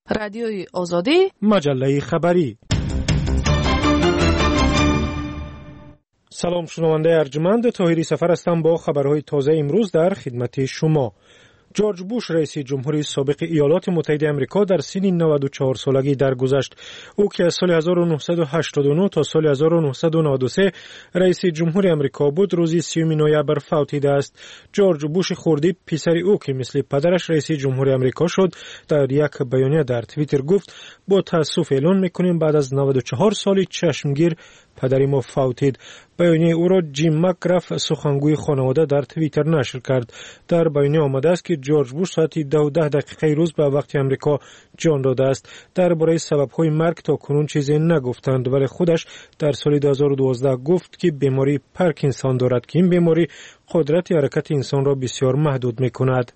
رادیوی آزادی، مجله خبری. سلام شنونده ارجمند، طاهری سفر هستم با خبرهای تازه امروز در خدمت شما. جورج بوش رئیس جمهوری سابق ایالات متحده آمریکا در سن 94 سالگی درگذشت. او که از سال 1989 تا سال 1993 رئیس جمهوری آمریکا بود، روز 30 نوامبر فوتیده است. جورج بوش خردی پسر او که مثل پدرش رئیس جمهوری آمریکا شد، در یک بیانیه در توییتر گفت: با تأسف اعلام می‌کنیم بعد از 94 سال چشمگیر پدری ما فوتید. بیانیه او را جیم مکگراف، سخنگوی خانواده، در توییتر نشر کرد. در بیانیه آمده است که جورج بوش ساعت 10:10 روز به وقت آمریکا جان داده است. درباره سبب‌های مرگ تا کنون چیزی نگفتند، ولی خودش در سال 2012 گفت که بیماری پارکینسون دارد که این بیماری قدرت حرکت انسان را بسیار محدود می‌کند.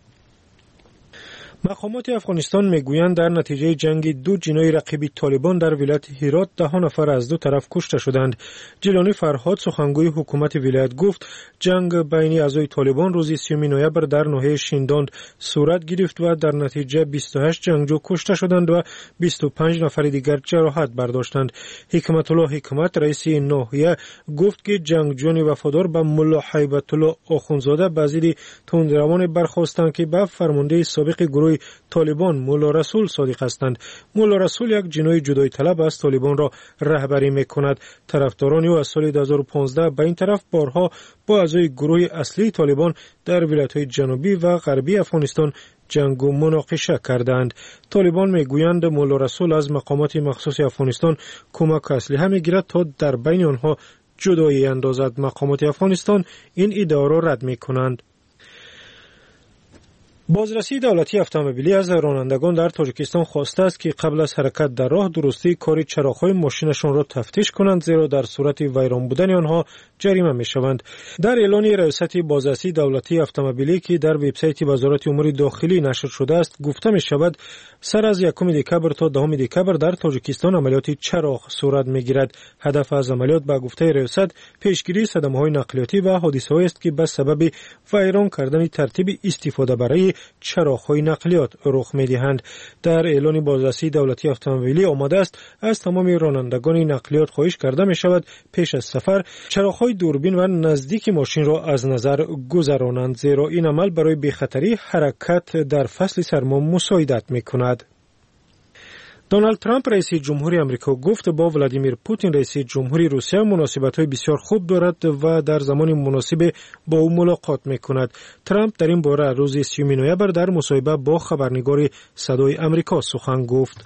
مقامات افغانستان میگویند در نتیجه جنگ دو جنای رقیب طالبان در ولایت هرات 10 نفر از دو طرف کشته شدند. جیلانی فرهاد، سخنگوی حکومت ولایت، گفت جنگ بین اعضای طالبان روز 30 نوامبر در ناحیه شینداند صورت گرفت و در نتیجه 28 جنگجو کشته شدند و 25 نفر دیگر جراحت برداشتند. حکمت الله حکمت، رئیس ناحیه، گفت که جنگجویان وفادار به ملا هیبت الله آخوندزاده به ضد تندروان برخاستند که به فرمانده سابق گروه طالبان ملا رسول صادق هستند. ملا رسول یک جنای جدایی طلب از طالبان را رهبری میکند. طرفداران او از سال 2015 به این طرف بارها با اعضای گروه اصلی طالبان در ولایت‌های جنوبی و غربی افغانستان جنگ و مناقشه کردند. طالبان میگویند ملا رسول از مقامات مخصوص افغانستان کمک اسلحه میگیرد تا در بین آنها جدایی اندازد. مقامات افغانستان این ادعا را رد میکنند. بازرسی دولتی اتومبیلی از رانندگان در تاجیکستان خواسته است که قبل از حرکت در راه درستی کاری چراغ‌های ماشینشان را تفتیش کنند، زیرا در صورت ویران بودن آنها جریمه می‌شوند. در اعلان ریاست بازرسی دولتی اتومبیلی که در وبسایت وزارت امور داخلی نشر شده است، گفته می‌شود سر از 1 دکبر تا 10 دکبر در تاجیکستان عملیات چراغ صورت می‌گیرد. هدف از عملیات به گفته ریاست پیشگیری صدمه‌های نقلیاتی و حادثه‌هایی است که به سبب ویران کردن ترتیب استفاده برای چراغ‌های نقلیات رخ می‌دهند. در اعلان بازرسی دولتی اتومبیلی آمده است از تمام رانندگان نقلیات خواهش کرده می‌شود پیش از سفر چراغ‌های دوربین و نزدیک ماشین را از نظر گذرانند، زیرا این عمل برای بی‌خطری حرکت در فصل سرما مساعدت می‌کند. دونالد ترامپ رئیس جمهوری آمریکا گفت با ولادیمیر پوتین رئیس جمهوری روسیه مناسبت‌های بسیار خوب دارد و در زمان مناسب با او ملاقات می‌کند. ترامپ در این باره روز 30 نوامبر در مصاحبه با خبرنگار صدای آمریکا سخن گفت.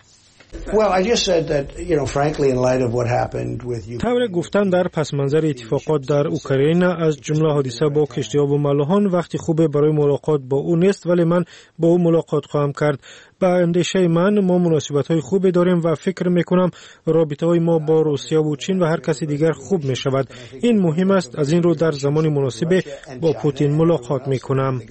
طور گفتن در پس منظر اتفاقات در اوکراین، از جمله حادثه با کشتی‌آب و ملاحان، وقتی خوبه برای ملاقات با او نیست، ولی من با او ملاقات خواهم کرد. با اندیشه من ما مناسبت‌های خوبی داریم و فکر می‌کنم رابطه‌های ما با روسیه و چین و هر کسی دیگر خوب می‌شود. این مهم است. از این رو در زمان مناسب با پوتین ملاقات می‌کنم.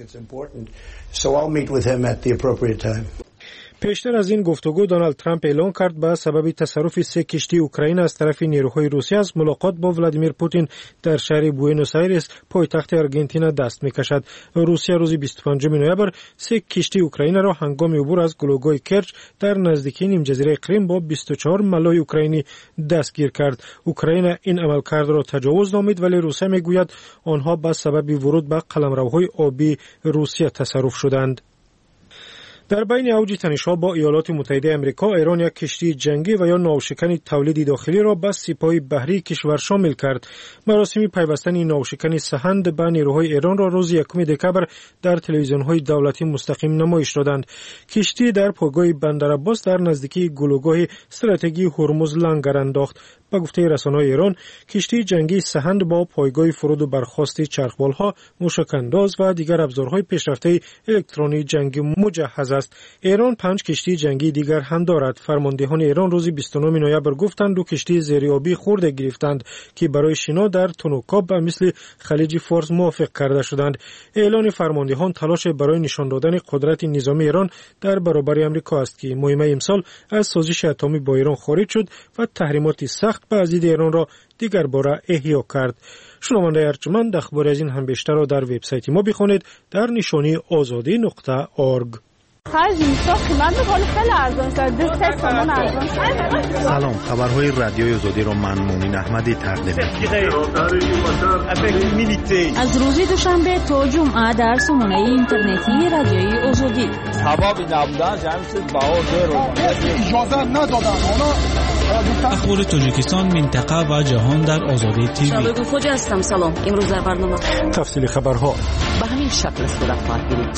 پیشتر از این گفتگو دونالد ترامپ اعلان کرد به سبب تصرف 3 کشتی اوکراین از طرف نیروهای روسیه از ملاقات با ولادیمیر پوتین در شهر بوئنوس آیرس پایتخت آرژانتین دست می‌کشد. روسیه روز 25 نوامبر 3 کشتی اوکراین را هنگام عبور از گلوگای کرچ در نزدیکی نیمجزیره کریم با 24 ملای اوکراینی دستگیر کرد. اوکراین این عملکرد را تجاوز نامید، ولی روسیه میگوید آنها به سبب ورود به قلمروهای آبی روسیه تصرف شدند. در بین اوج تنش‌ها با ایالات متحده آمریکا، ایران یک کشتی جنگی و یا ناوشکن تولید داخلی را به سپاه بحری کشور شامل کرد. مراسم پیوستن این ناوشکن سهند به نیروهای ایران را روز 1 دکبر در تلویزیون‌های دولتی مستقیم نمایش دادند. کشتی در پایگاه بندر عباس در نزدیکی گلوگاه استراتژی هرمز لنگر انداخت. به گفته رسانه‌های ایران، کشتی جنگی سهند با پایگاه فرود و برخاست چرخبال‌ها، موشک‌انداز و دیگر ابزارهای پیشرفته الکترونی جنگی مجهز است. ایران 5 کشتی جنگی دیگر هم دارد. فرماندهان ایران روز 29 نوامبر گفتند 2 کشتی زیریابی خورده گرفتند که برای شنا در تونوکاب و مثل خلیج فارس موافق کرده شدند. اعلان فرماندهان تلاش برای نشان دادن قدرت نظامی ایران در برابر آمریکا است که ماه امسال از سازش اتمی با ایران خارج شد و تحریمات سخت به ضد ایران را دیگر باره احیا کرد. شنونده ارجمند، اخبار از این هم بیشتر را در وبسایت ما بخوانید در نشانی azadi.org. خرج میساق قیمت میکنه خیلی ارزان است. 2-3 تومان ارزان. سلام، خبرهای رادیوی آزادی رو من مومین احمدی تقدیم می‌کنم. از روز دوشنبه تا جمعه در سامانه اینترنتی رادیوی آزادی. سبب نبودن جمعیت بهار اجازه ندادن. اخبار تاجیکستان، منطقه و جهان در آزادی تیوی. شبکه خوج هستم. سلام. امروز در برنامه تفصیل خبرها به همین شکل صورت خواهد گرفت.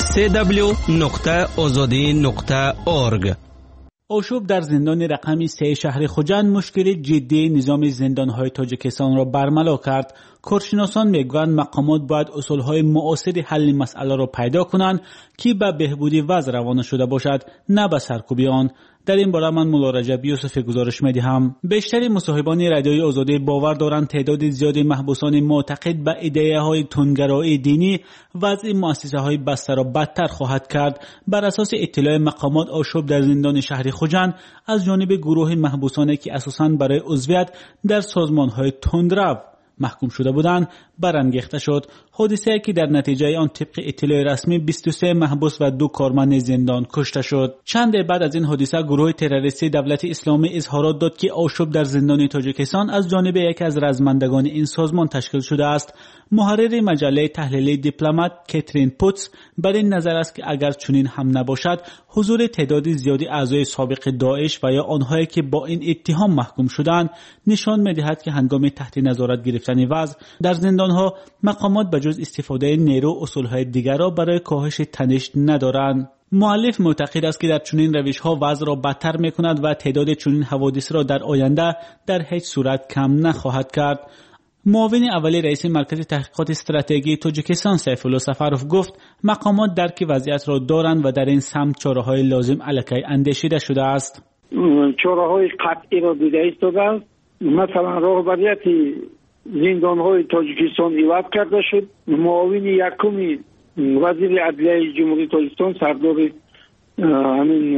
www.azadi.org. آشوب در زندان رقمی 3 شهر خوجند مشکل جدی نظام زندان‌های تاجیکستان را برملا کرد. کارشناسان میگویند مقامات باید اصول‌های معاصر حل مسئله را پیدا کنند که به بهبودی وضع روانه شده باشد، نه به سرکوبی آن. در این باره من مولا رجب یوسف گزارش می‌دهم. بیشتر مصاحبان رادیوی آزادی باور دارند تعداد زیادی محبوسان معتقد به ایده‌های تندگرایی دینی وضع مؤسسه‌های بسته را بدتر خواهد کرد. بر اساس اطلاع مقامات، آشوب در زندان شهر خوجند از جانب گروه محبوسانی که اساساً برای عضویت در سازمان‌های تندرو محکوم شده بودند برانگیخته شد. حادثه‌ای که در نتیجه آن طبق اطلاع رسمی 23 محبوس و 2 کارمند زندان کشته شد. چند بعد از این حادثه گروه تروریستی دولت اسلامی اظهارات داد که آشوب در زندان تاجیکستان از جانب یکی از رزمندگان این سازمان تشکیل شده است. محرر مجله تحلیلی دیپلمات کاترین پوتس بر این نظر است که اگر چنین هم نباشد، حضور تعدادی زیادی اعضای سابق داعش و یا آنهایی که با این اتهام محکوم شدند نشان می‌دهد که هنگام تحت نظارت گرفتن وضع در زندان‌ها مقامات بجز استفاده نیرو اصول‌های دیگر را برای کاهش تنش ندارند. مؤلف معتقد است که در چنین روش‌ها وضع را بدتر می‌کند و تعداد چنین حوادث را در آینده در هیچ صورت کم نخواهد کرد. معاون اولی رئیس مرکز تحقیقات استراتژی تاجیکستان سیف الله سفروف گفت مقامات درک وضعیت را دارند و در این سمت چاره‌های لازم علیه اندیشیده شده است. چاره‌های قطعی را دیده ایستادند. مثلا راهبریت زندان‌های تاجیکستان عوض کرده شد. معاون یکم وزیر عدلیه جمهوری تاجیکستان سردار همین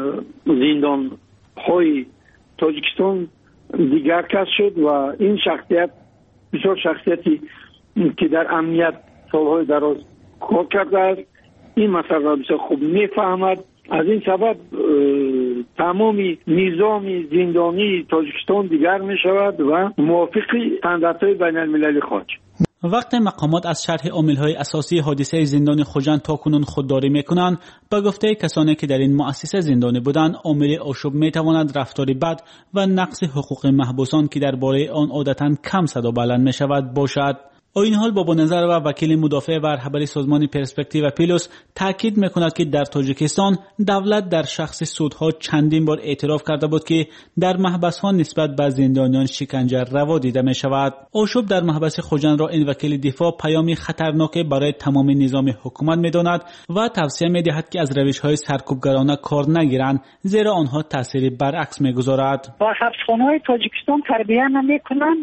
زندان‌های تاجیکستان دیگر کس شد و این شخصیت بسیار شخصیتی که در امنیت سالهای دراز کار کرده است، این مسئله را بسیار خوب میفهمد. از این سبب تمام نظام زندانی تاجیکستان دیگر می شود و موافق استانداردهای بین المللی خواهد. وقت مقامات از شرح عامل‌های اساسی حادثه زندان خوجند تاکنون خودداری می‌کنند، با گفته کسانی که در این مؤسسه زندانی بودند، عامل آشوب می‌تواند رفتار بد و نقض حقوق محبوسان که درباره آن عادتاً کم صدا بلند می‌شود باشد. این حال بابا نظر و وکیل مدافع و رهبر سازمان پرسپکتیو پلوس تاکید می‌کند که در تاجیکستان دولت در شخص سودها چندین بار اعتراف کرده بود که در محبس‌ها نسبت به زندانیان شکنجه روا دیده می‌شود. آشوب در محبس خوجند را این وکیل دفاع پیامی خطرناک برای تمام نظام حکومت می‌داند و توصیه می‌دهد که از روش‌های سرکوبگرانه کار نگیرند، زیرا آنها تأثیر برعکس می‌گذارد. با حبسخانه‌های تاجیکستان تربیت نمی‌کنند،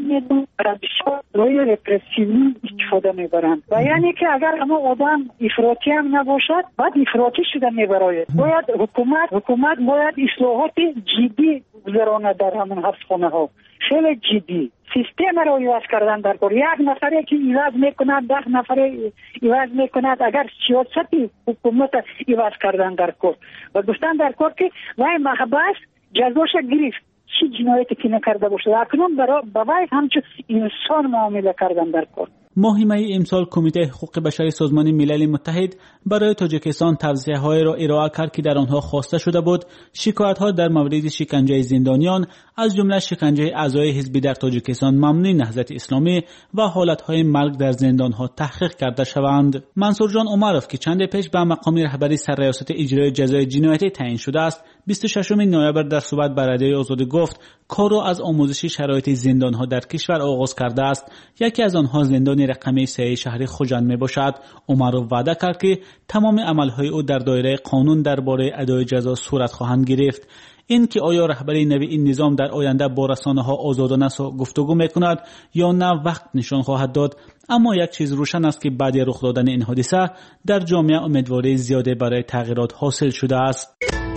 روی رپرسیو استفاده میبرند و یعنی که اگر اما آدم افراطی هم نباشد بعد افراطی شده میبراید. باید حکومت باید اصلاحات جدی گذرانه در همون حبسخانه ها، خیلی جدی سیستم را عوض کردن در کار. یک نفره که عوض میکند 10 نفر عوض میکند، اگر سیاستی حکومت عوض کردن در کار و گفتن در کار که وای محبس جزاش گرفت چی جنایتی که نکرده باشد، اکنون برای وای همچون انسان معامله کردن در کار. ماه می امسال کمیته حقوق بشر سازمان ملل متحد برای تاجیکستان توصیه‌های را ارائه کرد که در آنها خواسته شده بود شکایت‌ها در مورد شکنجه زندانیان، از جمله شکنجه اعضای حزبی در تاجیکستان ممنوع نهضت اسلامی و حالت‌های مرگ در زندان‌ها تحقیق کرده شوند. منصور جان عمرов که چند پیش به مقام رهبری سرریاست اجرای جزای جنایتی تعیین شده است، 26 نوامبر در صحبت با رادیوی آزادی گفت کار را از آموزش شرایط زندان‌ها در کشور آغاز کرده است. یکی از آنها زندان رقمی 3 شهر خوجند میباشد. عمرov وعده کرد که تمام عملهای او در دایره قانون درباره ادای جزا صورت خواهند گرفت. این که آیا رهبری نوی این نظام در آینده با رسانه‌ها آزادانه گفتگو میکند یا نه وقت نشان خواهد داد، اما یک چیز روشن است که بعد رخ دادن این حادثه در جامعه امیدواری زیاده برای تغییرات حاصل شده است.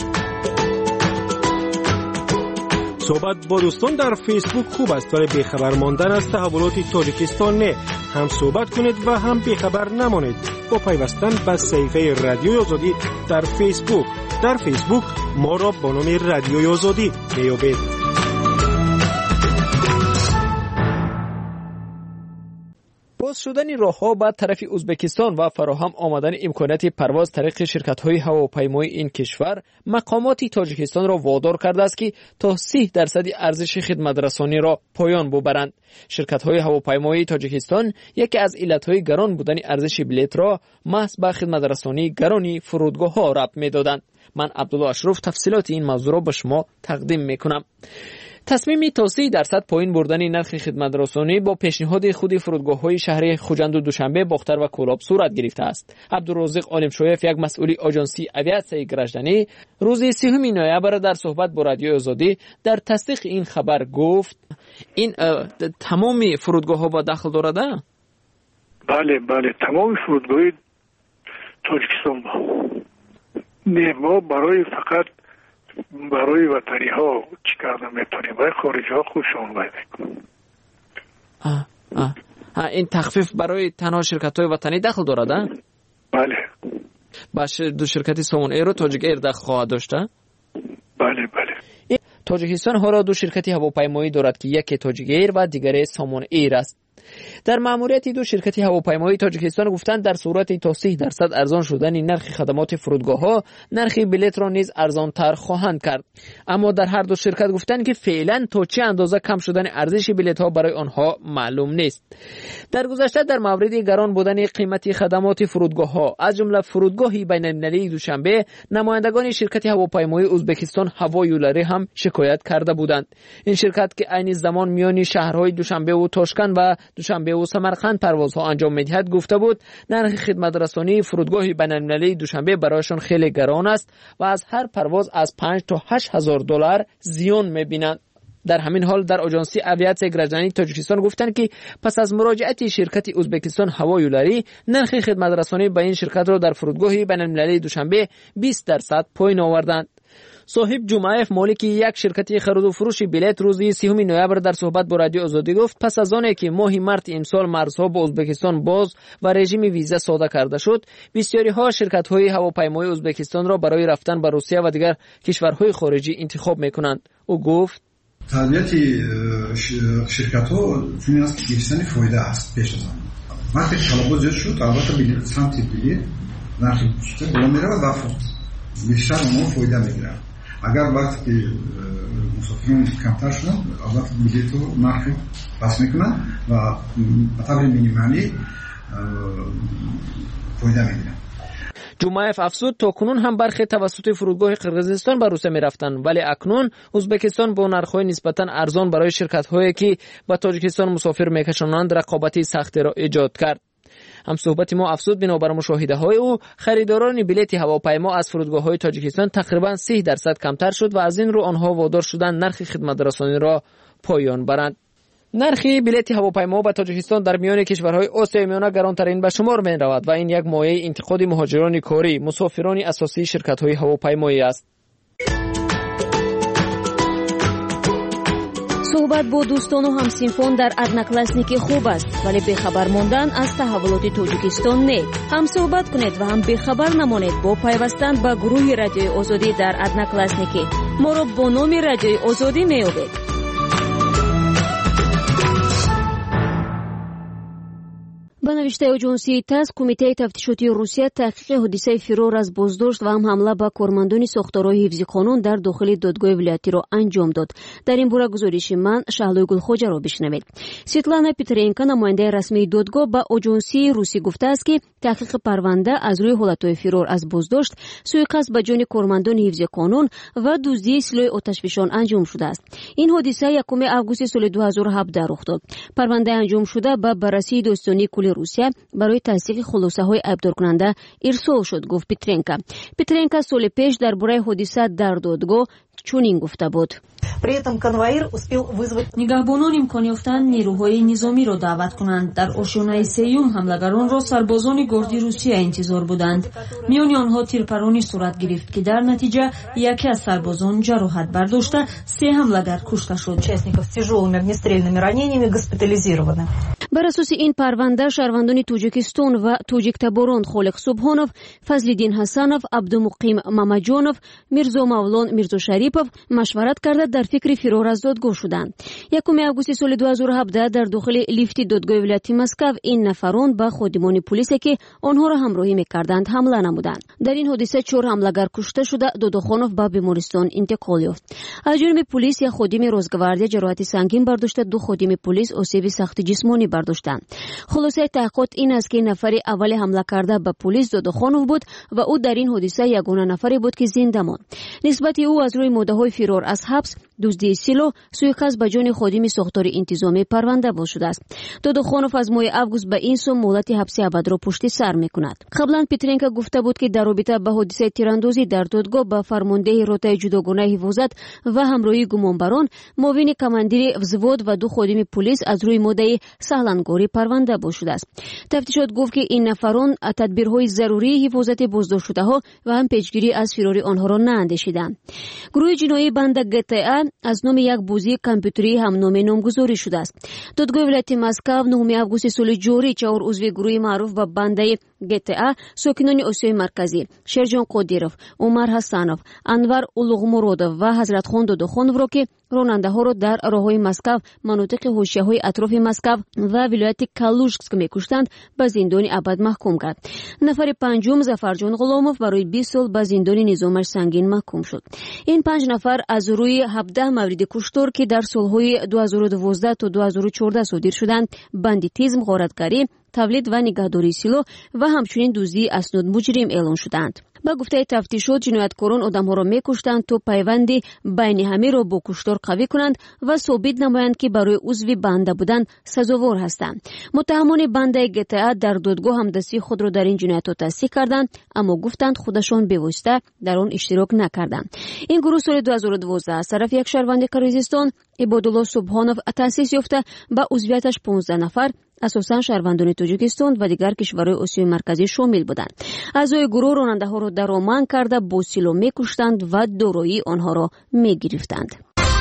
صحبت با دوستان در فیسبوک خوب است، ولی بیخبر ماندن از تحولات تاجیکستان نه. هم صحبت کنید و هم بیخبر نمانید. با پیوستن به صفحه رادیوی آزادی در فیسبوک ما را با نام رادیوی آزادی میابید. باز شدن راه‌ها به طرف ازبکستان و فراهم آمدن امکانات پرواز طریق شرکت‌های هواپیمایی این کشور مقامات تاجیکستان را وادار کرده است که تا 30% ارزش خدمت‌رسانی را پایان ببرند. شرکت‌های هواپیمایی تاجیکستان یکی از علت‌های گران بودن ارزش بلیط را محض به خدمت‌رسانی گرانی فرودگاه‌ها ربط می‌دادند. من عبدالله اشرف تفصیلات این موضوع را به شما تقدیم می‌کنم. تصمیم تا 30% پایین بردن نرخ خدمت‌رسانی با پیشنهاد خود فرودگاه‌های شهری خوجند و دوشنبه، باختر و کولاب صورت گرفته است. عبدالرزاق عالمشویف، یک مسئول آژانسی اویاسیون گرجدانی، روز 30 نوامبر در صحبت با رادیو آزادی در تصدیق این خبر گفت این تمام فرودگاه‌ها با دخل دارد؟ بله تمام فرودگاه‌های تاجیکستان ما برای فقط برای وطنی ها چی کردن میتونیم، برای خارجی ها خوششون باید. این تخفیف برای تنها شرکت های وطنی دخل دارد؟ بله. باشه، دو شرکتی سامون ایر و تاجیک ایر دخل خواهد داشته؟ بله. تاجیکستان ها را دو شرکتی هواپیمایی دارد که یکی تاجیک ایر و دیگری سامون ایر است. در ماموریت دو شرکتی هواپیمایی تاجیکستان گفتند در صورت تا 30% ارزان شدن نرخ خدمات فرودگاه‌ها، نرخ بلیط را نیز ارزان‌تر خواهند کرد. اما در هر دو شرکت گفتند که فعلا تا چه اندازه کم شدن ارزش بلیط‌ها برای آنها معلوم نیست. در گذشته در مورد گران بودن قیمت خدمات فرودگاه‌ها از جمله فرودگاهی بین‌المللی دوشنبه، نمایندگان شرکت هواپیمایی ازبکستان هوایولاری هم شکایت کرده بودند. این شرکت که عین زمان میان شهرهای دوشنبه و تاشکند و دوشنبه و سمرقند پروازها انجام می‌دهد گفته بود نرخ خدمت‌رسانی فرودگاه بین‌المللی دوشنبه برایشان خیلی گران است و از هر پرواز از 5 تا 8 هزار دلار زیان می‌بینند. در همین حال در آژانسی اویاسیون گرجدانی تاجیکستان گفتند که پس از مراجعت شرکت ازبکستان هوایولاری، نرخ خدمت‌رسانی به این شرکت را در فرودگاه بین‌المللی دوشنبه 20% پایین آوردند. صاحب جمعیف، مالک یک شرکت خرید و فروش بلیط، روز 30 نوامبر در صحبت با رادیو آزادی گفت پس از آنکه که ماه مارس امسال مرزها با ازبکستان باز و رژیم ویزا ساده کرده شد، بسیاری ها شرکت های هواپیمایی ازبکستان را برای رفتن به روسیه و دیگر کشورهای خارجی انتخاب میکنند. او گفت طبیعت شرکت ها چون است که گرفتن فایده است. پیش از آن وقتی طلبات زیاد شد، البته بلیط سمت بلیط نرخ بیشتر بالا میره و بیشتر اونها فایده میگیرن. اگر وقتی که مسافران کمتر شدن، البته بلیط رو نرخ پس میکنن و به طور مینیمالی فایده میگیرن. جمعیف افزود تا کنون هم برخی توسط فرودگاه قرقیزستان به روسیه میرفتند، ولی اکنون ازبکستان با نرخ‌های نسبتاً ارزان برای شرکت‌هایی که به تاجیکستان مسافر میکشانند رقابتی سختی را ایجاد کرد. هم صحبت ما افزود بنابر مشاهده‌های او خریداران بلیط هواپیما از فرودگاه‌های تاجیکستان تقریباً 30% کمتر شد و از این رو آنها وادار شدند نرخ خدمت‌رسانی را پایان برند. نرخ بلیط هواپیما به تاجیکستان در میان کشورهای آسیای میانه گرانترین به شمار می رود و این یک مایه انتقاد مهاجران کاری، مسافران اساسی شرکت‌های هواپیمایی است. صحبت با دوستان و همسینفان در ادناکلاسنیک خوب است، ولی بخبر ماندن از تحولات تاجیکستان نه. هم صحبت کنید و هم بخبر نمانید با پیوستن به گروه رادیوی آزادی در ادناکلاسنیک. ما را با نام رادیوی آزادی میابید. به نوشته آژانسی تاس، کمیته تفتیشاتی روسیه تحقیق حادثه فرار از بازداشت و هم حمله به کارمندان ساختارهای حفظ قانون در داخل دادگاه ولایتی را انجام داد. در این باره گزارش من شهلوی گلخوجه را بشنوید. سویتلانا پترینکا، نماینده رسمی دادگاه، به آژانسی روسی گفته است که تحقیق پرونده از روی حالتهای فرار از بازداشت، سوءقصد به جان کارمندان حفظ قانون و دزدی سلاح آتشفشان انجام شده است. این حادثه 1 آگوست سال 2017 رخ داد. پرونده انجام شده به بررسی داستانی کل روسیه برای تصدیق خلاصه‌های عیبدار کننده ارسال شد، گفت پترینکا سال پیش درباره حادثه در دادگاه چنین گفته بود. نگهبانان امکان یافتند نیروهای نظامی را دعوت کنند. در آشیانه سیوم حملگران را سربازان گاردی روسیه انتظار بودند. میان آنها تیرپرانی صورت گرفت که در نتیجه یکی از سربازان جراحت برداشته، 3 حملگر کشته شد. بر اساس این پرونده شهروندان توجیکستان و توجیکتباران خالق سبحانوف، فضلالدین حسنوف، عبدالمقیم مامجانوف، میرزا مولان میرزا شریپوف مشورت کرده در فکر فرار از دادگاه شدند. 1 آگوست سال 2017 در داخل لیفت دادگاه ولایت مسکو این نفران به خادمان پلیس که آنها را همراهی می‌کردند حمله نمودند. در این حادثه 4 حمله‌گر کشته شده، دودخانوف به بیمارستان انتقال یافت. از جانب پلیس یک خادم روزگاردی جراحت سنگین برداشته، 2 خادم پلیس آسیب سخت جسمانی برداشتند. خلاصه تحقیقات این است که نفر اول حمله کرده به پلیس دودخانوف بود و او در این حادثه یگانه نفری بود که زنده ماند. نسبت او از روی مدعای فرار از حبس، دزدی سلاح، سوءقصد به جان خادم ساختار انتظامی پرونده باز شده است. دودخانوف از ماه آگوست به این سو مهلت حبس ابد را پشت سر می‌کند. قبلا پترینکا گفته بود که در رابطه با حادثه تیراندازی در دادگاه به فرمانده رتبه جداگانه حفاظت و همراهی گمانبران، معاون کماندیر وзвод و 2 خادم پلیس از روی مدعی سهلنگاری پرونده باز شده است. تفتیشات گفت که این نفران تدبیرهای ضروری حفاظت بازداشته‌ها و هم پیشگیری از فرار آنها را نااندیشیدند. گروه جنایی بند GTA از نام یک بازی کامپیوتری هم نامگذاری شده است. دادگاه ولایت مسکو 9 آگوست سال جاری 4 عضو گروه معروف به بند GTA ساکنان آسیای مرکزی شرجان قادیروف، عمر حسنوف، انور اولوغمرودوف و حضرت خان دودخانوف را که راننده ها را در راههای مسکو، مناطق حاشیه‌های اطراف مسکو و ولایت کالوژسک می‌کشتند به زندان ابد محکوم کرد. نفر پنجم ظفرجان غلاموف برای 20 سال به زندان نظامش سنگین محکوم شد. این 5 نفر از روی 17 مورد کشتار که در سالهای 2012 تا 2014 صادر شدند، بندیتیزم، غارتگری، تولید و نگهداری سلاح و همچنین دزدی اسناد مجرم اعلان شدند. با گفته تفتیشات جنایتکاران آدم‌ها را می‌کشتند تا پیوندی بین همه را با کشتار قوی کنند و ثابت نمایند که برای عضو بنده بودن سزاوار هستند. متهمان بنده GTA در دادگاه هم دستی خود را در این جنایت‌ها تصدیق کردند، اما گفتند خودشان به واسطه در آن اشتراک نکردند. این گروه سال 2012 از طرف یک شهروند قرقیزستان عبادالله سبحانوف تأسیس یافته، با عضویتش 15 نفر اساساً شهروندان تاجیکستان و دیگر کشورهای آسیای مرکزی شامل بودند. اعضای گروه راننده ها را درآمد کرده با سلاح می‌کشتند و دارایی آنها را می‌گرفتند.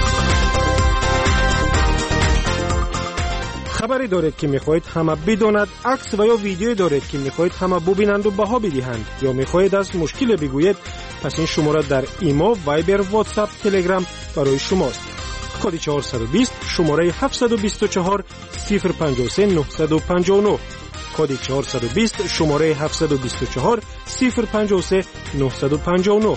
خبری دارید که می‌خواهید همه بداند، عکس و یا ویدیو دارید که می‌خواهید همه ببینند و بها بدهند، یا می‌خواهید از مشکل بگویید، پس این شماره در ایمو، وایبر، واتساپ، تلگرام برای شماست. کد 420 شماره 724 053 959 کد 420 شماره 724 053 959.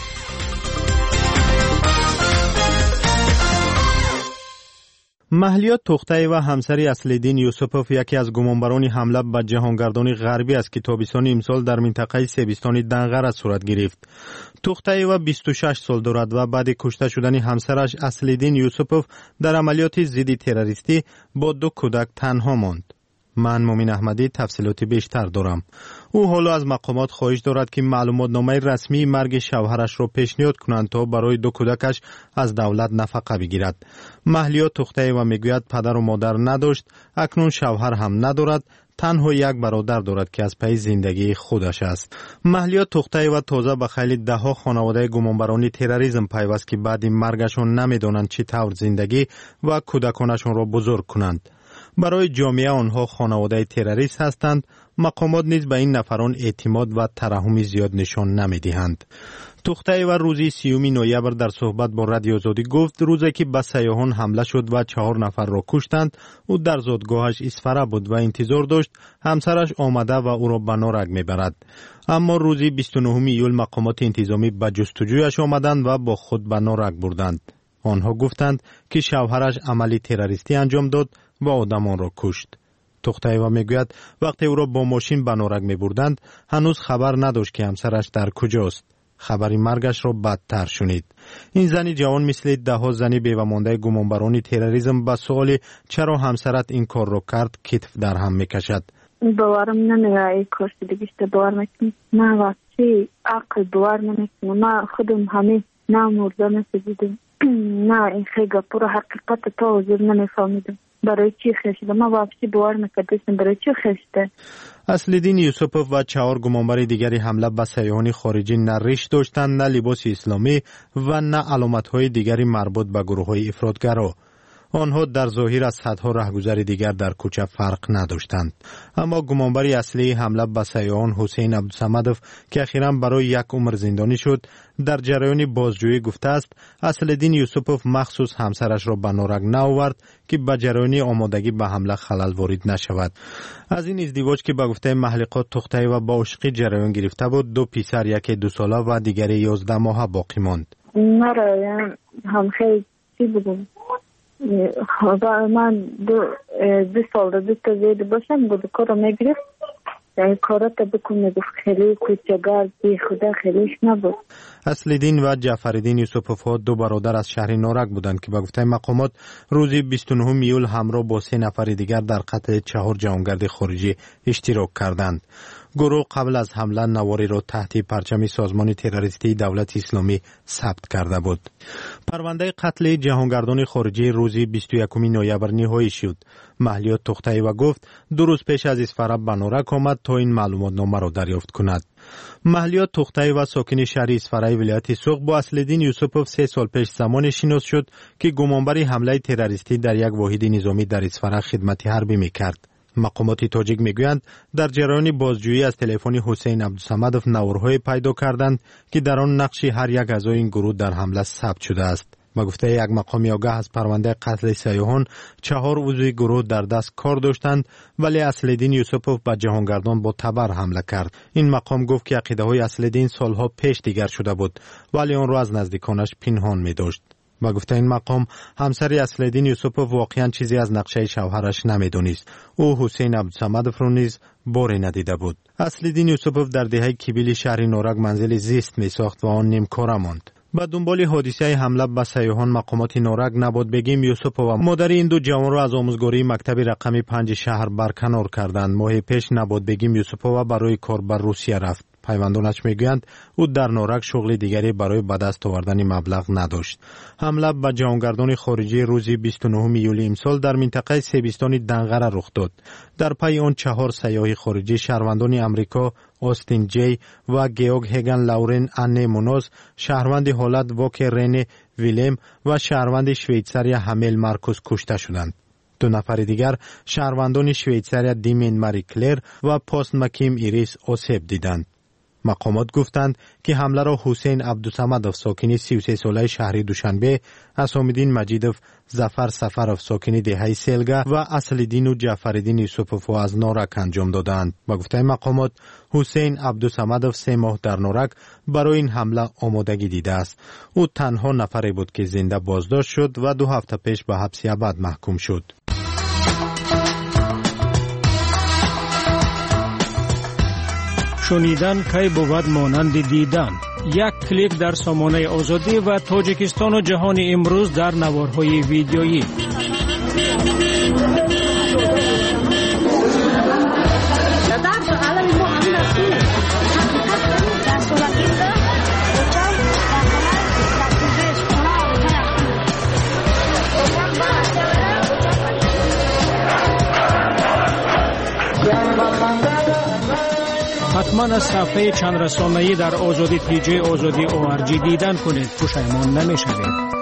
مهلیات توختایی و همسری اصلالدین یوسپوف یکی از گمانبران حمله به جهانگردان غربی از که تابستان امسال در منطقه سیبستان دنغر صورت گرفت. توختایی و 26 سال دارد و بعد کشته شدن همسرش اصلالدین یوسپوف در عملیات ضد تروریستی با 2 کودک تنها ماند. من مومن احمدی تفصیلات بیشتر دارم. او حالا از مقامات خواهش دارد که معلومات نامه رسمی مرگ شوهرش را پیشنهاد کنند تا برای 2 کودکش از دولت نفقه بگیرد. مهلیات توختایی و میگوید پدر و مادر نداشت، اکنون شوهر هم ندارد، تنها یک برادر دارد که از پی زندگی خودش است. مهلیات توختایی و تازه به خیلی 10 خانواده گمانبران تروریسم پیوست که بعد مرگشان نمیدانند چه طور زندگی و کودکانشان را بزرگ کنند. برای جامعه آنها خانواده تروریست هستند. مقامات نیز به این نفران اعتماد و ترحمی زیاد نشان نمیدهند. توختایی و روزی 30 نوامبر در صحبت با رادیو آزادی گفت روزی که به سیاحان حمله شد و 4 نفر را کشتند، او در زادگاهش اسفره بود و انتظار داشت همسرش آمده و او را به نارگ میبرد. اما روزی 29 ایول مقامات انتظامی به جستجویش آمدند و با خود به نارگ بردند. آنها گفتند که شوهرش عملی تروریستی انجام داد و آدمان را کشت. توختایی و میگوید وقتی او را با ماشین به نارگ میبردند هنوز خبر نداشت که همسرش در کجاست. خبری مرگش را بدتر شنید. این زنی جوان مثل 10 زنی بیوه‌مانده گمانبران تروریسم به سؤال چرا همسرت این کار را کرد کتف در هم میکشد. باورم نمیاد این کار شده، بیشتر باور میکنم. نه واقعی عقل باور نمیکنم. ما خودم همه نه مرده نسیدیم، نه این خیلی پورا حقیقت تا حضور نمیفهمیدم. برای چی خشته؟ ما واقعی باور نکردیم برای چی خشته. اصلالدین یوسپوف و 4 گمانبر دیگری حمله به سیاحان خارجی نه ریش داشتند، نه لباس اسلامی و نه علامت‌های دیگری مربوط به گروه‌های افراطگرا. آنها در ظاهر از صدها رهگذر دیگر در کوچه فرق نداشتند. اما گمانبر اصلی حمله به سیاحان حسین عبدالصمدوف که اخیراً برای یک عمر زندانی شد، در جریان بازجویی گفته است اصلالدین یوسپوف مخصوص همسرش را به نارنج نآورد که به جریان آمادگی به حمله خلل وارد نشود. از این ازدواج که به گفته محلقات تخته‌ای و با عشقی جریان گرفته بود، 2 پسر، یکی 2 ساله و دیگری 11 ماهه باقی ماند. مرا هم خیلی چی بگم، من 2 سال 2 تا زید باشم بود کارو میگرفت، یعنی کارات بکن میگفت خیلی کوچگار بی خدا خیلیش نبود. اصلالدین و جعفرالدین یوسپوف ها 2 برادر از شهر نارنج بودند که به گفته مقامات روز 29 ایول همراه با 3 نفر دیگر در قتل 4 جهانگرد خارجی اشتراک کردند. گروه قبل از حمله نواری را تحت پرچم سازمان تروریستی دولت اسلامی ثبت کرده بود. پرونده قتل جهانگردان خارجی روز 21 نوامبر نهایی شد. محلیات تخته‌ای و گفت 2 روز پیش از اسفره به نارنج آمد تا این معلومات نامه را دریافت کند. محلیات تخته‌ای و ساکن شهر اسفره ولایت سوق با اصلالدین یوسپوف 3 سال پیش زمان شناس شد که گمانبر حمله تروریستی در یک واحد نظامی در اسفره خدمت حربی می‌کرد. مقامات تاجیک میگویند در جریان بازجویی از تلفن حسین عبدالصمدوف نوارهای پیدا کردند که در آن نقش هر یک اعضای این گروه در حمله ثبت شده است. به گفته یک مقام آگاه از پرونده قتل سیاحان 4 عضو گروه در دست کار داشتند، ولی اصلالدین یوسپوف به جهانگردان با تبر حمله کرد. این مقام گفت که عقیده های اصلالدین سالها پیش دیگر شده بود، ولی آن را از نزدیکانش پنهان می داشت. با گفته این مقام همسر اصلالدین یوسپوف واقعا چیزی از نقشه شوهرش نمیدونست. او حسین عبدالصمدوف را نیز باری ندیده بود. اصلالدین یوسپوف در دهه کیبیل شهر نارنج منزل زیست می ساخت و آن نیمکاره ماند. با دنبال حادثه حمله به سیاحان مقامات نارنج نباید بگیم یوسپوف و مادر این 2 جوان را از آموزگاری مکتب رقم 5 شهر برکنار کردند. ماه پیش نباید بگیم یوسپوف برای کار به روسیه رفت. پیوندانش میگویند او در نارنج شغل دیگری برای به دست آوردن مبلغ نداشت. حمله به جهانگردان خارجی روز 29 ایول امسال در منطقه سیبستان دنغره رخ داد. در پی آن 4 سیاح خارجی شهروندان امریکا آستین جی و گیوگ هگن لورن انه مونوز، شهروند هلند واکر رنه ویلم و شهروند شویتساریا همیل مارکوس کشته شدند. 2 نفر دیگر شهروندان شویتساریا دیمین ماری کلر و پاست مکیم ایریس آسیب دیدند. مقامات گفتند که حمله را حسین عبدالصمدوف ساکن 33 ساله شهر دوشنبه، حسامالدین مجیدوف، ظفر سفروف ساکن دهه سلگه و اصلالدین و جعفرالدین یوسپوف از نارنج انجام دادند. با گفته مقامات حسین عبدالصمدوف 3 ماه در نارنج برای این حمله آمادگی دیده است. او تنها نفری بود که زنده بازداشت شد و 2 هفته پیش به حبس ابد محکوم شد. شنیدن کی بود مانند دیدن. یک کلیک در سامانه آزادی و تاجیکستان و جهان امروز در نوارهای ویدیویی. حتما از صفحه چند رسانه‌ای در آزادی تیجی آزادی ORG دیدن کنید، پشیمان نمی‌شوید.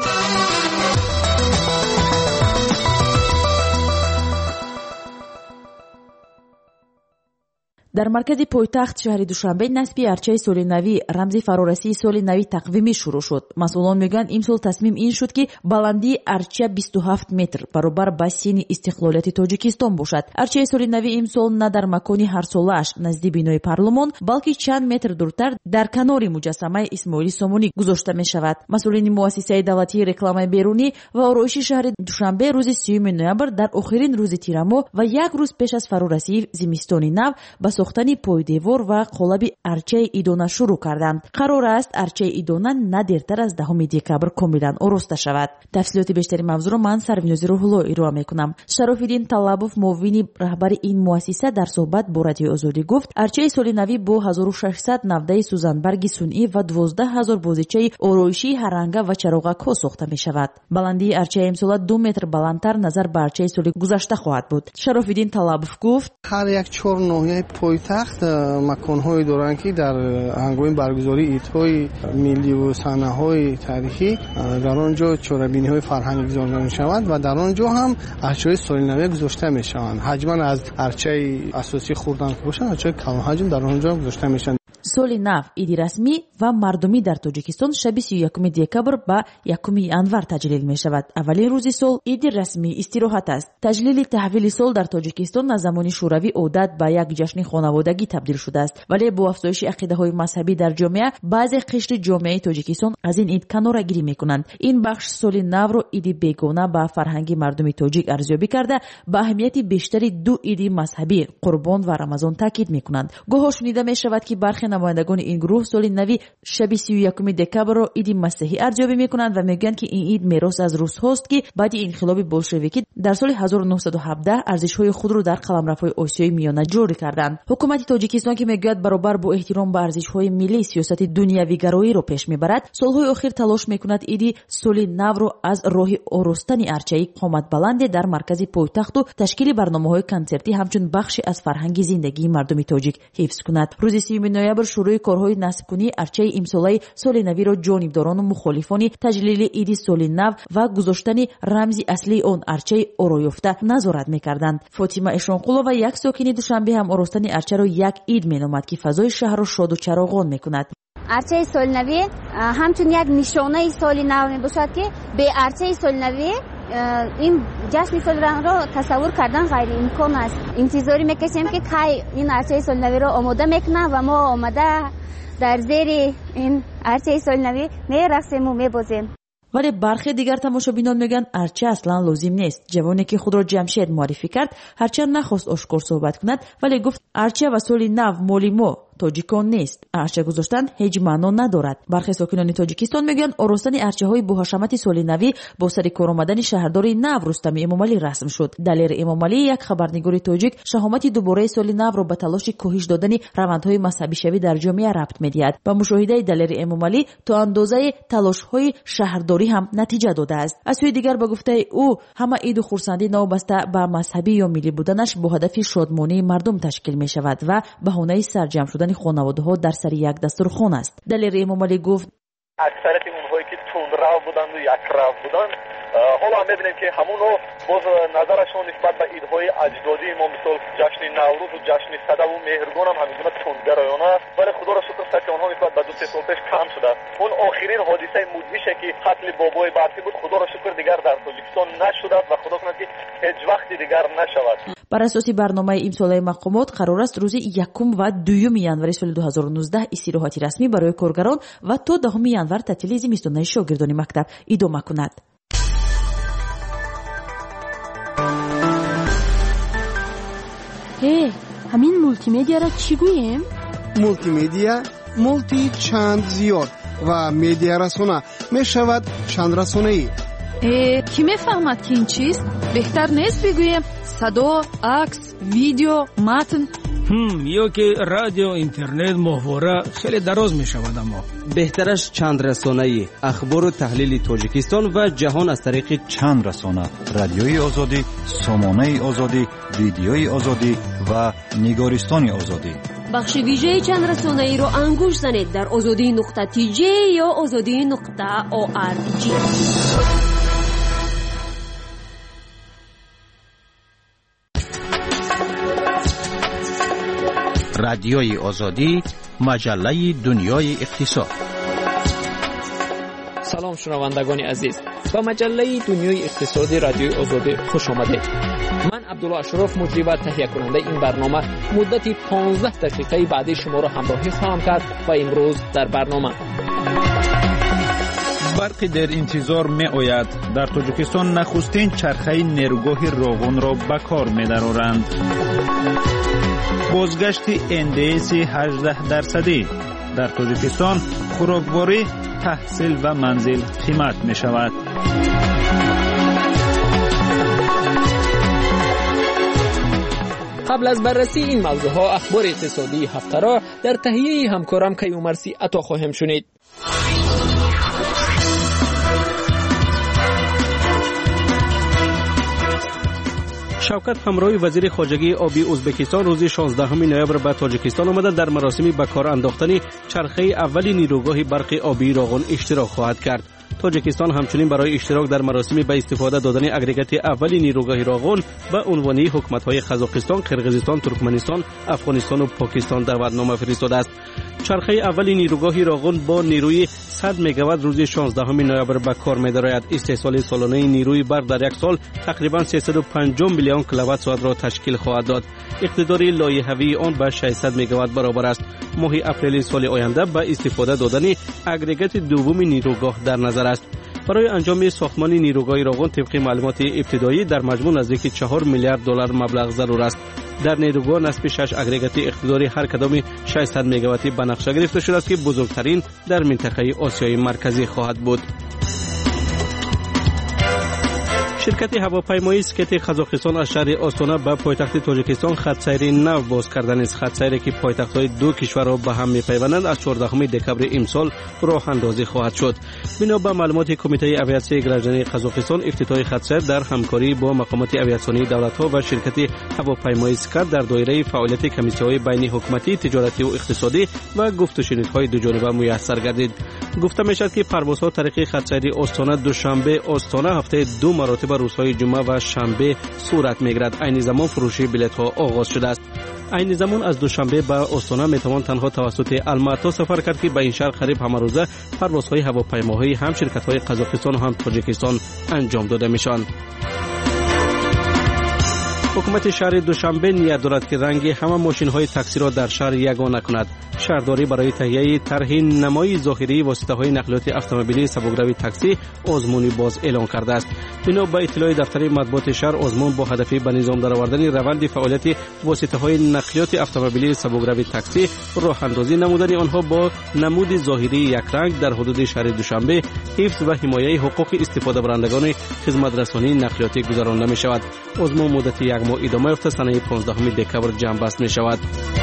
در مرکز پایتخت شهر دوشنبه نصب ارچه سال نوی رمز فرارسی سال نوی تقویمی شروع شد. مسئولان میگن امسال تصمیم این شد که بلندی ارچه 27 متر برابر با سن استقلالیت تاجیکستان باشد. ارچه سال نوی امسال نه در مکانی هر سالش نزدیک بینای پارلمان بلکه چند متر دورتر در کنار مجسمه اسماعیل سامونی گذاشته می شود. مسئولین مؤسسه دولتی رکلام بیرونی و آرایشی شهر دوشنبه روز 30 نوامبر در آخرین روز تیرماه و 1 روز پیش از فرارسی زمستان نو با ساختن پایدیوار و قالب ارچه ایدانه شروع کردند. قرار است ارچه ایدانه نه دیرتر از 10 دکبر کاملا آراسته شود. تفصیلات بیشتری موضوع را من سرونیاز روح‌الله ارائه میکنم. شراف‌الدین طلبوف معاون رهبر این مؤسسه در صحبت با رادیو آزادی گفت ارچه سال نوی با 1600 نوده سوزنبرگ صنعی و 12000 بازیچه آرایشی هررنگه و چراغک‌ها ساخته می شود. بلندی ارچه امسال 2 متر بلندتر نظر به ارچه سال گذشته خواهد بود. شراف‌الدین طلبوف گفت هر یک 4 ناحیه پایتخت مکان‌هایی دارند که در هنگام برگزاری عیدهای ملی و صحنه‌های تاریخی در آنجا چهاره‌بینی‌های فرهنگی گذاشته می‌شوند و در آنجا هم ارچه‌های سالی نو گذاشته می‌شوند. حجماً از ارچه اساسی خوردن که باشند ارچه کم حجم در آنجا گذاشته می‌شوند. соли нав иди расмӣ ва мардумӣ дар тоҷикистон шаби 31 декабр ба 1 январ таҷлил мешавад. аввалин рӯзи сол иди расмӣ истироҳат аст. таҷлили таҳвили сол дар тоҷикистон аз замони шӯравӣ одат ба як ҷашни хонаводагӣ табдил шудааст, вале бо афзоиши ақидаҳои мазҳабӣ дар ҷомеа баъзе қишри ҷомеаи тоҷикистон аз ин ид канорагирӣ мекунанд. ин бахш соли навро иди бегона ба фарҳанги мардуми тоҷик арзёбӣ карда ба аҳамияти бештари ду иди мазҳабӣ қурбон ва рамазон таъкид мекунанд. гоҳҳо шунида мешавад ки бархе намояндагони ин гурӯҳ соли нави шаби 31 декабрро иди масеҳӣ арзёбӣ мекунанд ва мегӯянд ки ин ид мерос аз рӯзҳост ки баъди инқилоби болшевикӣ дар соли 1917 арзишҳои худро дар қаламрафҳои осиёи миёна ҷорӣ карданд. ҳукумати тоҷикистон ки мегӯяд баробар бо эҳтиром ба арзишҳои миллӣ сиёсати дунявигароиро пеш мебарад, солҳои охир талош мекунад иди соли навро аз роҳи оростани арчаи қоматбаланде дар маркази пойтахту ташкили барномаҳои консертӣ ҳамчун бахше аз фарҳанги зиндагии мардуми тоҷик ҳифз кунад. рӯзи 3 ноябр шурӯи корҳои насбкунии арчаи имсолаи соли навиро ҷонибдорону мухолифони таҷлили иди соли нав ва гузоштани рамзи аслии он арчаи ороёфта назорат мекарданд. фотима эшонқулова, як сокини душанбе, ҳам оростани арчаро як ид меномад ки фазои шаҳрро шоду чароғон мекунад. арчаи солинавӣ ҳамчун як нишонаи соли нав мебошад ки бе арчаи солинавӣ ин ҷашни солиравро тасаввур кардан ғайриимкон аст. интизорӣ мекашем ки кай ин арчаи солинавиро омода мекунам ва мо омада дар зери ин арчаи солинавӣ мерақсему мебозем. вале бархе дигар тамошобинон мегӯянд арча аслан лозим нест. ҷавоне ки худро ҷамшед муаррифӣ кард, ҳарчанд нахост ошкор суҳбат кунад, вале гуфт арча ва соли нав моли мо тоҷикон нест. арча гузоштан ҳеҷ маъно надорад. бархе сокинони тоҷикистон мегӯянд оростани арчаҳои боҳашамати соли навӣ бо сари кор омадани шаҳрдори нав Рустами Эмомалӣ расм шуд. далер Эмомалӣ, як хабарнигори тоҷик, шаҳомати дубораи соли навро ба талоши коҳиш додани равандҳои мазҳабишавӣ дар ҷомеа рабт медиҳад. ба мушоҳидаи далери Эмомалӣ то андозаи талошҳои шаҳрдорӣ ҳам натиҷа додааст. аз сӯи дигар ба гуфтаи ӯ, ҳама иду хурсандӣ новобаста ба мазҳабӣ ё миллӣ буданаш бо ҳадафи шодмонии мардум ташкил мешавад ва баҳонаи сарҷамъ шудани خانواده‌ها در سر یک دسترخوان است. دلیر امامعلی گفت اکثریت اونهایی که تندرو بودند و یکرو بودند حالا هم می‌بینیم که همونو باز نظرشون نسبت به عیدهای اجدادی ما مثل جشن نوروز و جشن صدف و مهرگان هم همینجوری تندگرایانه است، ولی خدا را شکر است که آنها نسبت به 2-3 سال پیش کم شده. اون آخرین حادثه مدهشه که قتل بابای برفی بود، خدا را شکر دیگر در تاجیکستان نشده و خدا کنه که هیچ وقت دیگر نشود. بر اساس برنامه امسالای مقامات قرار است روز 1 و 2 январи соли 2019 истироҳати расмӣ барои коргарон ва то 10 январ таътили зимистонаи шогирдони мактаб идома кунад. ҳамин мултимедиаро чӣ гӯем? мултимедия мулти чанд зиёд ва медиарасона мешавад чандрасонаӣ. кӣ мефаҳмад ки ин чист? беҳтар нест бигӯем садо, акс, видео, матн? ё ки радио, интернет, моҳвора хеле дароз мешавад. аммо беҳтараш чандрасонаӣ, ахбору таҳлили тоҷикистон ва ҷаҳон аз тариқи чандрасона, радиои озодӣ, сомонаи озодӣ, видеои озодӣ ва нигористони озодӣ. бахши вижаи чандрасонаиро ангуш занед дар озодӣ.tj ё озодӣ.org. رادیوی آزادی، مجله دنیای اقتصاد. سلام شنوندگان عزیز، به مجله دنیای اقتصادی رادیوی آزادی خوش آمدید. من عبدالله اشرف مجری و تهیه کننده این برنامه مدت 15 دقیقه بعدی شما را همراهی خواهم کرد و امروز در برنامه برقی در انتظار می آید. در تاجیکستان نخستین چرخه نیروگاه روغن را به کار می درآورند. بازگشت NDS 18% در تاجیکستان خوراکواری، تحصیل و منزل قیمت می شود. قبل از بررسی این موضوعها اخبار اقتصادی هفته را در تهیه همکارم کیومرثی عطا خواهیم شنید. شوکت همراه وزیر خارجه آبی ازبکستان روز 16 نوامبر به تاجیکستان آمده در مراسم به کار انداختن چرخه اولی نیروگاه برق آبی راغون اشتراک خواهد کرد. تاجیکستان همچنین برای اشتراک در مراسم به استفاده دادن اگریگات اولی نیروگاه راغون به عنوان حکومت‌های قزاقستان، قرقیزستان، ترکمنستان، افغانستان و پاکستان دعوتنامه فرستاده است. چرخه اولی نیروگاه راغون با نیروی 100 مگاوات روز 16 نوامبر به کار می‌دارد. استحصال سالانه نیروی برق در یک سال تقریبا 350 میلیون کیلووات ساعت را تشکیل خواهد داد. اقتدار لایحه‌ای آن به 600 مگاوات برابر است. ماه اپریل سال آینده به استفاده دادن اگریگات دوم نیروگاه در نظر است. برای انجام ساختمان نیروگاه راغون طبق معلومات ابتدایی در مجموع نزدیک 4 میلیارد دلار مبلغ ضرور است. در نیروگاه نصب 6 اگریگات اقتداری هر کدام 600 مگاواتی به نقشه گرفته شده است که بزرگترین در منطقه آسیای مرکزی خواهد بود. شرکت هواپیمایی اسکت قزاقستان از شهر آستانه به پایتخت تاجیکستان خط سیر نو باز کردن است. خط سیری که پایتخت‌های دو کشور را به هم می‌پیوندند از 14 دکمبر امسال راه اندازی خواهد شد. بنا به معلومات کمیته آویاسیون گراجنی قزاقستان، افتتاح خط سیر در همکاری با مقامات آویاسیونی دولت‌ها و شرکت هواپیمایی اسکت در دایره فعالیت کمیسیون‌های بین حکومتی، تجارتی و اقتصادی و گفت و شنودهای دو جانبه میسر گردید. گفته می‌شود که پروازها طریق خط سیر آستانه دوشنبه آستانه هفته 2 مراتب روزهای جمعه و شنبه صورت می‌گیرد. عین زمان فروش بلیط‌ها آغاز شده است. عین زمان از دوشنبه به آستانه میتوان تنها توسط الماتا سفر کرد که به این شهر قریب همه روزه پروازهای هواپیماهایی هم شرکت‌های قزاقستان و هم تاجیکستان انجام داده میشن. حکومت شهر دوشنبه نیت دارد که رنگ همه ماشین‌های تاکسی را در شهر یگانه کند. شهرداری برای تهیه طرح نمای ظاهری واسطه‌های نقلیات اتومبیلی سبکروی تاکسی آزمونی باز اعلان کرده است. بنا به اطلاع دفتر مطبوعات شهر، آزمون با هدف به نظام درآوردن روند فعالیت واسطه‌های نقلیات اتومبیلی سبکروی تاکسی راه اندازی نمودن آنها با نمود ظاهری یک رنگ در حدود شهر دوشنبه حفظ و حمایت حقوق استفاده برندگان خدمات رسانی نقلیاتی گذرانده می شود. آزمون مدت یک ماه ادامه یافته سنه 15 دکمبر جمع بست می شود.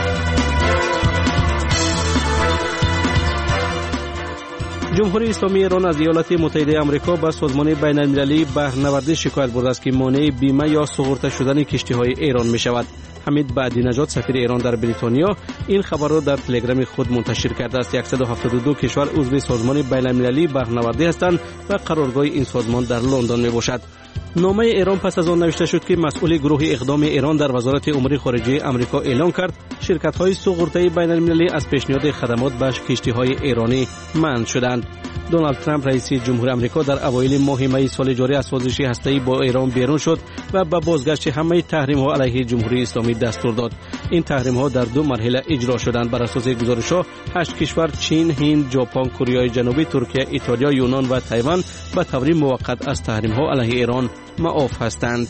جمهوری اسلامی ایران از ایالات متحده آمریکا به سازمان بین المللی بهره‌نوردی شکایت برده است که مانع بیمه یا سقوط شدن کشتی‌های ایران می شود. حمید بعدی نژاد سفیر ایران در بریتانیا این خبر را در تلگرام خود منتشر کرده است. 172 کشور عضو سازمان بین المللی بهره‌نوردی هستند و قرارگاه این سازمان در لندن می باشد. نامه ایران پس از آن نوشته شد که مسئول گروه اقدام ایران در وزارت امور خارجه آمریکا اعلان کرد شرکت‌های سوغورته بین المللی از پیشنهاد خدمات به کشتی‌های ایرانی منع شدند. دونالد ترامپ رئیس جمهور آمریکا در اوایل ماه می سال جاری از سازش هسته‌ای با ایران بیرون شد و به بازگشت همه تحریم‌ها علیه جمهوری اسلامی دستور داد. این تحریم‌ها در 2 مرحله اجرا شدند. بر اساس گزارش‌ها 8 کشور چین، هند، ژاپن، کره جنوبی، ترکیه، ایتالیا، یونان و تایوان به طور موقت از تحریم‌ها علیه ایران معاف هستند.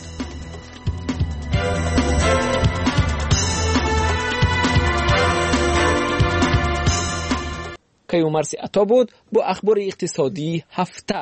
کیومرسی عطا بود با اخبار اقتصادی هفته.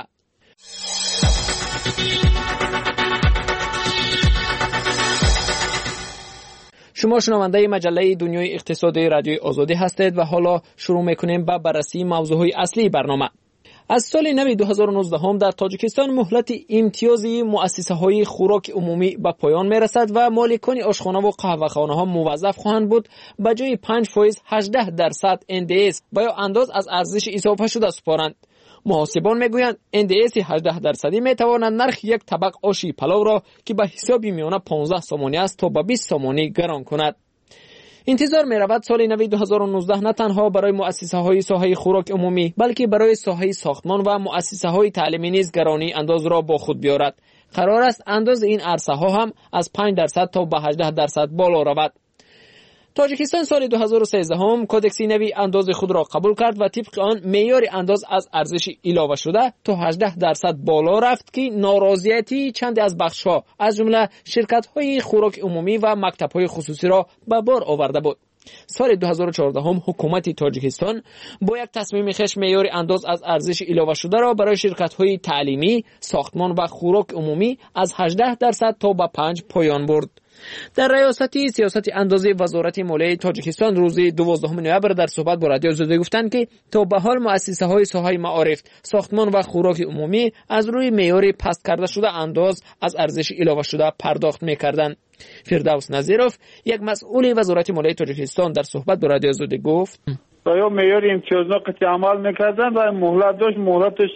شما شنونده مجله دنیای اقتصادی رادیوی آزادی هستید و حالا شروع میکنیم با بررسی موضوعهای اصلی برنامه. از سال نو 2019 هم در تاجیکستان مهلت امتیازی مؤسسه‌های خوراک عمومی به پایان میرسد و مالکان آشخانه و قهوه‌خانه‌ها موظف خواهند بود به جای 5% 18% NDS و یا انداز از ارزش اضافه شده سپارند. محاسبان میگویند NDS 18% میتواند نرخ یک طبق آشی پلو را که به حساب میانه 15 سومانی است تا به 20 سومانی گران کند. انتظار می رود سال نو 2019 نه تنها برای مؤسسه های ساحه خوراک عمومی بلکه برای ساحه ساختمان و مؤسسه های تعلیمی نیز گرانی انداز را با خود بیارد. قرار است انداز این عرصه ها هم از 5% تا به 18% بالا رود. تاجیکستان سال 2013 هم کدکس نوی انداز خود را قبول کرد و طبق آن معیار انداز از ارزش اضافه شده تا 18% بالا رفت که ناراضیتی چند از بخش‌ها از جمله شرکت‌های خوراک عمومی و مکتب‌های خصوصی را به بار آورده بود. سال 2014 هم حکومت تاجیکستان با یک تصمیم خوش معیار انداز از ارزش اضافه شده را برای شرکت‌های تعلیمی، ساختمان و خوراک عمومی از 18% تا به 5 پایان برد. در ریاستی سیاست اندازی وزارت مالیه تاجیکستان روز 12 نوامبر در صحبت با رادیو آزادی گفتند که تا به حال مؤسسه‌های ساحه معارف، ساختمان و خوراک عمومی از روی معیار پست کرده شده انداز از ارزش اضافه شده پرداخت می‌کردند. فردوس نظیروف، یک مسئول وزارت مالیه تاجیکستان، در صحبت با رادیو آزادی گفت: یا معیار امتیازناک عمل می‌کردند و مهلتش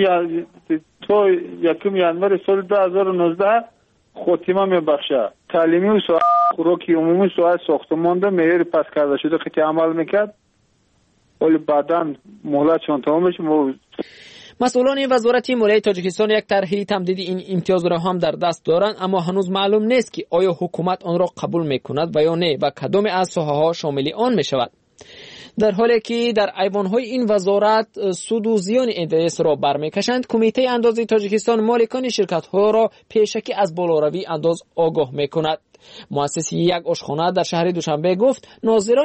یکم ینوار سال 2019 خاتمه میبخشه. تعلیمی و ساعت خوراکی عمومی ساعت ساختمان ده معیار پس کرده شده که عمل میکرد، ولی بعدا مهلتشون تمام میشه. مسئولان وزارت مالیه تاجیکستان یک طرح تمدید این امتیاز را هم در دست دارند، اما هنوز معلوم نیست که آیا حکومت آن را قبول میکند و یا نه و کدام از ساحه‌ها شامل آن میشود. در حالی که در ایوان‌های این وزارت سود و زیان NDS را برمیکشند، کمیته اندازه تاجیکستان مالکان شرکت‌ها را پیشکی از بالاروی انداز آگاه می‌کند. مؤسس یک آشخانه در شهر دوشنبه گفت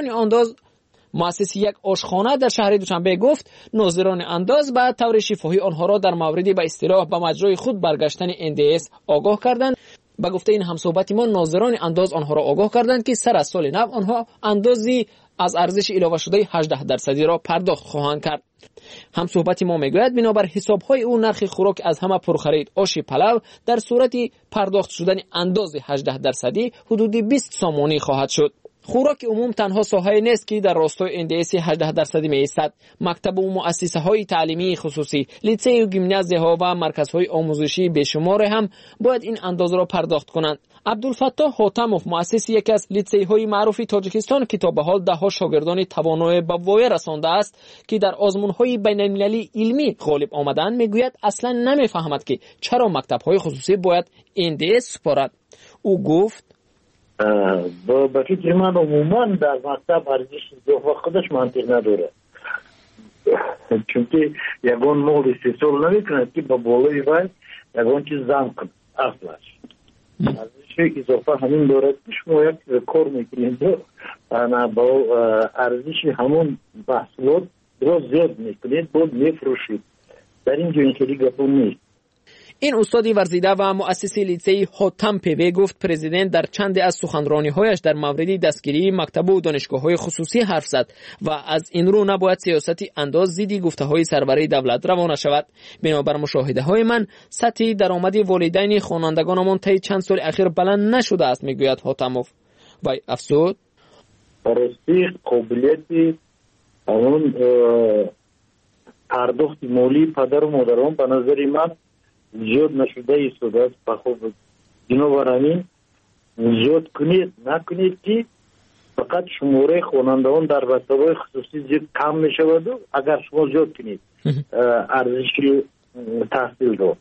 ناظران انداز به طور شفاهی آنها را در مورد به اصطلاح به مجرای خود برگشتن NDS آگاه کردند. به گفته این همصحبت ما، ناظران انداز آنها را آگاه کردند که سر از سال نو آنها اندازی از ارزش اضافه شده 18% را پرداخت خواهند کرد. همصحبت ما میگوید بنابر حساب‌های او نرخ خوراک از همه پرخرید آش پلو در صورت پرداخت شدن اندازه 18% حدود 20 سامانی خواهد شد. خوراک عموم تنها ساحه نیست که در راستای NDS 18% می‌ایستد. مکتب و مؤسسه‌های تعلیمی خصوصی، لیسه و گیمنازی‌ها و مرکزهای آموزشی بیشمار هم باید این اندازه را پرداخت کنند. عبدالفتاح حاتموف، مؤسس یکی از لیسه‌های معروف تاجیکستان که تا به حال ده‌ها شاگردان توانای به وای رسانده است که در آزمون‌های بین‌المللی علمی غالب آمدند، میگوید اصلا نمی‌فهمد که چرا مکتب‌های خصوصی باید NDS سپارد. او گفت: با فکر من عموما در مکتب ارزش اضافه خودش منطق نداره، چونکه یگان مال استحصال نمی‌کند که با بالای وای یگان چیز زن کند. اصلش ارزش اضافه همین دارد که شما یک کار میکنید با ارزش همون محصولات درست زیاد میکنید بود میفروشید. در اینجا این خیلی گپون نیست. این استاد ورزیده و مؤسس لیسه حاتم پیوی گفت پرزیدنت در چند از سخنرانی‌هایش در مورد دستگیری مکتب و دانشگاه‌های خصوصی حرف زد و از این رو نباید سیاستی انداز ضد گفته‌های سربره دولت روانه شود. بنابر مشاهده‌های من سطح درآمد والدین خوانندگانمان طی چند سال اخیر بلند نشده است، میگوید حاتموف. و افزود: راستی قابلیت اون پرداخت مالی پدر و مادران به نظر من زیاد نشده ایستاده است. بنابراین زیاد کنید نکنید که فقط شماره خوانندگان در مکتب‌های خصوصی زیاد کم می شود و اگر شما زیاد کنید ارزش تحصیل رو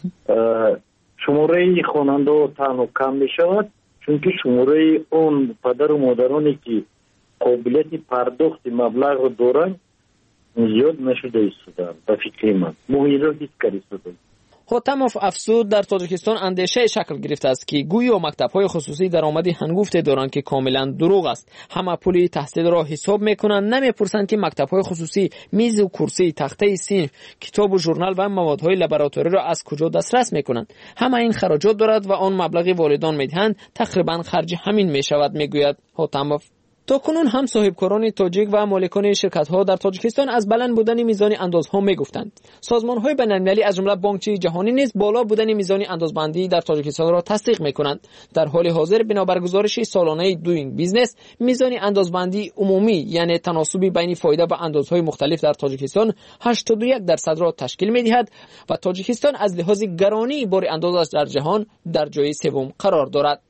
شماره خواننده تنها کم می شود، چون که شماره اون پدر و مادرانی که قابلیت پرداخت مبلغ رو دارن زیاد نشده ایستاده. به فکر من این رو هیچ کاری ایستاده. حاتموف افزود در تاجیکستان اندیشه شکل گرفته است که گویا مکتب‌های خصوصی درآمدی هنگفته دارند که کاملا دروغ است. همه پول تحصیل را حساب میکنند، نمیپرسند که مکتب‌های خصوصی میز و کرسی، تخته صنف، کتاب و ژورنال و موادهای لابراتوری را از کجا دسترس میکنند. همه این خراجات دارد و آن مبلغی والدان میدهند تقریبا خرج همین میشود، میگوید حاتموف. تاکنون هم صاحبکاران تاجیک و مالکان شرکت‌ها در تاجیکستان از بلند بودن میزان اندازها میگفتند. سازمان‌های بین‌المللی از جمله بانکچه جهانی نیز بالا بودن میزان اندازبندی در تاجیکستان را تصدیق می‌کنند. در حال حاضر بنابر گزارش سالانه دوینگ بیزنس، میزان اندازبندی عمومی یعنی تناسب بین فایده و اندازهای مختلف در تاجیکستان 81% را تشکیل می‌دهد و تاجیکستان از لحاظ گرانی بار اندازش در جهان در جای سوم قرار دارد.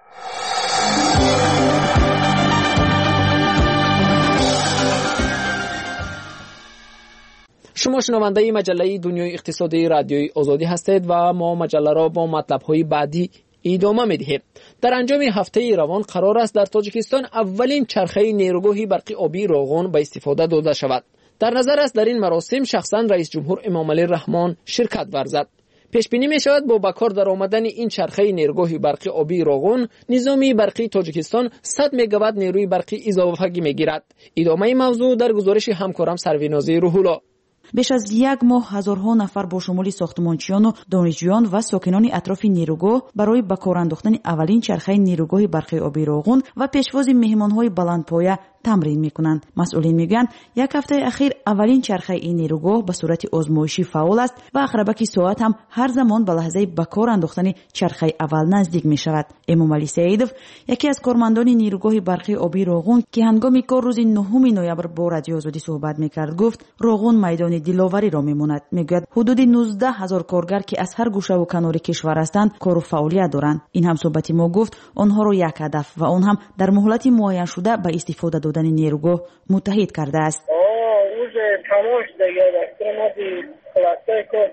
شما شنونده مجله دنیای اقتصادی رادیوی آزادی هستید و ما مجله را با مطلب‌های بعدی ادامه می‌دهیم. در انجام هفته روان قرار است در تاجیکستان اولین چرخه نیروگاه برقی آبی راغون به استفاده داده شود. در نظر است در این مراسم شخصا رئیس جمهور امامعلی رحمان شرکت ورزد. پیش بینی می شود با بکار در آمدن این چرخه نیروگاه برقی آبی راغون، نظام برقی تاجیکستان 100 مگاوات نیروی برقی اضافه می‌گیرد. ادامه موضوع در گزارش همکارم سروینازی روح‌الله. بیش از یک ماه هزارها نفر با شمول ساختمانچیان و دانشجویان و ساکنان اطراف نیروگاه برای به کار انداختن اولین چرخه نیروگاه برقی آبی روغن و پیشواز مهمانهای بلندپایه تمرین میکنند. مسئولین میگن یک هفته اخیر اولین چرخه این نیروگاه به صورت آزمایشی فعال است و اقربک ساعت هم هر زمان به لحظه به کار انداختن چرخه اول نزدیک می شود. امامعلی سعیدов یکی از کارمندان نیروگاه برقی آبی روغن که هنگام کار روز 9 نوامبر با رادیو آزادی صحبت میکرد گفت روغن میدان دلاوری را میماند. میگوید حدود 19,000 کارگر که از هر گوشه و کنار کشور هستند کار و فعالیت دارند. این هم صحبتی ما گفت آنها را یک هدف و آن هم در مهلت معین شده به استفاده دادن نیروگاه متحد کرده است. روز تماش دیگه دسترمازی کلاستای کار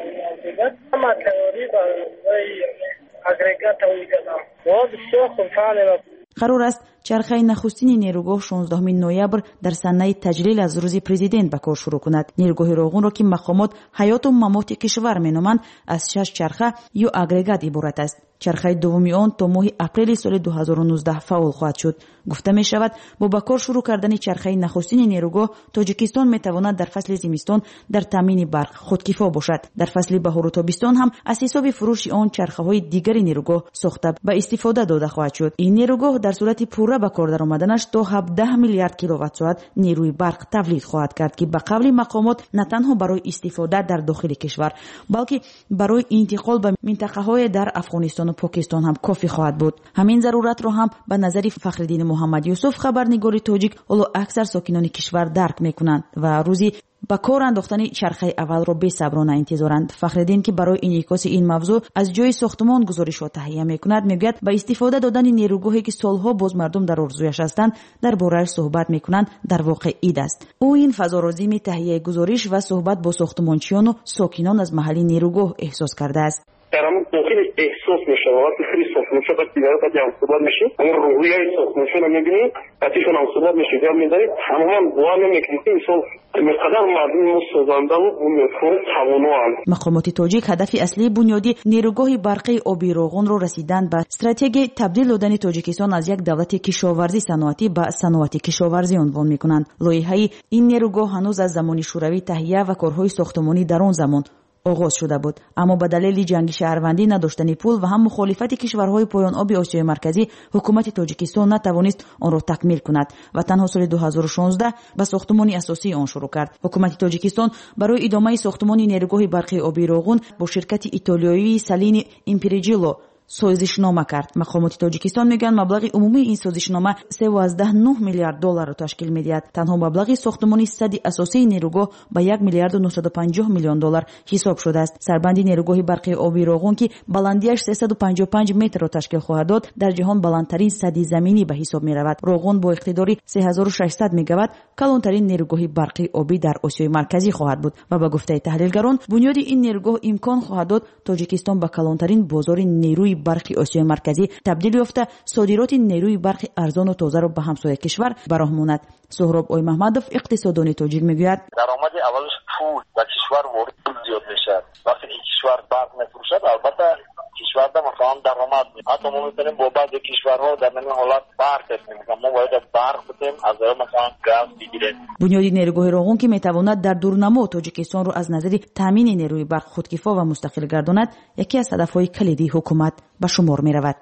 دیگه اما تئوری برای اگریگات تویدن و بسیار فعال. قرار است چرخه نخستین نیروگاه 16 نوامبر در سنه تجلیل از روز پرزیدنت به کار شروع کند. نیروگاه روغن را که مقامات حیات و ممات کشور مینامند از 6 چرخه یا اگریگات عبارت است. چرخه دومی آن تا ماه اپریل سال 2019 فعال خواهد شد. گفته می شود با به کار شروع کردن چرخه نخستین نیروگاه تاجیکستان می تواند در فصل زمستان در تامین برق خودکفا باشد. در فصل بهار و تابستان هم از حساب فروش آن چرخه های دیگر نیروگاه ساخته به استفاده داده خواهد شد. این نیروگاه در صورت پوره به کار درآمدنش تا 17 میلیارد کیلووات ساعت نیروی برق تولید خواهد کرد که به قول مقامات نه تنها برای استفاده در داخل کشور بلکه برای انتقال به منطقه های در افغانستان و پاکستان هم کافی خواهد بود. همین ضرورت را هم به نظر فخرالدین محمد یوسف خبرنگار تاجیک اولو اکثر ساکنان کشور درک میکنند و روزی با کار انداختن چرخه اول را بی‌صبرانه انتظارند. فخرالدین که برای انعکاس این موضوع از جای ساختمان گزارشات تهیه میکند میگوید با استفاده دادن نیروگاهی که سالها باز مردم در آرزویش هستند درباره‌اش صحبت میکنند در واقع اید است. او این فضا را ضمن تهیه گزارش و صحبت با ساختمانچیان و ساکنان از محلی نیروگاه احساس کرده است. درام داخل احساس میشه وقتی خیلی ساختمان‌ها بعد دیگه بعد هم صحبت میشه اون روحیه ساختمان‌ها رو میبینید بعدشون هم صحبت میشه جا میذارید تماما بوام میکنید مثلا مقدار مردم سازنده و اون مفهوم توانایی مقامات تاجیک هدف اصلی بنیادی نیروگاه برقی آبی روغن رو رسیدن به استراتژی تبدیل دادن تاجیکستان از یک دولت کشاورزی صنعتی به صنعتی کشاورزی عنوان میکنند. لایحه این نیروگاه هنوز از زمان شوروی تهیه و کارهای ساختمانی در آن زمان آغاز شده بود، اما به دلیل جنگ شهروندی نداشتن پول و هم مخالفت کشورهای پایان آب آسیای مرکزی حکومت تاجیکستان نتوانست آن را تکمیل کند و تنها سال 2016 به ساختمان اساسی آن شروع کرد. حکومت تاجیکستان برای ادامه ساختمان نیروگاه برقی آبی روغن با شرکت ایتالیایی سالین امپریجیلو سازشنامه کرد. مقامات تاجیکستان میگن مبلغ عمومی این سازشنامه 13.9 میلیارد دلار را تشکیل میدهد. تنها مبلغ ساختمان سد اساسی نیروگاه به 1 میلیارد و 950 میلیون دلار حساب شده است. سربند نیروگاه برقی آبی روغن که بلندیش 355 متر را تشکیل خواهد داد در جهان بلندترین سد زمینی به حساب میرود. روغن با اقتدار 3600 مگاوات کلانترین نیروگاه برقی آبی در آسیای مرکزی خواهد بود و به گفته تحلیلگران بنیاد این نیروگاه امکان خواهد داد تاجیکستان به کلانترین بازار نیروی برقی آسیای مرکزی تبدیل یافته صادرات نیروی برقی ارزان و تازه را به همسایه کشور براه ماند. سهراب اوی محمدов اقتصاددان تاجیک میگوید درآمد اولش پول و کشور وارد زیاد میشه. وقتی کشور برق میفروشد البته کشور دا مثلا درآمد حتی ما میتونیم با بعضی کشورها در این حالت برق میکنیم. ما باید برق بدیم از مثلا گاز بگیریم. بنیاد نیروگاه روغن که میتواند در دورنما تاجیکستان را از نظر تامین نیروی برق خودکفا و مستقل گرداند یکی از هدفهای کلیدی حکومت به شمار میرود.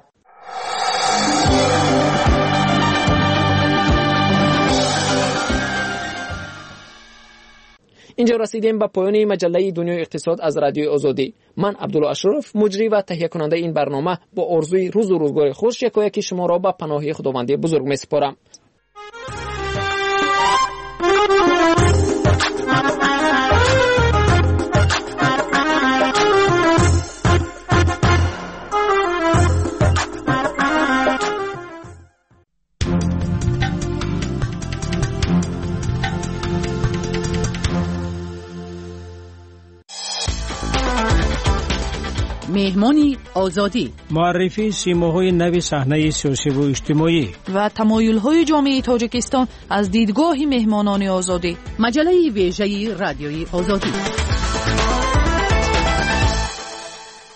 اینجا رسیدیم به پایان مجله دنیای اقتصاد از رادیو آزادی. من عبدالله اشرف مجری و تهیه کننده این برنامه با آرزوی روز و روزگار خوش یکایک شما را به پناه خداوند بزرگ میسپارم. مهمانی آزادی، معرفی سیماهای نو صحنه سیاسی و اجتماعی و تمایل‌های جامعه تاجیکستان از دیدگاه مهمانان آزادی. مجله ویژه رادیوی آزادی.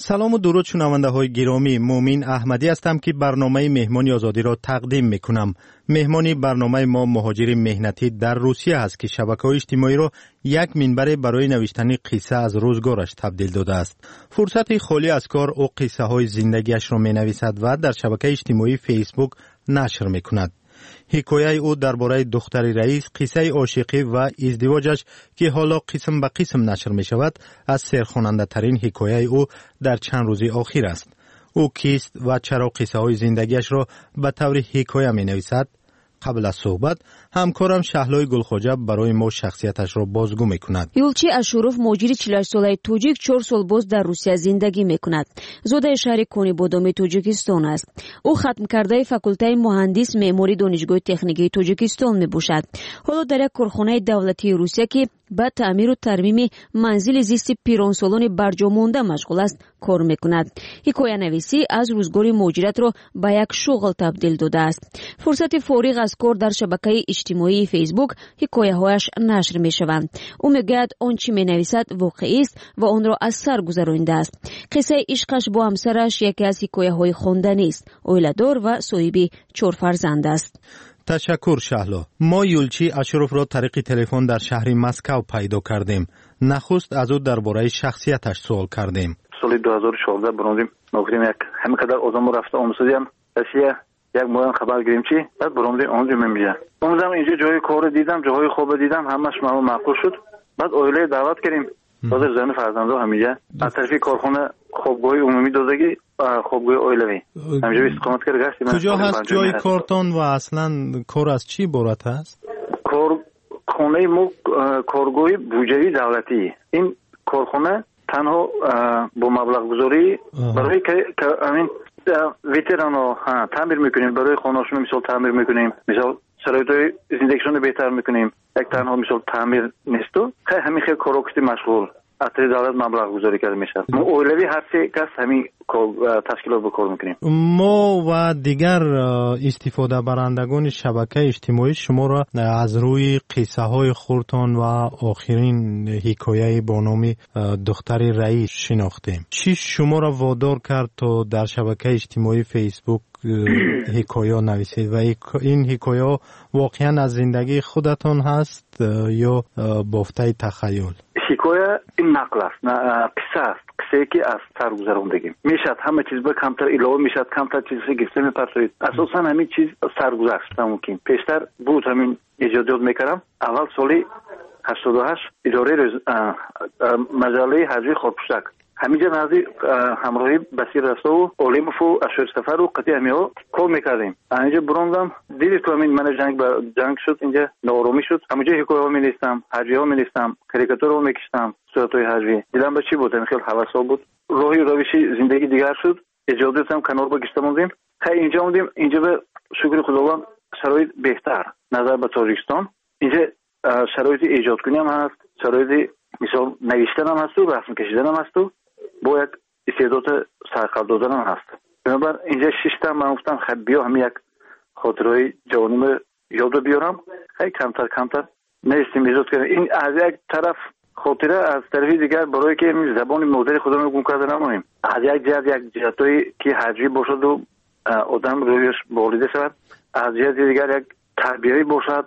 سلام و درود شنونده های گرامی، مومین احمدی هستم که برنامه مهمانی آزادی را تقدیم میکنم. مهمانی برنامه ما مهاجر مهنتی در روسیه است که شبکه‌های اجتماعی را یک منبر برای نوشتن قصه از روزگارش تبدیل داده است. فرصت خالی از کار او قصه های زندگیش را می نویسد و در شبکه اجتماعی فیسبوک نشر می کند. حکایه او درباره دختر رئیس، قصه عاشقی و ازدواجش که حالا قسم به قسم نشر می شود، از سرخواننده ترین حکایه او در چند روز اخیر است. او کیست و چرا قصه های زندگیش را به طور حکایه می نویسد؟ قبل از صحبت همکارم شهلای گلخواجه برای ما شخصیتش را بازگو میکند. یولچی اشوروف مهاجر 48 ساله توجیک 4 سال باز در روسیه زندگی میکند. زاده شهر کونی بادام توجیکستان است. او ختم کرده فاکولته مهندس معماری دانشگاه تکنیکی توجیکستان میباشد. حالا در یک کارخانه دولتی روسیه که با تعمیر و ترمیم منزل زیست پیرانسالان برجامانده مشغول است کار میکند. حکایه نویسی از روزگار مهاجرت را به یک شغل تبدیل داده است. فرصت فارغ از کار در شبکه اجتماعی فیسبوک حکایه هایش نشر می شوند. او میگوید آنچه می نویسد واقعی است و آن را از سر گذرانده است. قصه عشقش با همسرش یکی از حکایه های خواندنی است. اویله‌دار و صاحب 4 فرزند است. تشکر شهلا. ما یولچی اشروف را طریق تلفن در شهر مسکو پیدا کردیم. نخست از او درباره شخصیتش سوال کردیم. سال 2014 بروندیم نوکریم یک همه قدر آدم رفته آموزیدیم روسیه یک مورد خبر گرفتیم چی بعد بروندیم اونجا میمیره. اونجا اینجا جای کار دیدم، جای خوب دیدم، همش معقول شد. بعد اویله دعوت کردیم. حاضر زن فرزندو همیشه از طرف کارخانه خوابگاه عمومی دادگی خوابگاه اویلوی همینجا استقامت کرد. کجا هست جای کارتون و اصلا کار از چی عبارت است؟ کارخانه ما کارگاه بودجه دولتی. این کارخانه تنها با مبلغ گذاری برای که همین ویترانو تعمیر میکنیم، برای خانه‌شون مثال تعمیر میکنیم، مثال شرایط زندگیشون بهتر میکنیم. یک تنها مثال تعمیر نیست و همین خیلی کاراکتی مشغول اتری دولت مبلغ گذاری کرده میشه. ما اولوی هر سه کس همین تشکیلات بکار میکنیم. ما و دیگر استفاده برندگان شبکه اجتماعی شما را از روی قصه های خورتان و آخرین حکایه با نام دختر رئیس شناختیم. چی شما را وادار کرد تا در شبکه اجتماعی فیسبوک حکایه نویسید و این حکایه واقعا از زندگی خودتان هست یا بافته تخیل؟ حکایه این نقل است، قصه است، قصه که از سر گذراندگی میشد. همه چیز به کمتر علاوه میشد، کمتر چیزی گفته میپرسید. اساسا همین چیز سرگذشت ممکن پیشتر بود. همین ایجادات میکردم. اول سالی 88 اداره مجله حجوی خودپوشک همینجا نزدیک همراهی بسیر رسته و اولیموف و اشور سفر و قطعی همیه کار میکردیم. اینجا بروندم دیدید که من جنگ شد، اینجا نارامی شد. همینجا حکایه ها می‌نویسم، حجوی ها می‌نویسم، کاریکاتور ها می‌کشیدم، صورت‌های حجوی. دیدم به چی بود؟ خیلی هوسا بود. راهی روشی زندگی دیگر شد. اجازه هم کنار بگشته موندیم. خیلی اینجا موندیم. اینجا به شکر خداوند شرایط بهتر نظر به تاجیکستان. اینجا شرایط ایجاد کنی هم هست، شرایط مثال نوشتن هم هست و رسم کشیدن هم هست و با یک استعداد سرقلب دادن هم هست. بنابر اینجا 6 تا من گفتم خب بیا هم یک خاطرهای جوانیم یاد بیارم. خیلی کمتر نیستیم ایجاد کردن. این از یک طرف خاطره، از طرفی دیگر برای که زبان مادری خودمون رو گم کرده نمونیم. از یک جهتایی که حجوی باشد و آدم رویش بالیده شود، از جهت دیگر یک تربیتی باشد.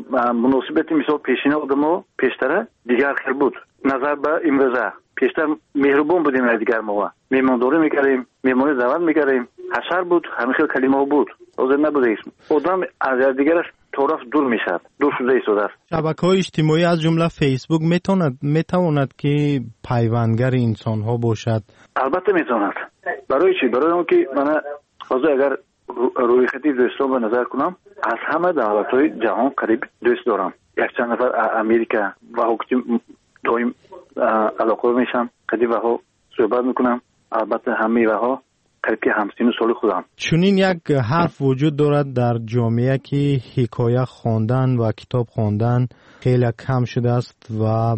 مناسبت مثال پیشین آدم‌ها پیشتره دیگر خیلی بود. نظر به امروزه پیشتر مهربان بودیم، دیگر ما میمانداری میکردیم، میمانی دعوت میکردیم، حشر بود، همه خیلی کلمه بود. حاضر نبوده اسم آدم از دیگرش طرف دور میشد، دور شده ایستاده است. شبکه‌های اجتماعی از جمله فیسبوک میتواند که پیوندگر انسان ها باشد؟ البته میتواند. برای چی؟ برای اون که من حاضر اگر روی خطی دوستان به نظر کنم، از همه دولت‌های جهان قریب دوست دارم. یک چند نفر امریکا و حکومت دائم علاقه میشم، قدیم ها صحبت میکنم. البته همه ها قریب که همسین سال خودم. چونین یک حرف وجود دارد در جامعه که حکایه خواندن و کتاب خواندن خیلی کم شده است و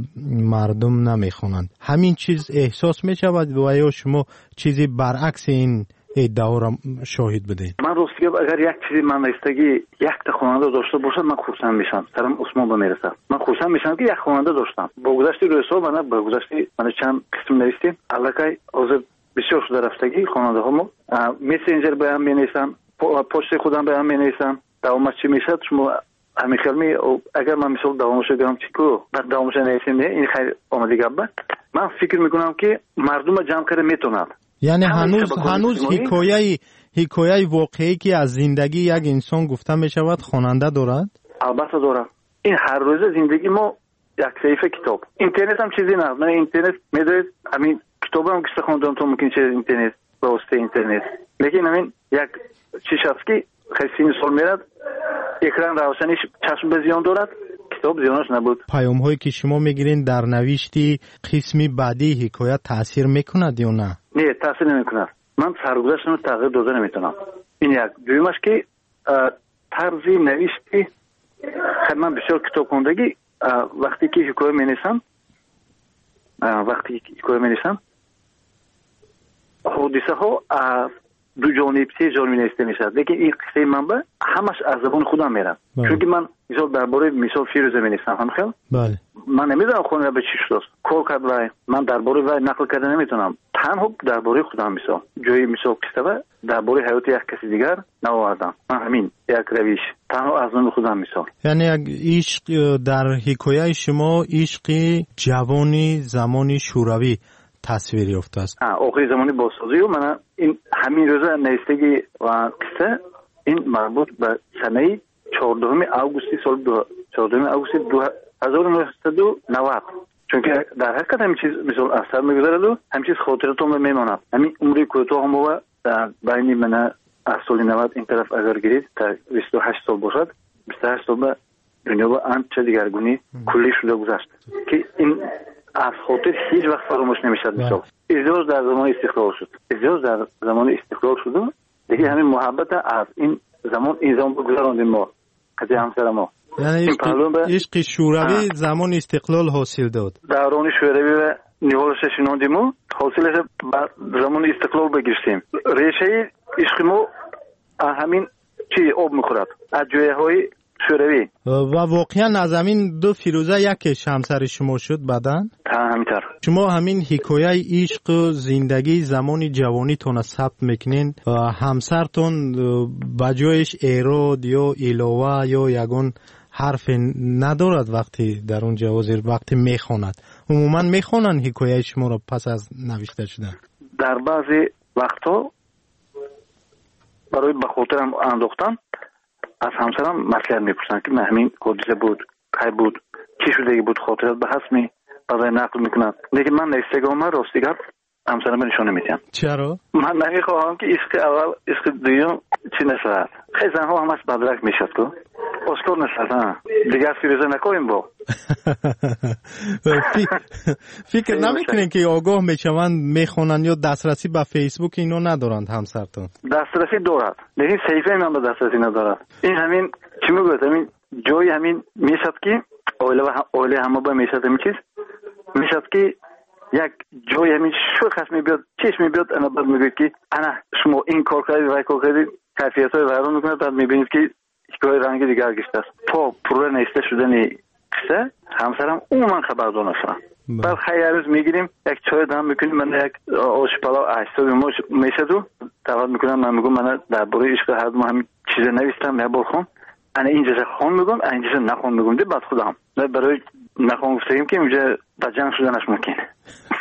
مردم نمیخوانند. همین چیز احساس میشود و یا شما چیزی برعکس این ادعا را شاهد بدین؟ من راستی اگر یک چیزی من ایستگی یک تا خواننده داشته باشم من خرسند میشم، سرم عثمان بمیرسم. من خرسند میشم که یک خواننده داشتم. با گذشت روزها من با گذشت من چند قسم نوشتیم الکی از گذشتگی خواننده ها ما مسنجر به هم می‌نویسن، پست خودم به هم می‌نویسن. دوامش چی میشه شما همین خیلی اگر من مثلا دوامش بگم چیکو بعد دوامش نویسیم نه این خیلی آماده گفت. من فکر میکنم که مردم جمع کرده میتونن. یعنی هنوز حکایه واقعی که از زندگی یک انسان گفته میشود خواننده دارد؟ البته داره. این هر روز زندگی ما یک صفحه کتاب. اینترنت هم چیزی نه اینترنت میدونید همین کتابم که خوندم تو ممکن چه اینترنت با واسطه اینترنت. لیکن همین یک چیز است که خیلی سال میرد اکران روشنیش چشم به زیان دارد کتاب زیانش نبود. پیام هایی که شما میگیرین در نوشتی قسمی بعدی حکایت تاثیر میکند یا نه؟ نه تاثیر نمیکند. من سرگذشتم تغییر داده نمیتونم. این یک دویمش که طرز نوشتی خیلی من بسیار کتاب خوندگی وقتی که حکایت مینویسم حادثه ها دو جانب سه جانب نوشته میشد. لیکن این قصه منبع همش از زبان خودم میرم. چون که من مثال درباره مثال فیروزه مینویسم هم خیلی بله من نمیدونم خونه به چی شد کار کرد و من درباره وای نقل کرده نمیتونم. تنها درباره خودم مثال جای مثال قصه درباره حیات یک کسی دیگر نوردم. من همین یک روش تنها از نام خودم مثال. یعنی عشق در حکایت شما عشق جوانی زمانی شوروی تصویر یافته است. آخری زمانی بازسازی و من این همین روز نوشتگی و قصه این مربوط به سنه 14 آگوست سال 1990 چون که در حقیقت همین چیز مثل اثر میگذارد و همین چیز خاطراتم میماند. همین عمری کوتاه هم و بین من از سال 90 این طرف اگر گیرید تا 28 سال باشد 28 سال به دنیا با آنچه دیگرگونی کلی شده گذشت که این از خاطر هیچ وقت فراموش نمیشد. مثلا ازدواج در زمان استقلال شد دیگه همین محبت از این زمان بگذراندیم ما قضیه همسر ما. یعنی عشق شوروی زمان استقلال حاصل داد. دوران شوروی و نیولش شناندیم و حاصلش زمان استقلال بگیریم. ریشه عشق ما همین چی آب میخورد از جایه های شوروی و واقعا از همین دو فیروزه یکش همسر شما شد بعدن؟ همینطور. شما همین حکایه عشق زندگی زمان جوانی تون ثبت میکنین همسرتون بجایش ایراد یا علاوه یا یگون حرف ندارد وقتی در اون جوازیر وقتی میخواند عموما میخوانن حکایه شما رو پس از نوشته شدن؟ در بعضی وقتا برای به خاطرم انداختن از همسرم مسئله میپرسن که همین حادثه بود کی بود چی شده بود خاطرات به حسمی برای نقل میکنن. لیکن من نوشتگام راستیگر همسرم نشون نمیدم. چرا؟ من نمیخواهم که عشق اول عشق دوم چی نشود. خیلی زنها همش بدرک میشد که اسکار نشد دیگر فیروزه نکنیم با فکر نمیکنین که آگاه میشوند میخونن یا دسترسی به فیسبوک اینو ندارند همسرتون؟ دسترسی دارد لیکن صحیفه من به دسترسی ندارد. این همین چی میگوید همین جای همین میشد که اوله همه با میشد همین چیز میشد که یک جای همین شوخ میبیاد چیش میبیاد انا بعد میگوید که انا شما این کار کردید و کار کردید کیفیت های ویران میکنه بعد میبینید که حکایه رنگ دیگر گشته است. تا پروژه نوشته شدن قصه همسرم من خبردار نشدم. بعد خیلی روز میگیریم یک چای دم میکنیم من یک آش پلاو اجسادی میشد و دعوت میکنم من میگم من درباره عشق هر ما همین چیز نوشتم یا بخون انا اینجا خون میگم اینجا نخون میگم ده بعد خودم برای نخون گفتیم که اینجا با جنگ شدنش ممکنه.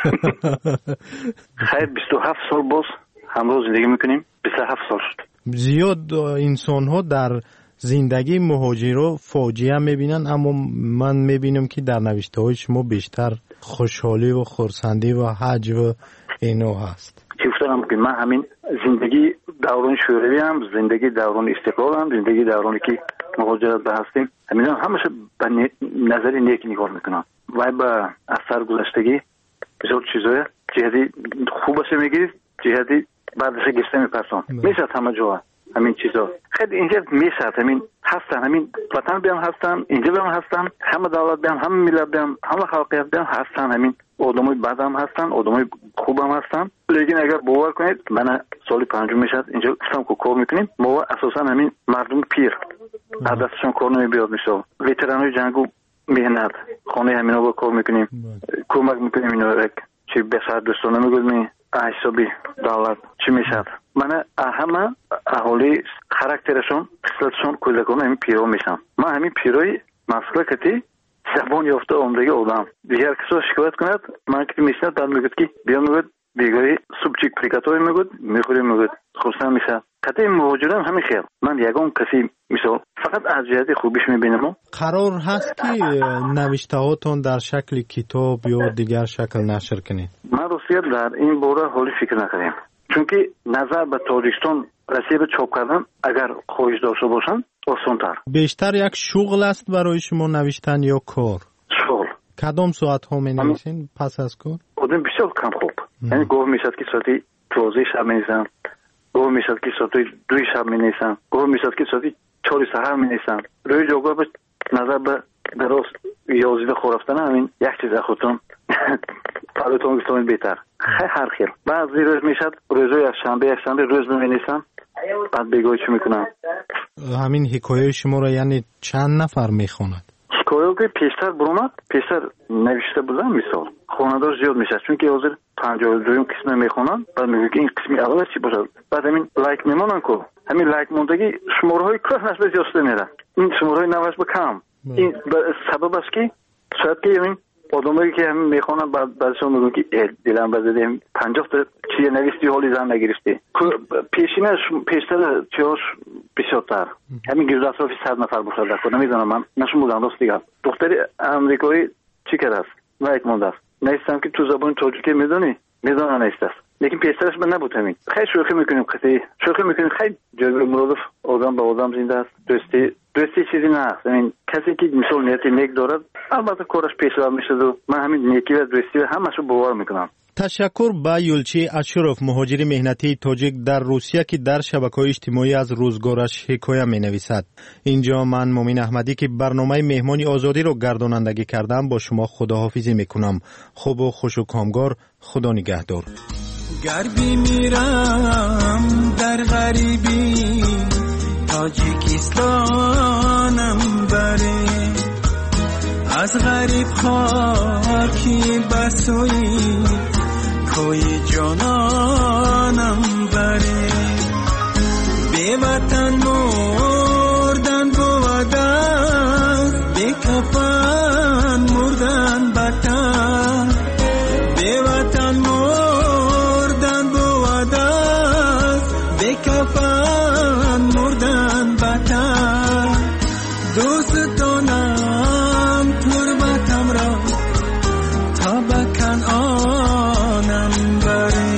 خیلی 27 سال باز همراه زندگی میکنیم 27 سال شد. زیاد انسان ها در زندگی مهاجرو فاجعه میبینن اما من میبینم که در نوشته های شما بیشتر خوشحالی و خرسندی و حج و اینو هست. چی گفتم که من همین زندگی دوران شوروی هم زندگی دوران استقلال هم زندگی دورانی که مهاجرت به هستیم همینا همش به نظر نیک نگاه میکنم و به اثر گذشتگی بسیار چیزای جهتی خوبش میگیرید جهتی بعدش گشته میپرسن میشد همه جا همین چیزا خیلی اینجا میشد همین هستن همین وطن بیان هستن اینجا بیان هستن همه دولت بیان همه ملت بیان همه خلقیت بیان هستن همین آدمای بد هم هستن آدمای خوب هم هستن. لیکن اگر باور کنید من سال 5 میشد اینجا گفتم که کار میکنیم ما اساسا همین مردم پیر از دستشون کار نمیاد میشه وترانای جنگو مهنت خانه همینا با کار میکنیم کمک میکنیم اینا چی بسر دوستانه میگویم حسابی دولت چی میشد؟ من همه اهالی خاراکترشون خصلتشون کودکان همین پیرو میشن. من همین پیروی مسئله کتی زبان یافته عمدگی آدم دیگر کسا شکایت کند من کتی میشنم بعد میگوید که بیا میگوید بیگاری سوپچیک پریکاتوی میگوید میخوری میگوید خورسن میشه کتی مواجرم همین خیل من یکم کسی مثال فقط از جهت خوبیش میبینم. قرار هست که نوشته هاتون در شکل کتاب یا دیگر شکل نشر کنید؟ ما روسیه در این باره حالی فکر نکردیم چون که نظر به تاجیکستان رسیه به چاپ کردن اگر خواهش داشته باشن آسان‌تر. بیشتر یک شغل است برای شما نوشتن یا کار؟ شغل. کدام ساعت ها می نویسین پس از کار؟ آدم بسیار کم خوب. یعنی گوه میشد که ساعتی 12 شب می نویسن، گوه میشد که ساعتی 2 شب می نویسن، گوه میشد که ساعتی 4 سحر می نویسن. روی جوگاه به نظر به درست یازده خورفتن همین یک چیز خودتون پلوتون گفتم بهتر. هر خیل. بعضی روز میشد روزای یک شنبه روز می نویسن. بعد بگوی چی میکنم. همین حکایه شما را یعنی چند نفر میخواند؟ حکایه که پیشتر برومد پیشتر نوشته بودن مثال خواندار زیاد میشه چون که حاضر 52 قسم میخونن بعد میگه که این قسمی اول چی باشه بعد همین لایک میمونن کو همین لایک موندگی شماره های کلاس نسبت زیاد میره این شماره های نوش به کم این سبب است که شاید که همین آدمایی که همین میخونن بعدشون میگن که دلم بزدیم 50 تا چیه نوشتی حالی زن نگرفتی پیشینش پیشتر چیاش بسیارتر همین گیرد اطرافی 100 نفر باشه دکو نمیدونم من نشون بودم راست دیگه دختری امریکایی چی کرده است لایک مونده است نیستم که تو زبان تاجیکی میدونی نیست است لیکن پیشترش من نبود همین خیلی شوخی میکنیم خیلی جلوی مرادف آدم با آدم زنده است دوستی چیزی نه همین کسی که مثال نیتی نیک دارد البته کارش پیشرفت میشه و من همین نیکی و دوستی همشو باور میکنم. تشکر به یولچی اشرف مهاجر مهنتی تاجیک در روسیه که در شبکه‌های اجتماعی از روزگارش حکایه می‌نویسد. اینجا من مومن احمدی که برنامه مهمانی آزادی رو گردانندگی کردم با شما خداحافظی میکنم. خوب و خوش و کامگار. خدا نگهدار. غربی میرم در غریبی تاجیکستانم بره از غریب خاکی بسوی کوی جانانم بره بی وطن مردن بودن بی کفن مردن بطن بی وطن مردن بودن بی کفن مردن بطن دوستانم تربتم را تا به کنعانم بره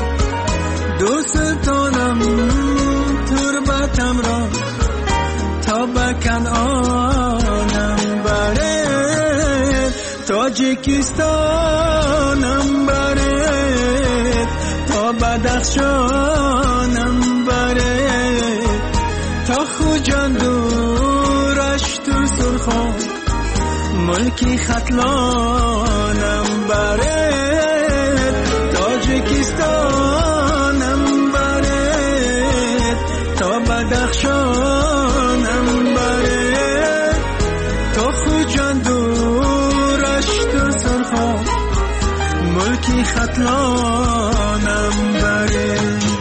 دوستانم تربتم را تا به کنعانم بره تاجیکستانم بره تا بدخشانم بره تا خوجان دورش تو سرخان ملکی ختلانم بره تاجیکستانم بره تا بدخشانم بره تا خوجان دورش تو سرخان ملکی ختلانم بره.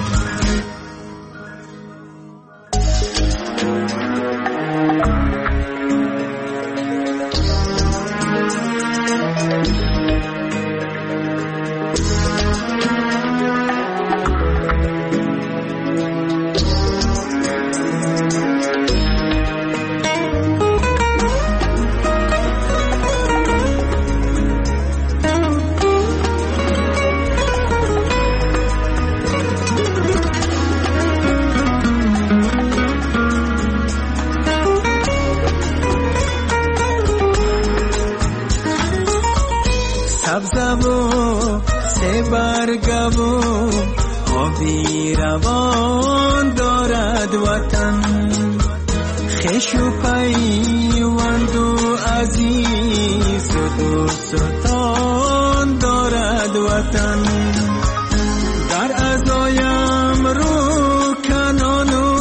آبی روان دارد وطن خش و پیوند و عزیز و دوستان دارد وطن در ازایم رو کنان و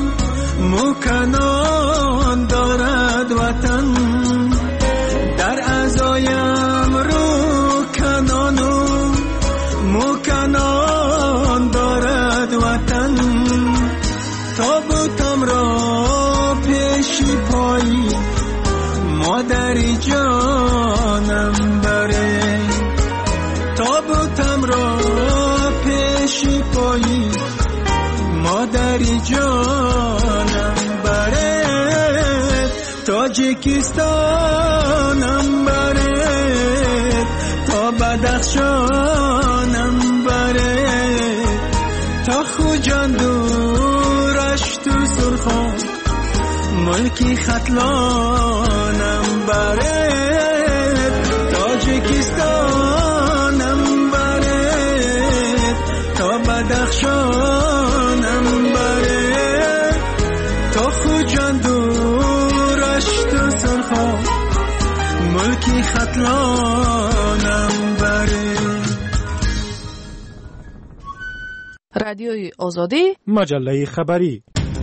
مکنان دارد وطن در ازایم رو کنان و مکنان شیپایی مادری جانم برات تاجیکستانم برات تا بدخشانم برات تا خوجان دورش تو سرخان ملکی ختلانم برات تاجیکستانم برات تا بدخشانم برات تا خوجان دورش تو سرخان ملکی ختلانم برات. رادیوی آزادی، مجله خبری.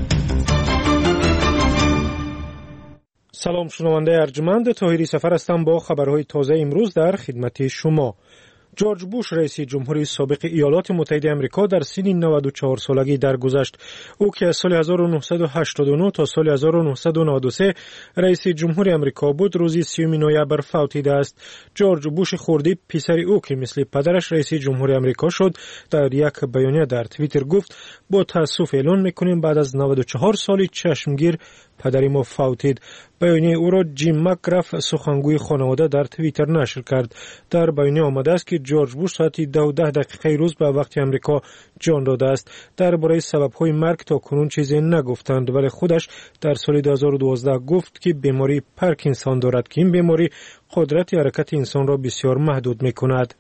سلام شنونده ارجمند، طاهری سفر هستم با خبرهای تازه امروز در خدمت شما. جورج بوش رئیس جمهوری سابق ایالات متحده آمریکا در سن 94 سالگی درگذشت. او که از سال 1989 تا سال 1993 رئیس جمهوری آمریکا بود، روز 30 نوامبر فوتیده است. جورج بوش خردی پسر او که مثل پدرش رئیس جمهوری آمریکا شد، در یک بیانیه در توییتر گفت: با تأسف اعلان میکنیم بعد از 94 سال چشمگیر پدری ما فوتید. بیانیه او را جیم مکگراف سخنگوی خانواده در توییتر نشر کرد. در بیانیه آمده است که جورج بوش ساعت 12 روز به وقت آمریکا جان داده است. درباره سبب‌های مرگ تا کنون چیزی نگفتند، ولی خودش در سال 2012 گفت که بیماری پارکینسون دارد که این بیماری قدرت حرکت انسان را بسیار محدود می‌کند.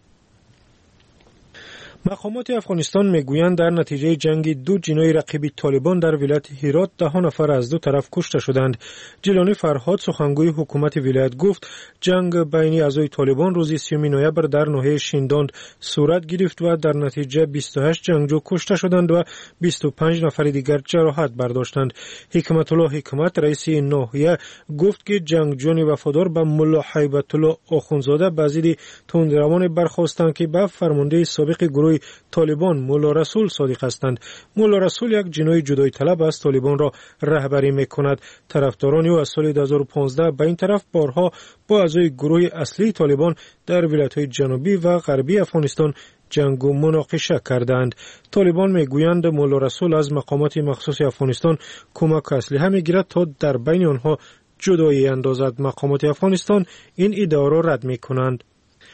مقامات افغانستان میگویند در نتیجه جنگ دو جنای رقیب طالبان در ولایت هرات 10 نفر از دو طرف کشته شدند. جیلانی فرهاد سخنگوی حکومت ولایت گفت جنگ بین اعضای طالبان روز 30 نوامبر در ناحیه شینداند صورت گرفت و در نتیجه 28 جنگجو کشته شدند و 25 نفر دیگر جراحت برداشتند. حکمت الله حکمت رئیس ناحیه گفت که جنگجویان وفادار به ملا هیبت الله آخوندزاده به ضد تندروان برخاستند که به فرمانده سابق گروه طالبان مولا رسول صادق هستند. مولا رسول یک جنای جدایی طلب از طالبان را رهبری میکند. طرفداران او از سال 2015 به این طرف بارها با اعضای گروه اصلی طالبان در ولایت‌های جنوبی و غربی افغانستان جنگ و مناقشه کردند. طالبان میگویند مولا رسول از مقامات مخصوص افغانستان کمک اسلحه میگیرد تا در بین آنها جدایی اندازد. مقامات افغانستان این ادعا را رد میکنند.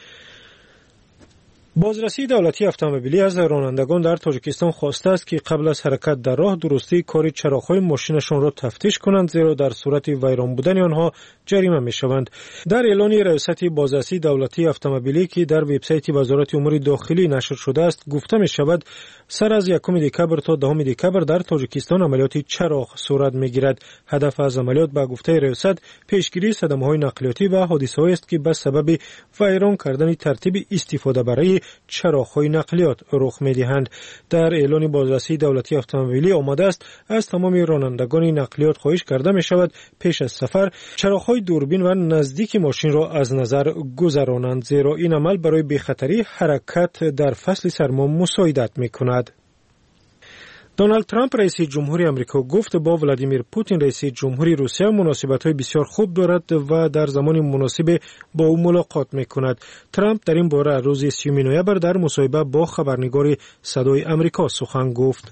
بازرسی دولتی اتومبیلی از رانندگان در تاجیکستان خواسته است که قبل از حرکت در راه درستی کار چراغ‌های ماشینشان را تفتیش کنند، زیرا در صورت ویران بودن آنها جریمه می‌شوند. در اعلان ریاست بازرسی دولتی اتومبیلی که در وبسایت وزارت امور داخلی نشر شده است گفته می‌شود سر از 1 دکبر تا 10 دکبر در تاجیکستان عملیات چراغ صورت می‌گیرد. هدف از عملیات به گفته ریاست پیشگیری صدمه‌های نقلیاتی و حادثه‌هایی است که به سبب ویران کردن ترتیب استفاده برای چراغ‌های نقلیات رخ می‌دهند. در اعلان بازرسی دولتی اتومبیلی آمده است از تمام رانندگان نقلیات خواهش کرده می‌شود پیش از سفر چراغ‌های دوربین و نزدیک ماشین را از نظر گذرانند، زیرا این عمل برای بی‌خطری حرکت در فصل سرما مساعدت می‌کند. دونالد ترامپ رئیس جمهوری آمریکا گفت با ولادیمیر پوتین رئیس جمهوری روسیه مناسبت‌های بسیار خوب دارد و در زمان مناسب با او ملاقات می‌کند. ترامپ در این باره روز 30 نوامبر در مصاحبه با خبرنگار صدای آمریکا سخن گفت.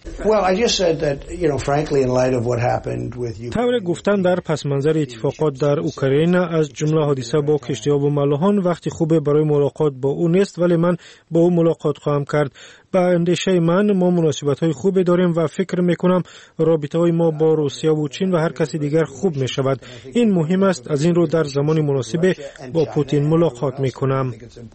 طور گفتن در پس منظر اتفاقات در اوکراین از جمله حادثه با کشتی‌ها و ملاحان وقتی خوبه برای ملاقات با او نیست، ولی من با او ملاقات خواهم کرد. با اندیشه من ما مناسبت‌های خوبی داریم و فکر می‌کنم رابطه‌های ما با روسیه و چین و هر کسی دیگر خوب می‌شود. این مهم است. از این رو در زمان مناسب با پوتین ملاقات می‌کنم.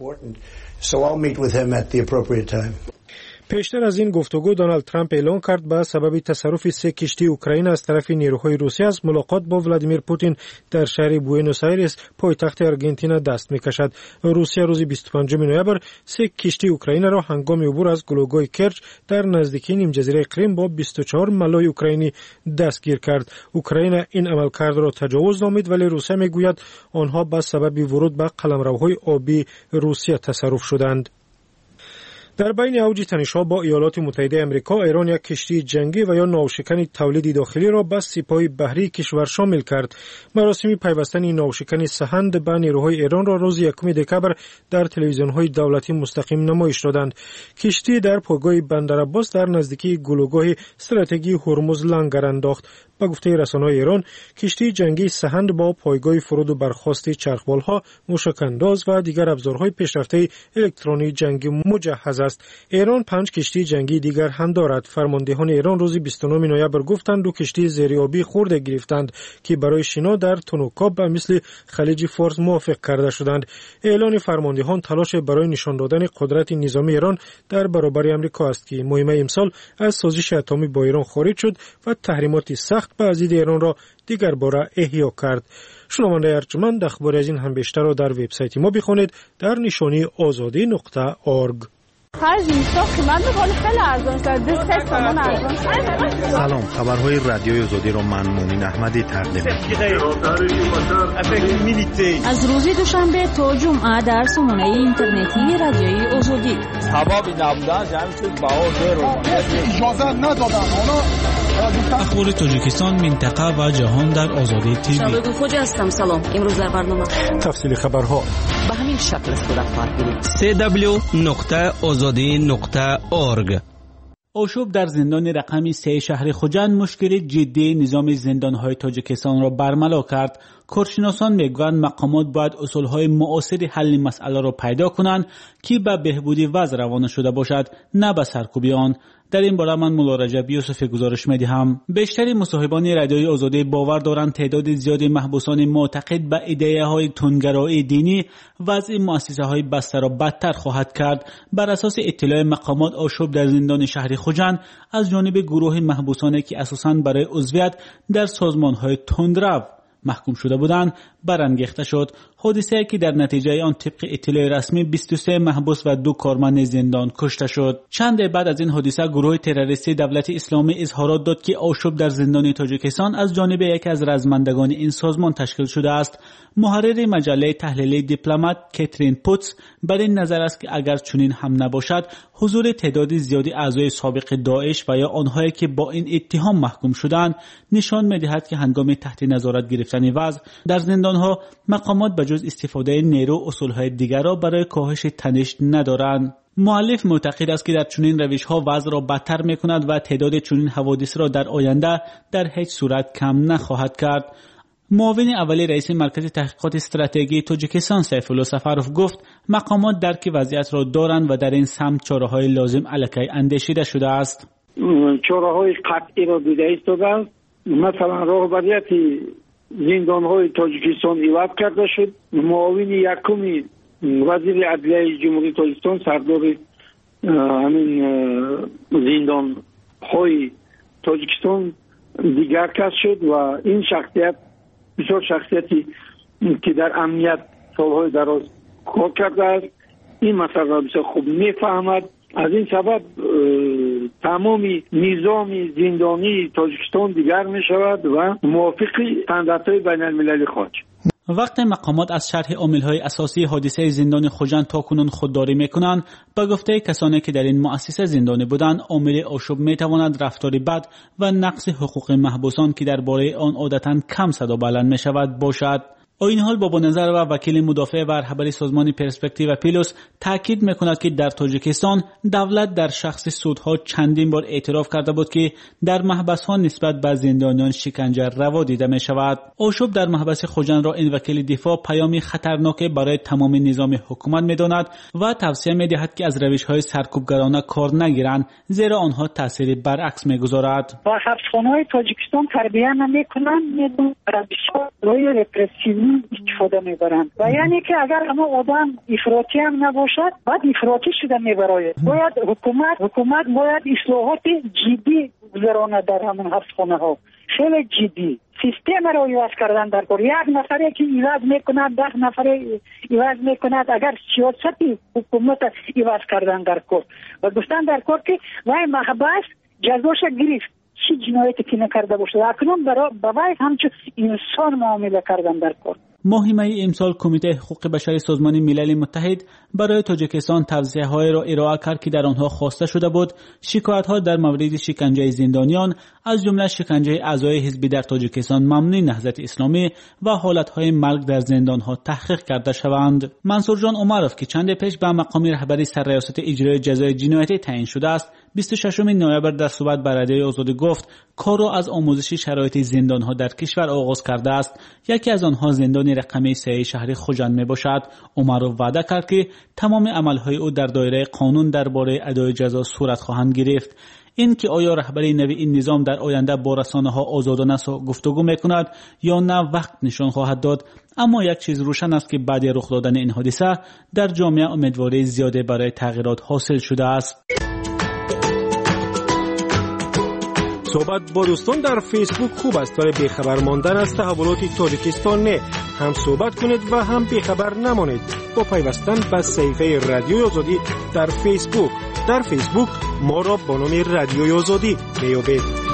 پیشتر از این گفتگو دونالد ترامپ اعلان کرد به سبب تصرف 3 کشتی اوکراین از طرف نیروهای روسیه از ملاقات با ولادیمیر پوتین در شهر بوئنوس آیرس پایتخت آرژانتین دست می‌کشد. روسیه روز 25 نوامبر 3 کشتی اوکراین را هنگام عبور از گلوگوی کرچ در نزدیکی نیمجزیره کریم با 24 ملای اوکراینی دستگیر کرد. اوکراین این عملکرد را تجاوز نامید، ولی روسیه میگوید آنها به سبب ورود به قلمروهای آبی روسیه تصرف شدند. در بین اوج تنش‌ها با ایالات متحده آمریکا، ایران یک کشتی جنگی و یا ناوشکن تولید داخلی را به سپاه بحری کشور شامل کرد. مراسم پیوستن این ناوشکن سهند به نیروهای ایران را روز 1 دکبر در تلویزیون‌های دولتی مستقیم نمایش دادند. کشتی در پایگاه بندرعباس در نزدیکی گلوگاه استراتژی هرمز لنگر انداخت. با گفته رسانه‌های ایران، کشتی جنگی سهند با پایگاه فرود و برخاست چرخبال‌ها، موشک‌انداز و دیگر ابزارهای پیشرفته الکترونی جنگی مجهز است. ایران 5 کشتی جنگی دیگر هم دارد. فرماندهان ایران روز 29 نوامبر گفتند 2 کشتی زیرآبی خورده گرفتند که برای شنا در تونوکاب به مثل خلیج فارس موافق کرده شدند. اعلان فرماندهان تلاش برای نشان دادن قدرت نظامی ایران در برابر آمریکا است که مهمه امسال از سازش اتمی با ایران خارج شد و تحریمات سخت به ضد ایران را دیگر باره احیا کرد. شنونده ارجمند اخبار از این هم بیشتر را در وبسایت ما بخوانید در نشانی azadi.org. سلام، خبرهای رادیوی آزادی را من مومن احمدی تقدیم می‌کنم. از روز دوشنبه تا جمعه در سامانه اینترنتی رادیوی آزادی. اخبار تاجیکستان، منطقه و جهان در آزادی تیوی. شبکه خوج هستم. سلام. امروز در برنامه تفصیل خبرها به همین شکل صورت خواهد گرفت. www.azadi.org. آشوب در زندان رقمی 3 شهر خوجند مشکل جدی نظام زندان‌های تاجیکستان را برملا کرد. کارشناسان میگویند مقامات باید اصولهای معاصر حل مسئله را پیدا کنند که به بهبودی وضع روانه شده باشد، نه به سرکوبی آن. در این باره من مولا رجب یوسف گزارش می‌دهم. بیشتر مصاحبان رادیوی آزادی باور دارند تعداد زیادی محبوسان معتقد به ایده‌های تندگرایی دینی وضع مؤسسه‌های بسته را بدتر خواهد کرد. بر اساس اطلاع مقامات، آشوب در زندان شهر خوجند از جانب گروه محبوسانی که اساساً برای عضویت در سازمان‌های تندرو محکوم شده بودند برانگیخته شد. حادثه‌ای که در نتیجه آن طبق اطلاع رسمی 23 محبوس و 2 کارمند زندان کشته شد. چند بعد از این حادثه گروه تروریستی دولت اسلامی اظهارات داد که آشوب در زندان تاجیکستان از جانب یکی از رزمندگان این سازمان تشکیل شده است. محرر مجله تحلیلی دیپلمات کاترین پوتس بر این نظر است که اگر چنین هم نباشد، حضور تعداد زیادی اعضای سابق داعش و یا آنهایی که با این اتهام محکوم شدند نشان می‌دهد که هنگام تحت نظارت گرفتن وضع در زندان‌ها مقامات به جز استفاده نیرو اصول‌های دیگر را برای کاهش تنش ندارند. مؤلف معتقد است که در چنین روش‌ها وضع را بدتر می‌کند و تعداد چنین حوادث را در آینده در هیچ صورت کم نخواهد کرد. معاون اولی رئیس مرکز تحقیقات استراتژی تاجیکستان سیف الله سفروف گفت مقامات درک وضعیت را دارند و در این سمت چاره‌های لازم علیه اندیشیده شده است. چاره‌های قطعی را دیده ایستادند. مثلا راهبریت زندان‌های تاجیکستان ایجاد کرده شد. معاون یکم وزیر عدلیه جمهوری تاجیکستان سردار همین زندان‌های تاجیکستان دیگر کس شد و این شخصیت بسیار شخصیتی که در امنیت سالهای دراز کار کرده است. این مسئله را بسیار خوب میفهمد. از این سبب تمام نظام زندانی تاجیکستان دیگر می شود و موافق استانداردهای بین المللی خواهد. وقتی مقامات از شرح عامل‌های اساسی حادثه زندان خوجند تاکنون خودداری می‌کنند، به گفته کسانی که در این مؤسسه زندانی بودند، عامل آشوب می‌تواند رفتار بد و نقض حقوق محبوسان که درباره آن عادتاً کم صدا بلند می‌شود باشد. این حال بابا نظر و وکیل مدافع و رهبر سازمان پرسپکتیو پیلوس تاکید می‌کند که در تاجیکستان دولت در شخص سودها چندین بار اعتراف کرده بود که در محبس‌ها نسبت به زندانیان شکنجه روا دیده می‌شود. آشوب در محبس خوجند را این وکیل دفاع پیامی خطرناک برای تمام نظام حکومت می‌داند و توصیه می‌دهد که از روش‌های سرکوبگرانه کار نگیرند، زیرا آنها تأثیر برعکس می‌گذارد. با حبسخانه‌های تاجیکستان تربیت نمی‌کنند، روی رپرسیو استفاده میبرند و یعنی که اگر اما آدم افراطی هم نباشد بعد افراطی شده میبراید. باید حکومت باید اصلاحات جدی گذراند در همون حبسخانه ها، خیلی جدی سیستم را ایواز کردن در کار. یک نفره که ایواز میکند 10 نفره ایواز میکند. اگر سیاست حکومت ایواز کردن در کار و گفتن در کار که وای محبس جزاش گرفت چی جنایتی که نکرده باشد اکنون برای وی همچون انسان معامله کردن در کار. ماه می امسال کمیته حقوق بشر سازمان ملل متحد برای تاجیکستان توصیه‌های را ارائه کرد که در آنها خواسته شده بود شکایت‌ها در مورد شکنجه زندانیان از جمله شکنجه اعضای حزبی در تاجیکستان ممنوع نهضت اسلامی و حالت‌های مرگ در زندان‌ها تحقیق کرده شوند. منصور جان عمرов که چند پیش به مقام رهبری سرریاست اجرای جزای جنایتی تعیین شده است 26 نوامبر در صحبت با رادیوی آزادی گفت کار را از آموزش شرایط زندان‌ها در کشور آغاز کرده است. یکی از آنها زندان رقمی 3 شهر خوجند می باشد. عمرov وعده کرد که تمام عملهای او در دایره قانون درباره ادای جزا صورت خواهند گرفت. این که آیا رهبری نوی این نظام در آینده با رسانه‌ها آزادانه گفتگو می‌کند یا نه وقت نشان خواهد داد، اما یک چیز روشن است که بعد رخ دادن این حادثه در جامعه امیدواری زیاده برای تغییرات حاصل شده است. صحبت با دوستان در فیسبوک خوب است ولی بیخبر ماندن از تحولات تاجیکستان نه. هم صحبت کنید و هم بیخبر نمانید با پیوستن به صفحه رادیوی آزادی در فیسبوک. در فیسبوک ما را با نام رادیوی آزادی میابید.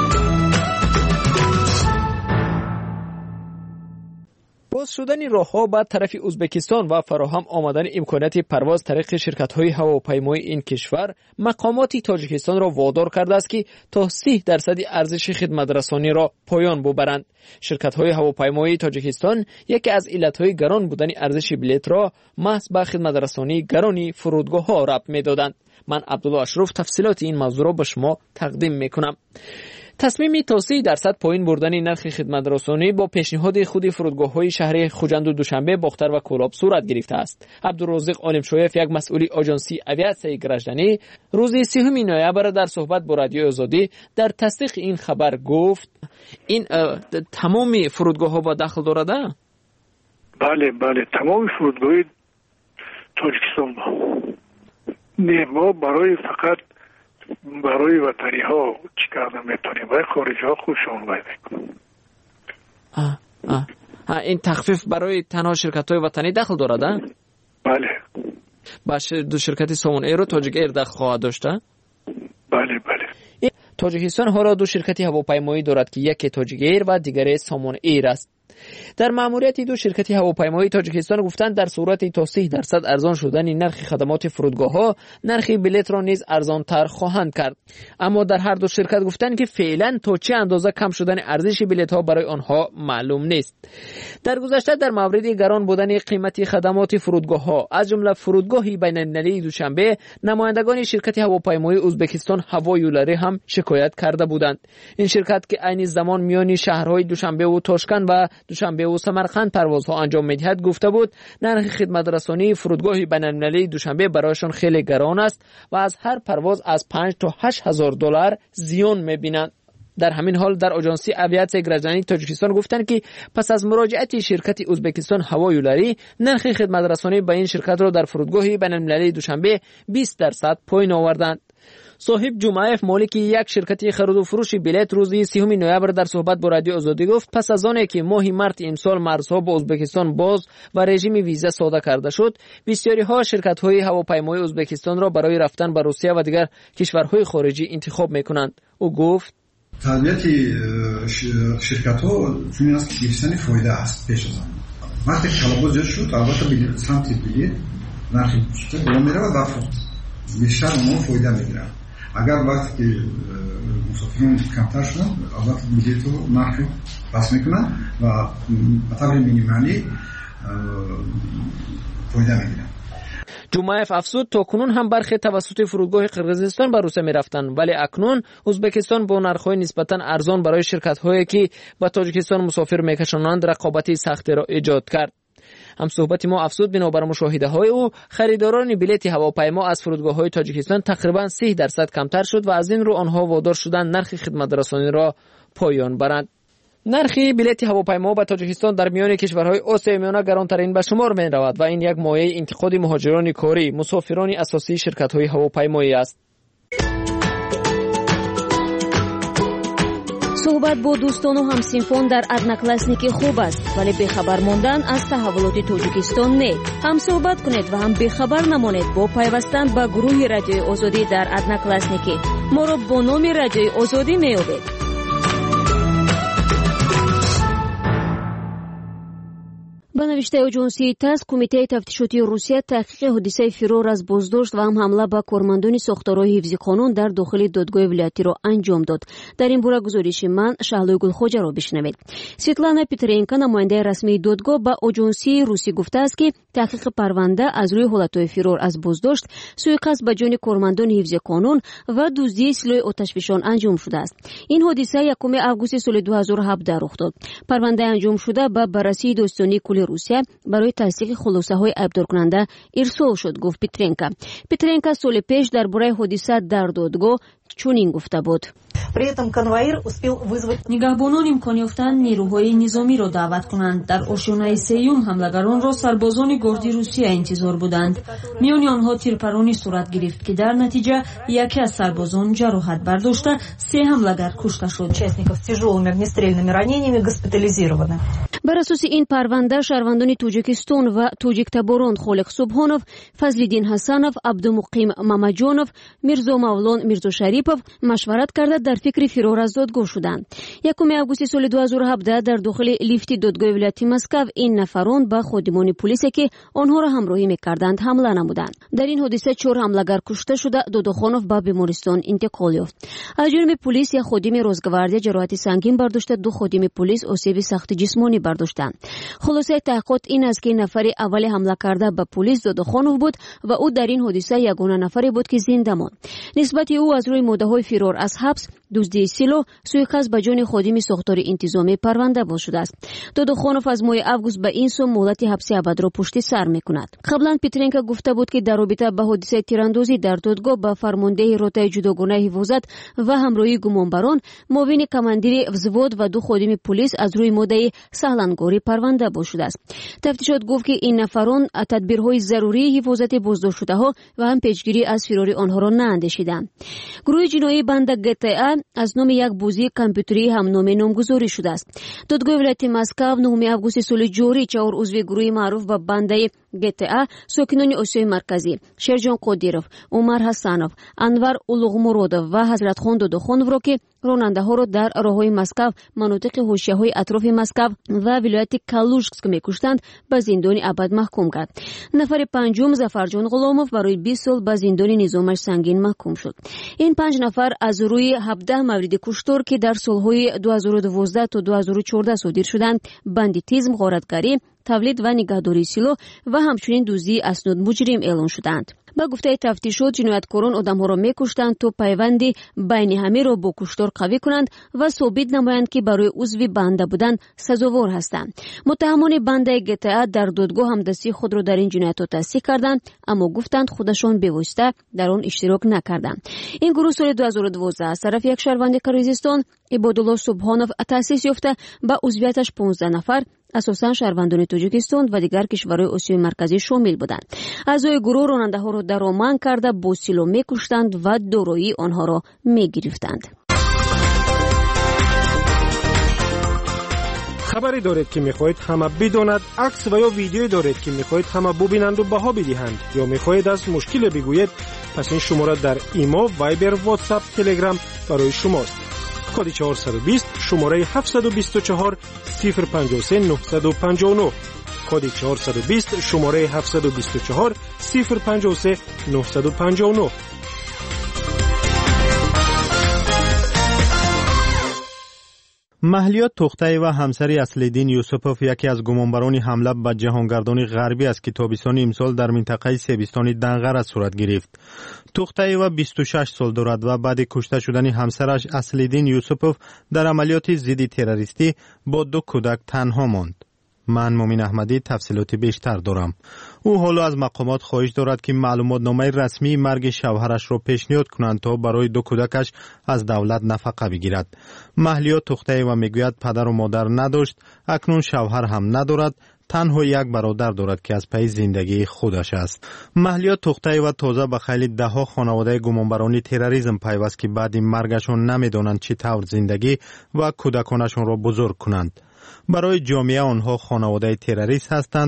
باز شدن راه‌ها به طرف ازبکستان و فراهم آمدن امکانات پرواز طریق شرکت‌های هواپیمایی این کشور مقامات تاجیکستان را وادار کرده است که تا 30% ارزش خدمت‌رسانی را پایان ببرند. شرکت‌های هواپیمایی تاجیکستان یکی از علت‌های گران بودن ارزش بلیط را محض به خدمت‌رسانی گرانی فرودگاه‌ها ربط می‌دادند. من عبدالله اشرف تفصیلات این موضوع را به شما تقدیم می‌کنم. تصمیم تا 30% پایین بردن نرخ خدمت‌رسانی با پیشنهاد خود فرودگاه‌های شهر خوجند و دوشنبه، باختر و کولاب صورت گرفته است. عبدالرزاق عالمشویف، یک مسئول آژانسی اویاسیون گرجدانی، روز 30 نوامبر در صحبت با رادیو آزادی در تصدیق این خبر گفت این تمام فرودگاه‌ها با دخل دارده؟ بله تمام فرودگاه‌های تاجیکستان ما برای فقط برای وطنی ها چی کردن میتونیم و خارجی ها خوششون باید این تخفیف برای تنها شرکت های وطنی دخل دارد؟ بله. دو شرکت سامون ایر و تاجیک ایر دخل خواهد داشته؟ بله. تاجیکستان ها را دو شرکتی هواپیمایی دارد که یکی تاجیک ایر و دیگری سامون ایر است. در ماموریت دو شرکت هواپیمایی تاجیکستان گفتند در صورت تا 30% ارزان شدن نرخ خدمات فرودگاه‌ها نرخ بلیط را نیز ارزان‌تر خواهند کرد. اما در هر دو شرکت گفتند که فعلا تا چه اندازه کم شدن ارزش بلیط‌ها برای آنها معلوم نیست. در گذشته در مورد گران بودن قیمت خدمات فرودگاه‌ها از جمله فرودگاهی بین‌المللی دوشنبه نمایندگان شرکت هواپیمایی ازبکستان هوایولاری هم شکایت کرده بودند. این شرکت که عین زمان میان شهرهای دوشنبه و تاشکند و دوشنبه و سمرقند پروازها انجام می‌دهد گفته بود نرخ خدمت رسانی فرودگاه بین‌المللی دوشنبه برایشان خیلی گران است و از هر پرواز از 5 تا 8 هزار دلار زیان می‌بینند. در همین حال در آژانسی اویاسیون گرجدانی تاجیکستان گفتند که پس از مراجعت شرکت ازبکستان هوایولاری نرخ خدمت رسانی به این شرکت را در فرودگاه بین‌المللی دوشنبه 20% پایین آوردند. صاحب جمعیف مالک یک شرکت خرید و فروش بلیط روز 30 نوامبر در صحبت با رادیو آزادی گفت پس از آنکه که ماه مارس امسال مرزها با ازبکستان باز و رژیم ویزا صادر کرده شد بسیاری ها شرکت های هواپیمایی ازبکستان را برای رفتن به روسیه و دیگر کشورهای خارجی انتخاب میکنند. او گفت طبیعت شرکت ها چون است که گرفتن فایده است پیش از آن وقتی کلاباز جا شد البته بلیط سمت بلیط نرخ بیشتر بالا میره و بیشتر اونها فایده میگیرن. اگر وقتی که مسافران کمتر شدن البته بلیط رو نرخ بس میکنن و به طور مینیمالی فایده میگیرن. جمعیف افزود تا کنون هم برخی توسط فرودگاه قرقیزستان به روسیه میرفتند ولی اکنون ازبکستان با نرخ‌های نسبتاً ارزان برای شرکت‌هایی که به تاجیکستان مسافر میکشانند رقابتی سختی را ایجاد کرد. هم صحبت ما افزود بنابر مشاهده‌های او خریداران بلیط هواپیما از فرودگاه‌های تاجیکستان تقریباً 30% کمتر شد و از این رو آنها وادار شدند نرخ خدمت رسانی را پایان برند. نرخ بلیط هواپیما به تاجیکستان در میان کشورهای آسیای میانه گرانترین به شمار می رود و این یک مایه انتقاد مهاجران کاری مسافران اساسی شرکت‌های هواپیمایی است. صحبت با دوستان و همسینفان در ادناکلاسنیکی خوب است ولی بیخبر ماندن از تحولات تاجیکستان نه. هم صحبت کنید و هم بیخبر نمانید با پیوستن به گروه رادیوی آزادی در ادناکلاسنیکی. ما را با نام رادیوی آزادی می‌یابید. ба навиштаи аҷонсияи ТАСС, Кумитаи тафтишоти Русия таҳқиқи ҳодисаи фирор аз боздошт ва ҳам ҳамла ба кормандони сохторҳои ҳифзи қонун дар дохили додгоҳи вилоятиро анҷом дод. Дар ин бора гузориши ман Шаҳлои Гулхоҷаро бишнавед. Светлана Петренко, намояндаи расмии додгоҳ, ба аҷонсияи Русӣ гуфтааст, ки таҳқиқи парванда аз рӯи ҳолатҳои фирор аз боздошт, суиқасд ба ҷони кормандони ҳифзи қонун ва дуздии силоҳи оташфишон анҷом шудааст. Ин ҳодиса 1 августи соли 2017 рух дод. Парвандаи анҷомшуда ба баррасии достонии кулли Русия барои тасдиқи хулосаҳои айбдоркунанда ирсол шуд, гуфт Петренко. Петренко соли пеш дар бораи ҳодиса дар додгоҳ чунин гуфта буд. нигаҳбонон имкон ёфтанд нерӯҳои низомиро даъват кунанд. Дар ошёнаи сеюм ҳамлагаронро сарбозони горди Русия интизор буданд. миёни онҳо тирпаронӣ сурат гирифт, ки дар натиҷа яке аз сарбозон ҷароҳат бардошта, 3 ҳамлагар кушта шуд. Бар асоси ин парванда шаҳрвандони Тоҷикистон ва тоҷиктаборон Холиқ Субҳонов, Фазлиддин Ҳасанов, Абдумуқим Мамаҷонов, Мирзо Мавлон Мирзошарипов машварат карда дар фикри фирор аз додгоҳ шуданд. 1 августи соли 2017 дар дохили лифти додгоҳи вилояти Москав ин нафарон ба ходимони полисе, ки онҳоро ҳамроҳӣ мекарданд, ҳамла намуданд. Дар ин ҳодиса 4 ҳамлагар кушта шуда, Додохонов ба бемористон интиқол ёфт. Аз ҷониби полис 1 ходими Росгвардия ҷароҳати сангин бардошта, 2 ходими полис осеби сахти ҷисмонӣ бардоштанд. Хулосаи таҳқиқот ин аст, ки нафари аввали ҳамла карда ба полис Додохонов буд ва ӯ дар ин ҳодиса ягона нафаре буд, ки зинда монд. нисбати ӯ аз рӯи моддаҳои фирор аз ҳабс, дуздии силоҳ, суиқасд ба ҷони ходими сохтори интизомӣ парванда боз шудааст. Додохонов аз моҳи август ба ин сум муҳлати ҳабси абадро пушти сар мекунад. Қаблан Петренко гуфта буд, ки дар робита ба ҳодисаи тирандозӣ дар додгоҳ ба фармондеҳи ротаи ҷудогонаи ҳифозат ва ҳамроҳии гумонбарон, муовини командири взвод ва 2 ходими полис аз рӯи моддаи саҳлангорӣ парванда боз шудааст. Тафтишот гуфт, ки ин нафарон тадбирҳои зарурии ҳифозати боздоштшудаҳо ва ҳам пешгирӣ аз фирори онҳоро наандешиданд. Гурӯҳи ҷиноии банда GTA аз номи як бозии компютерии ҳамноме номгузорӣ шудааст. Додгоҳи вилояти Москав 9 августи соли ҷорӣ 4 узви гурӯҳи маъруф ба бандаи GTA, сокинони Осиёи Марказӣ, Шерҷон Қодиров, Умар Ҳасанов, Анвар Улуғмуродов ва Ҳазратхон Додохоновро, ки ронандаҳоро дар роҳҳои Москав, манотиқи ҳошияҳои атрофи Москав ва вилояти Калужск мекуштанд, ба зиндони абад маҳкум кард. Нафари панҷум Зафарҷон Ғуломов барои 20 сол ба зиндони низомаш сангин маҳкум шуд. ин 5 нафар аз рӯи 17 мавриди куштор, ки дар солҳои 2012 то 2014 содир шуданд, бандитизм, ғоратгарӣ, тавлид ва нигаҳдории силоҳ ва ҳамчунин дуздии аснод муҷрим эълон шуданд. ба гуфтаи тафтишот, ҷинояткорон одамҳоро мекуштанд то пайванди байни ҳамеро бо куштор қавӣ кунанд ва собит намоянд, ки барои узви банда будан сазовор ҳастанд. муттаҳамони бандаи GTA дар додгоҳ ҳамдастии худро дар ин ҷиноятҳо тасдиқ карданд, аммо гуфтанд худашон бевосита дар он иштирок накарданд. ин гурӯҳ соли 2012 аз тарафи як шаҳрванди Қирғизистон, Ибодулло Субҳонов, таъсис ёфта, ба узвияташ 15 нафар, асосан шаҳрвандони Тоҷикистон ва дигар кишварҳои Осиёи Марказӣ шомил буданд. аъзои гурӯҳ ронандаҳоро дароман карда бо силоҳ мекуштанд ва дороии онҳоро мегирифтанд. хабаре доред, ки мехоҳед ҳама бидонад, акс ва ё видеое доред, ки мехоҳед ҳама бубинанду баҳо бидиҳанд, ё мехоҳед аз мушкиле бигӯед, пас ин шумора дар имо, вайбер, ватсап, телеграм барои шумост. коди 420 шумораи 724 053 959, коди 420 шумораи 724 053 959. маҳлиёт тухтаи ва ҳамсари Аслиддин Юсупов яке аз гумонбарони ҳамла ба ҷаҳонгардони ғарбӣ аст, ки тобистони имсол дар минтақаи себистони Данғара сурат гирифт. тухтаи ва 26 сол дорад ва баъди кушта шудани ҳамсараш Аслиддин Юсупов дар амалиёти зидди террористӣ бо 2 кӯдак танҳо монд. ман Мумин Аҳмадӣ тафсилоти бештар дорам. ӯ ҳоло аз мақомот хоҳиш дорад, ки маълумотномаи расмии марги шавҳарашро пешниҳод кунанд, то барои 2 кӯдакаш аз давлат нафақа бигирад. маҳлиёт тухтаева мегӯяд падару модар надошт, акнун шавҳар ҳам надорад, танҳо як бародар дорад, ки аз пайи зиндагии худаш аст. маҳлиёт тухтаева тоза ба хайли даҳо хонаводаи гумонбарони терроризм пайваст, ки баъди маргашон намедонанд чӣ тавр зиндагӣ ва кӯдаконашонро бузург кунанд. барои ҷомеа онҳо хонаводаи террорист ҳастанд.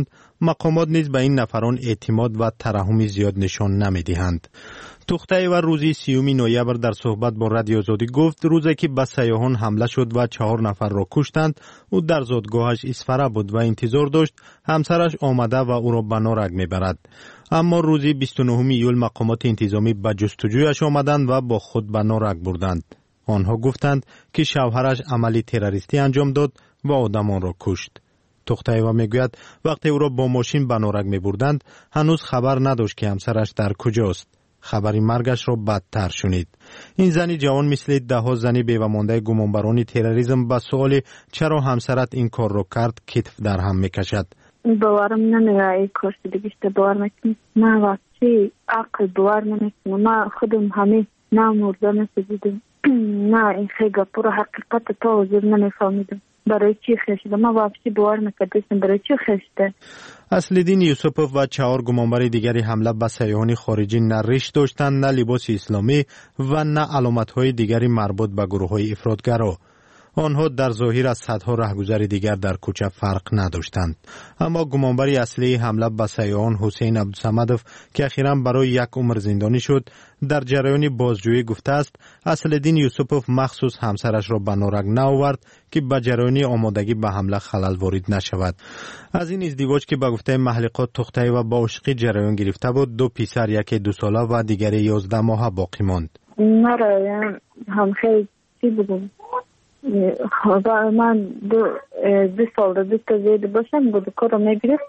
مقامات نیز به این نفران اعتماد و ترحمی زیاد نشان نمیدهند. توختایی و روزی 30 نوامبر در صحبت با رادیو آزادی گفت روزی که به سیاحان حمله شد و 4 نفر را کشتند، او در زادگاهش اسفره بود و انتظار داشت همسرش آمده و او را به نارگ میبرد. اما روزی 29 ایول مقامات انتظامی به جستجویش آمدند و با خود به نارگ بردند. آنها گفتند که شوهرش عملی تروریستی انجام داد و آدمان را کشت. توختایوا میگوید وقتی او را با ماشین به نارگ میبردند هنوز خبر نداشت که همسرش در کجاست. خبری مرگش را بدتر شنید. این زنی جوان مثل 10 زنی بیوه‌مانده گمانبران تروریسم به سوال چرا همسرت این کار را کرد کتف در هم میکشد. باورم نمیاد این کار دیگه باور نکنم. نه واقعی عقل باور نمیکنم. ما خودم همه نمورده نسیدم. نه این خیلی پر حقیقت تا حضور نمیفهمیدم. برای چی خشته؟ ما واقعی باور نکردیم برای چی خشته؟ اصلدین یوسپوف و 4 گمانبر دیگری حمله به سیاحان خارجی نه ریش داشتند، نه لباس اسلامی و نه علامت‌های دیگری مربوط به گروه‌های افراطگرا. آنها در ظاهر از صدها رهگذر دیگر در کوچه فرق نداشتند. اما گمانبر اصلی حمله به سیاحان حسین عبدالصمدوف که اخیراً برای 1 عمر زندانی شد، در جریان بازجویی گفته است اصلدین یوسپوف مخصوص همسرش را به نارگ نآورد که به جریان آمادگی به حمله خلل وارد نشود. از این ازدواج که به گفته محلقات توختایوا با عاشقی جریان گرفته بود، 2 پسر، یکی 2 ساله و دیگری 11 ماهه باقی ماند. مرا هم خیلی چی بودم. من 2 سال تا زیاد باشم بود کارو میگرفت.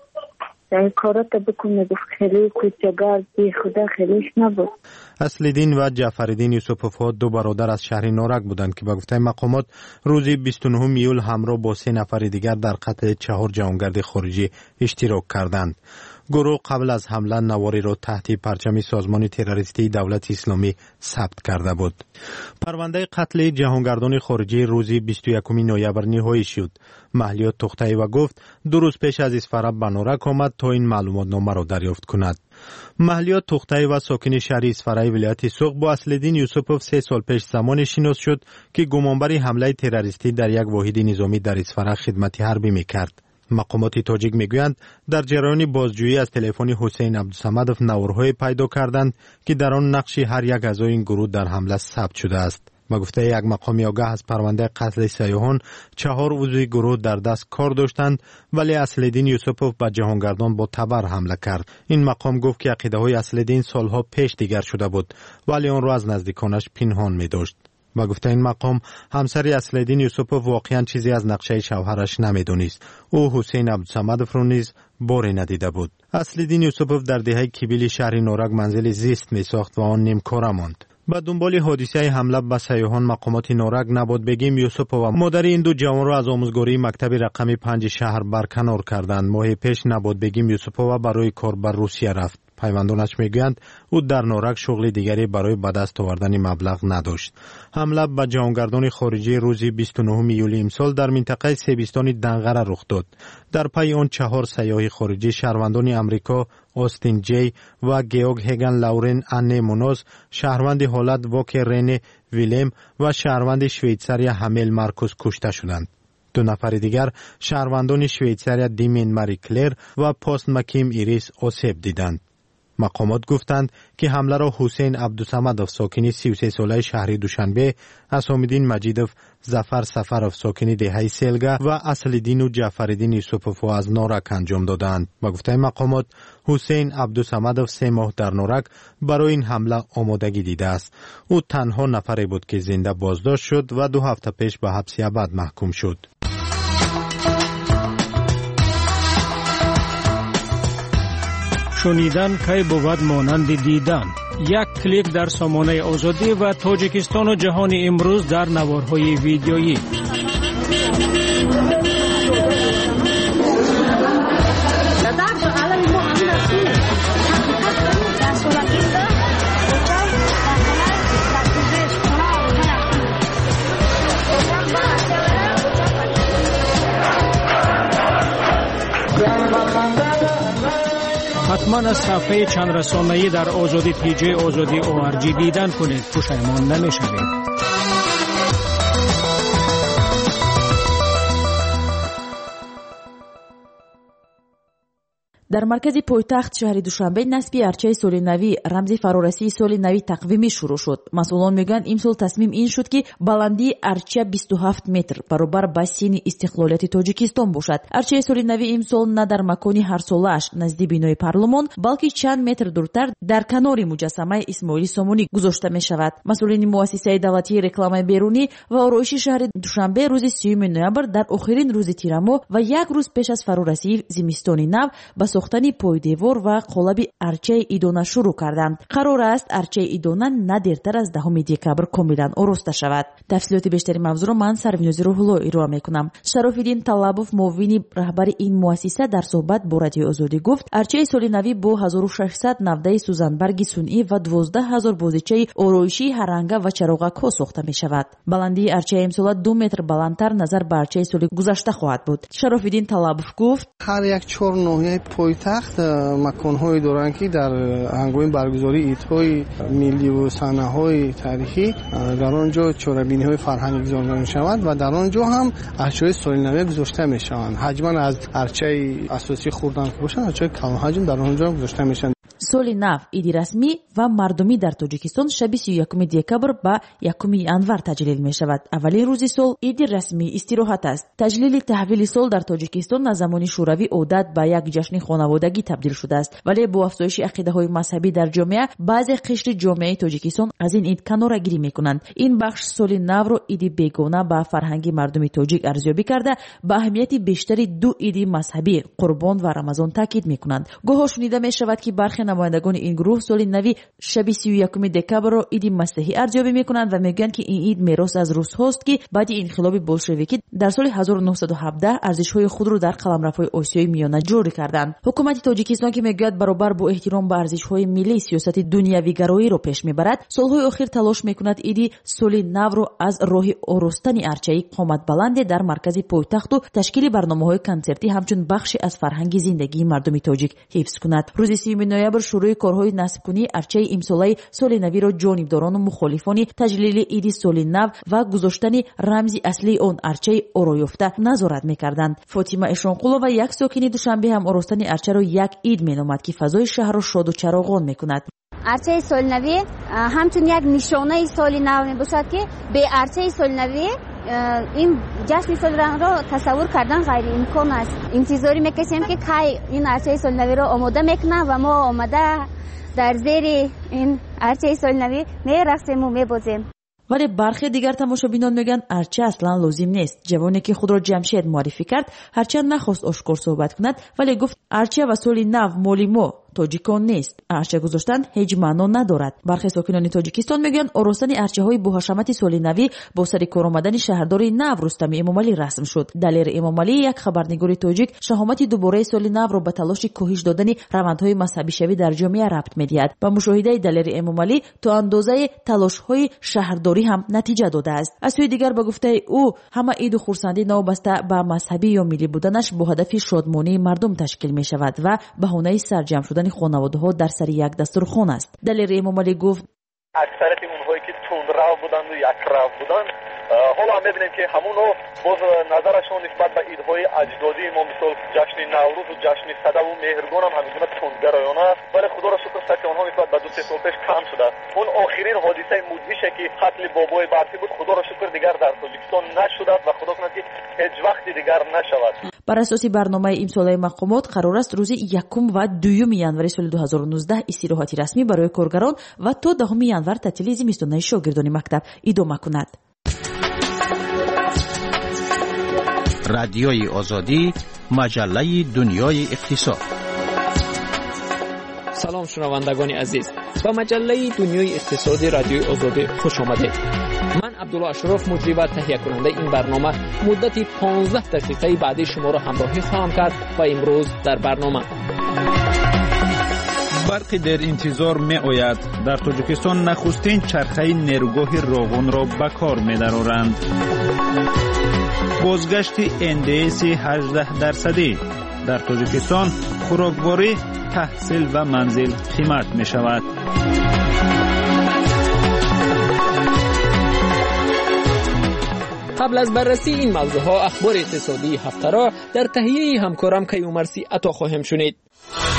کارات بکنه خیلی کوچگار بی خدا خیلیش نبود. اصلدین و جعفرالدین یوسپوف ها 2 برادر از شهر نارک بودند که به گفته مقامات روزی 29 ایول همراه با 3 نفر دیگر در قتل 4 جوانگرد خارجی اشتراک کردند. گروه قبل از حمله نواری را تحت پرچم سازمان تروریستی دولت اسلامی ثبت کرده بود. پرونده قتل جهانگردان خارجی روزی 21 نوامبر نهایی شد. مهلیات توختایوا گفت 2 روز پیش از اسفره به نارک آمد تا این معلومات نامه را دریافت کند. مهلیات توختایوا ساکن شهر اسفره ولایت سوق با اصلدین یوسپوف 3 سال پیش زمان شناس شد که گمانبر حمله تروریستی در یک واحد نظامی در اسفره خدمت حربی میکرد. مقامات تاجیک میگویند در جریان بازجویی از تلفن حسین عبدالصمدوف نوارهای پیدا کردند که در آن نقش هر یک اعضای این گروه در حمله ثبت شده است. به گفته یک مقام آگاه از پرونده قتل سیاحان 4 عضو گروه در دست کار داشتند، ولی اصلدین یوسپوف به جهانگردان با تبر حمله کرد. این مقام گفت که عقیده های اصلدین سالها پیش دیگر شده بود، ولی آن را از نزدیکانش پنهان می داشت. با گفته این مقام همسر اصلدین یوسپوف واقعا چیزی از نقشه شوهرش نمیدونست. او حسین عبدالصمدوف را نیز باری ندیده بود. اصلدین یوسپوف در دهه کبیل شهر نارک منزل زیست می ساخت و آن نیمکاره ماند. با دنبال حادثه حمله به سیاحان مقامات نارک نبود بگیم یوسپوف و مادر این 2 جوان را از آموزگاری مکتب رقم 5 شهر برکنار کردند. ماه پیش نبود بگیم یوسپوف برای کار به روسیه رفت. پیوندانش میگویند او در نارک شغل دیگری برای به دست آوردن مبلغ نداشت. حمله به جهانگردان خارجی روزی 29 ایول امسال در منطقه سیبستان دنغره رخ داد. در پی آن 4 سیاح خارجی شهروندان امریکا آستین جی و گیوگ هگن لورن ان مونوز، شهروند هلند واک رن ویلم و شهروند شویتساریا همیل مارکوس کشته شدند. 2 نفر دیگر شهروندان شویتساریا دیمین ماری کلر و پاست مکیم ایریس آسیب دیدند. مقامات گفتند که حمله را حسین عبدالصمدوف ساکن 33 ساله شهر دوشنبه، حسامالدین مجیدوف، ظفر سفروف ساکن دهه سلگه و اصلدین و جعفرالدین یوسپوف از نارک انجام دادند. با گفته مقامات حسین عبدالصمدوف 3 ماه در نارک برای این حمله آمادگی دیده است. او تنها نفری بود که زنده بازداشت شد و 2 هفته پیش به حبس ابد محکوم شد. شنیدن کی بود مانند دیدن. 1 کلیک در سامانه آزادی و تاجیکستان و جهان امروز در نوارهای ویدیویی. حتما از صفحه چند رسانه‌ای در آزادی پیج آزادی ORG دیدن کنید، پشیمان نمی‌شوید. در مرکز پایتخت شهر دوشنبه نصب ارچه سال نوی رمز فرارسی سال نوی تقویمی شروع شد. مسئولان میگن امسال تصمیم این شد که بلندی ارچه 27 متر برابر با سین استقلالیت تاجیکستان باشد. ارچه سال نوی امسال نه در مکانی هر سالش نزدیک بینای پارلمان بلکه چند متر دورتر در کنار مجسمه اسماعیل سامونی گذاشته می شود. مسئولین مؤسسه دولتی رکلام بیرونی و آرایشی شهر دوشنبه روز 30 نوامبر در آخرین روز تیرماه و یک روز پیش از فرارسی زمستان نو با ساختن پایدیوار و قالب ارچه ایدانه شروع کردند. قرار است ارچه ایدانه نه دیرتر از 10 دکبر کاملا آراسته شود. تفصیلات بیشتری موضوع را من سروینوز روح‌الله ارائه میکنم. شراف‌الدین طلبوف معاون رهبر این مؤسسه در صحبت با رادیو آزادی گفت ارچه سال نوی با 1600 نوده سوزنبرگ صنعی و 12000 بازیچه آرایشی هر رنگ و چراغک ها ساخته می شود. بلندی ارچه امسال 2 متر بلندتر نظر به ارچه سال گذشته خواهد بود. شراف‌الدین طلبوف گفت هر یک 4 ناحیه پایتخت مکان‌های دارند که در هنگام برگزاری عیدهای ملی و صحنه‌های تاریخی در آنجا چهاره‌بینی‌های فرهنگی گذاشته می‌شود و در آنجا هم ارچه‌های سال نو گذاشته می‌شوند. حجماً از ارچه اساسی خوردن که باشند ارچه کم حجم در آنجا گذاشته می‌شوند. سال نو ایدی رسمی و مردمی در تاجیکستان شب 31 دکبر به 1 ینور تجلیل می شود. اولین روز سال ایدی رسمی استراحت است. تجلیل تحویل سال در تاجیکستان از زمان شوروی عادت به یک جشن خانوادگی تبدیل شده است، ولی با افزایش عقیده‌های مذهبی در جامعه بعضی قشر جامعه تاجیکستان از این عید کناره‌گیری می‌کنند. این بخش سال نو را ایدی بیگانه به فرهنگ مردم تاجیک ارزیابی کرده به اهمیت بیشتری دو عید مذهبی قربان و رمضان تاکید می‌کنند. گاه شنیده می‌شود که برخی نمایندگان این گروه سال نوی شب 31 دکبر را عید مسیحی ارزیابی می‌کنند و میگویند که این عید میراث از روس‌هاست که بعد انقلاب بولشویکی در سال 1917 ارزش‌های خود را در قلمروهای آسیای میانه جاری کردند. حکومت تاجیکستان که میگوید برابر با احترام به ارزش‌های ملی سیاست دنیوی گرایی را پیش میبرد، سال‌های اخیر تلاش میکند عید سال نو را از راه آراستن ارچه قامت بلند در مرکز پایتخت و تشکیل برنامه‌های کنسرتی همچون بخشی از فرهنگ زندگی مردم تاجیک حفظ کند. روز 30 نوامبر شروع کارهای نصب‌کنی ارچه امساله سال نوی را جانبداران و مخالفان تجلیل عید سال نو و گذاشتن رمز اصلی آن ارچه آرایفته نظارت می‌کردند. فاطمه اشانقلو و یک ساکن دوشنبه هم آراستن ارچه را یک عید می‌نامد که فضای شهر را شاد و چراغان می‌کند. ارچه سال نوی همچون یک نشانه سال نو میباشد که به ارچه سال نوی این جشن سال را تصور کردن غیر امکان است. انتظاری میکشیم که کی این ارچه سال نوی را آماده میکنه و ما آماده در زیر این ارچه سال نوی میرقصیم و میبازیم. ولی برخی دیگر تماشابینان میگن ارچه اصلا لازم نیست. جوانی که خود را جمشید معرفی کرد هرچند نخواست آشکار صحبت کند ولی گفت ارچه و سال نو مالی ما تاجیکان نیست. ارچه گذاشتن هیچ معنا ندارد. برخی ساکنان تاجیکستان میگن آراستن ارچه های با حشمت سال نوی با سر کار آمدن شهردار نو رستم امامعلی رسم شد. دلیر امامعلی یک خبرنگار تاجیک شهامت دوباره سال نو را به تلاش کاهش دادن روندهای مذهبی شوی در جامعه ربط میدهد. با مشاهده دلیر امامعلی تا اندازه تلاش‌های شهرداری هم نتیجه داده است. از سوی دیگر به گفته او همه عید و خرسندی نوبسته به مذهبی یا ملی بودنش با هدف شادمانی مردم تشکیل می شود و بهانه سرجم شدن خانواده‌ها در سر یک دسترخوان است. دلیر امامعلی گفت اکثریت اونهایی که تندرو بودند و یک رو بودند حالا هم می‌بینیم که همونها باز نظرشون نسبت به عیدهای اجدادی ما مثل جشن نوروز و جشن صدو و مهرگان هم همینگونه تندگرایانه است، ولی خدا را شکر است که آنها نسبت به 2-3 سال پیش کم شده. اون آخرین حادثه مدهشی که قتل بابای برسی بود خدا را شکر دیگر در تاجیکستان نشده و خدا کنه که هیچ وقت دیگر نشود. بر اساس برنامه امسال مقامات قرار است روز 1 و 2 ینور سال 2019 استراحت رسمی برای کارگران و تا 10 ینور تعطیل زمستانه شاگردان مکتب ادامه کند. رادیوی آزادی، مجله دنیای اقتصاد. سلام شنوندگان عزیز، با مجله دنیای اقتصادی رادیوی آزادی خوش آمدید. من عبدالله اشرف مجری و تهیه کننده این برنامه مدت 15 دقیقه بعدی شما را همراهی خواهم کرد و امروز در برنامه برقی در انتظار می آید. در تاجیکستان نخستین چرخه نیروگاه راغون را به کار می درآورند. بازگشت NDS 18% در تاجیکستان خوراکواری، تحصیل و منزل قیمت می شود. قبل از بررسی این موضوعها اخبار اقتصادی هفته را در تهیه همکارم کیومرثی عطا خواهیم شنید.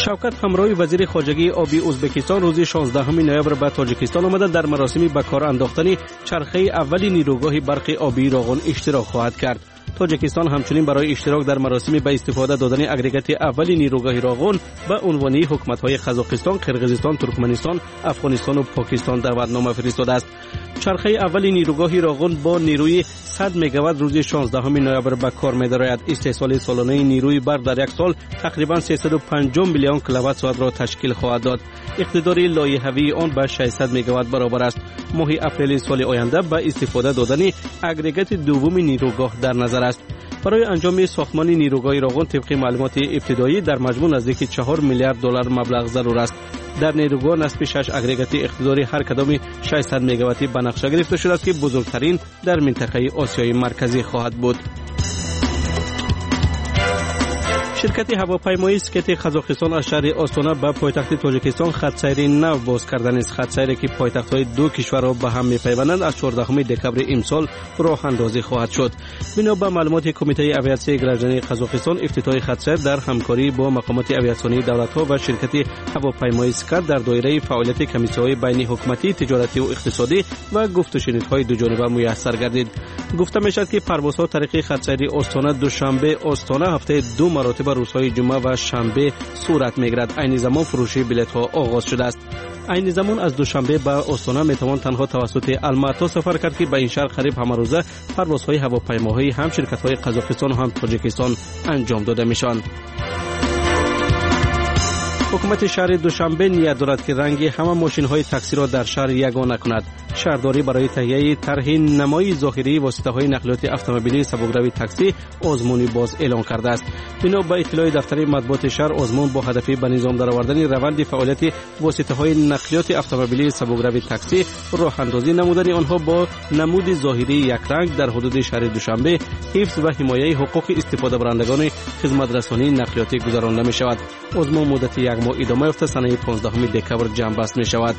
شوکت همراه وزیر خارجه آبی ازبکستان روز 16 نوامبر به تاجیکستان آمده در مراسم به کار انداختن چرخه اولی نیروگاه برق آبی راغون اشتراک خواهد کرد. تاجیکستان همچنین برای اشتراک در مراسم به استفاده دادن اگریگات اولی نیروگاه راغون به عنوان حکومت‌های قزاقستان، قرقیزستان، ترکمنستان، افغانستان و پاکستان دعوتنامه فرستاده است. چرخه اولی نیروگاه راغون با نیروی 100 مگاوات روز 16 نوامبر به کار می‌دارد. استحصال سالانه نیروی برق در یک سال تقریبا 350 میلیون کیلووات ساعت را تشکیل خواهد داد. اقتدار لایحه‌ای آن به 600 مگاوات برابر است. ماه اپریل سال آینده به استفاده دادن اگریگات دوم نیروگاه در نظر است. برای انجام ساختمان نیروگاه راغون طبق معلومات ابتدایی در مجموع نزدیک 4 میلیارد دلار مبلغ ضرور است. در نیروگاه نصب 6 اگریگات اقتداری هر کدام 600 مگاواتی به نقشه گرفته شده است که بزرگترین در منطقه آسیای مرکزی خواهد بود. شرکت هواپیمایی اسکت قزاقستان از شهر آستانه به پایتخت تاجیکستان خط سیر نو باز کردن است. خط سیری که پایتخت‌های دو کشور را به هم می‌پیوندند از 14 دکمبر امسال راه اندازی خواهد شد. بنا به معلومات کمیته آویاسیون گراجنی قزاقستان، افتتاح خط سیر در همکاری با مقامات آویاسیونی دولت‌ها و شرکت هواپیمایی اسکت در دایره فعالیت کمیسیون‌های بین حکومتی، تجارتی و اقتصادی و گفت و شنودهای دو جانبه میسر گردید. گفته می‌شد که پروازها طریق خط سیر آستانه دوشنبه آستانه هفته 2 مراتب روزهای جمعه و شنبه صورت می‌گیرد. عین زمان فروش بلیط‌ها آغاز شده است. عین زمان از دوشنبه به آستانه میتوان تنها توسط الماتا سفر کرد که به این شهر قریب همه روزه پروازهای هواپیماهایی هم شرکت‌های قزاقستان و هم تاجیکستان انجام داده میشوند. حکومت شهر دوشنبه نیت دارد که رنگ همه ماشین‌های تاکسی را در شهر یگانه کند. شهرداری برای تهیه طرح نمای ظاهری واسطه‌های نقلیات اتومبیلی سبکروی تاکسی آزمونی باز اعلان کرده است. بنا به اطلاع دفتر مطبوعات شهر، آزمون با هدف به نظام درآوردن روند فعالیت واسطه‌های نقلیات اتومبیلی سبکروی تاکسی راه اندازی نمودن آنها با نمود ظاهری یک رنگ در حدود شهر دوشنبه حفظ و حمایت حقوق استفاده برندگان خدمات رسانی نقلیاتی گذرانده می شود. آزمون مدت یک ماه ادامه یافته سنه 15 دکمبر جمع بست می شود.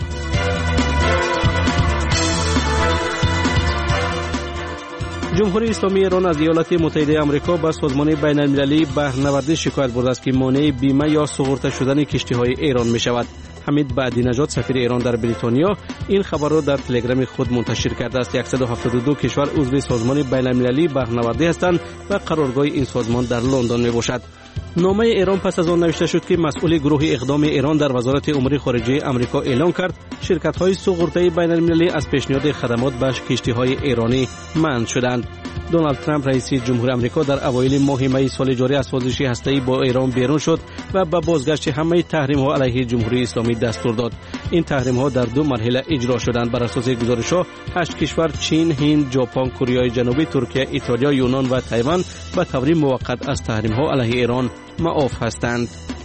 جمهوری اسلامی ایران از ایالات متحده آمریکا به سازمان بین المللی بهره‌نوردی شکایت برده است که مانع بیمه یا سقوط شدن کشتی‌های ایران می شود. حمید بعدی نژاد سفیر ایران در بریتانیا این خبر را در تلگرام خود منتشر کرده است. 172 کشور عضو سازمان بین المللی بهره‌نوردی هستند و قرارگاه این سازمان در لندن می باشد. نامه ایران پس از آن نوشته شد که مسئول گروه اقدام ایران در وزارت امور خارجه آمریکا اعلام کرد شرکت‌های سوغورته بین المللی از پیشنهاد خدمات به کشتی‌های ایرانی منع شدند. دونالد ترامپ رئیس جمهور آمریکا در اوایل ماه می سال جاری از سازش هسته‌ای با ایران بیرون شد و به بازگشت همه تحریم‌ها علیه جمهوری اسلامی دستور داد. این تحریم‌ها در 2 مرحله اجرا شدند. بر اساس گزارش‌ها 8 کشور چین، هند، ژاپن، کره جنوبی، ترکیه، ایتالیا، یونان و تایوان به طور موقت از تحریم‌ها علیه ایران معاف هستند.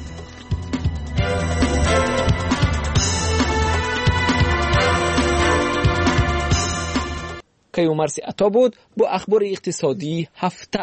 کیومرسی عطا بود با اخبار اقتصادی هفته.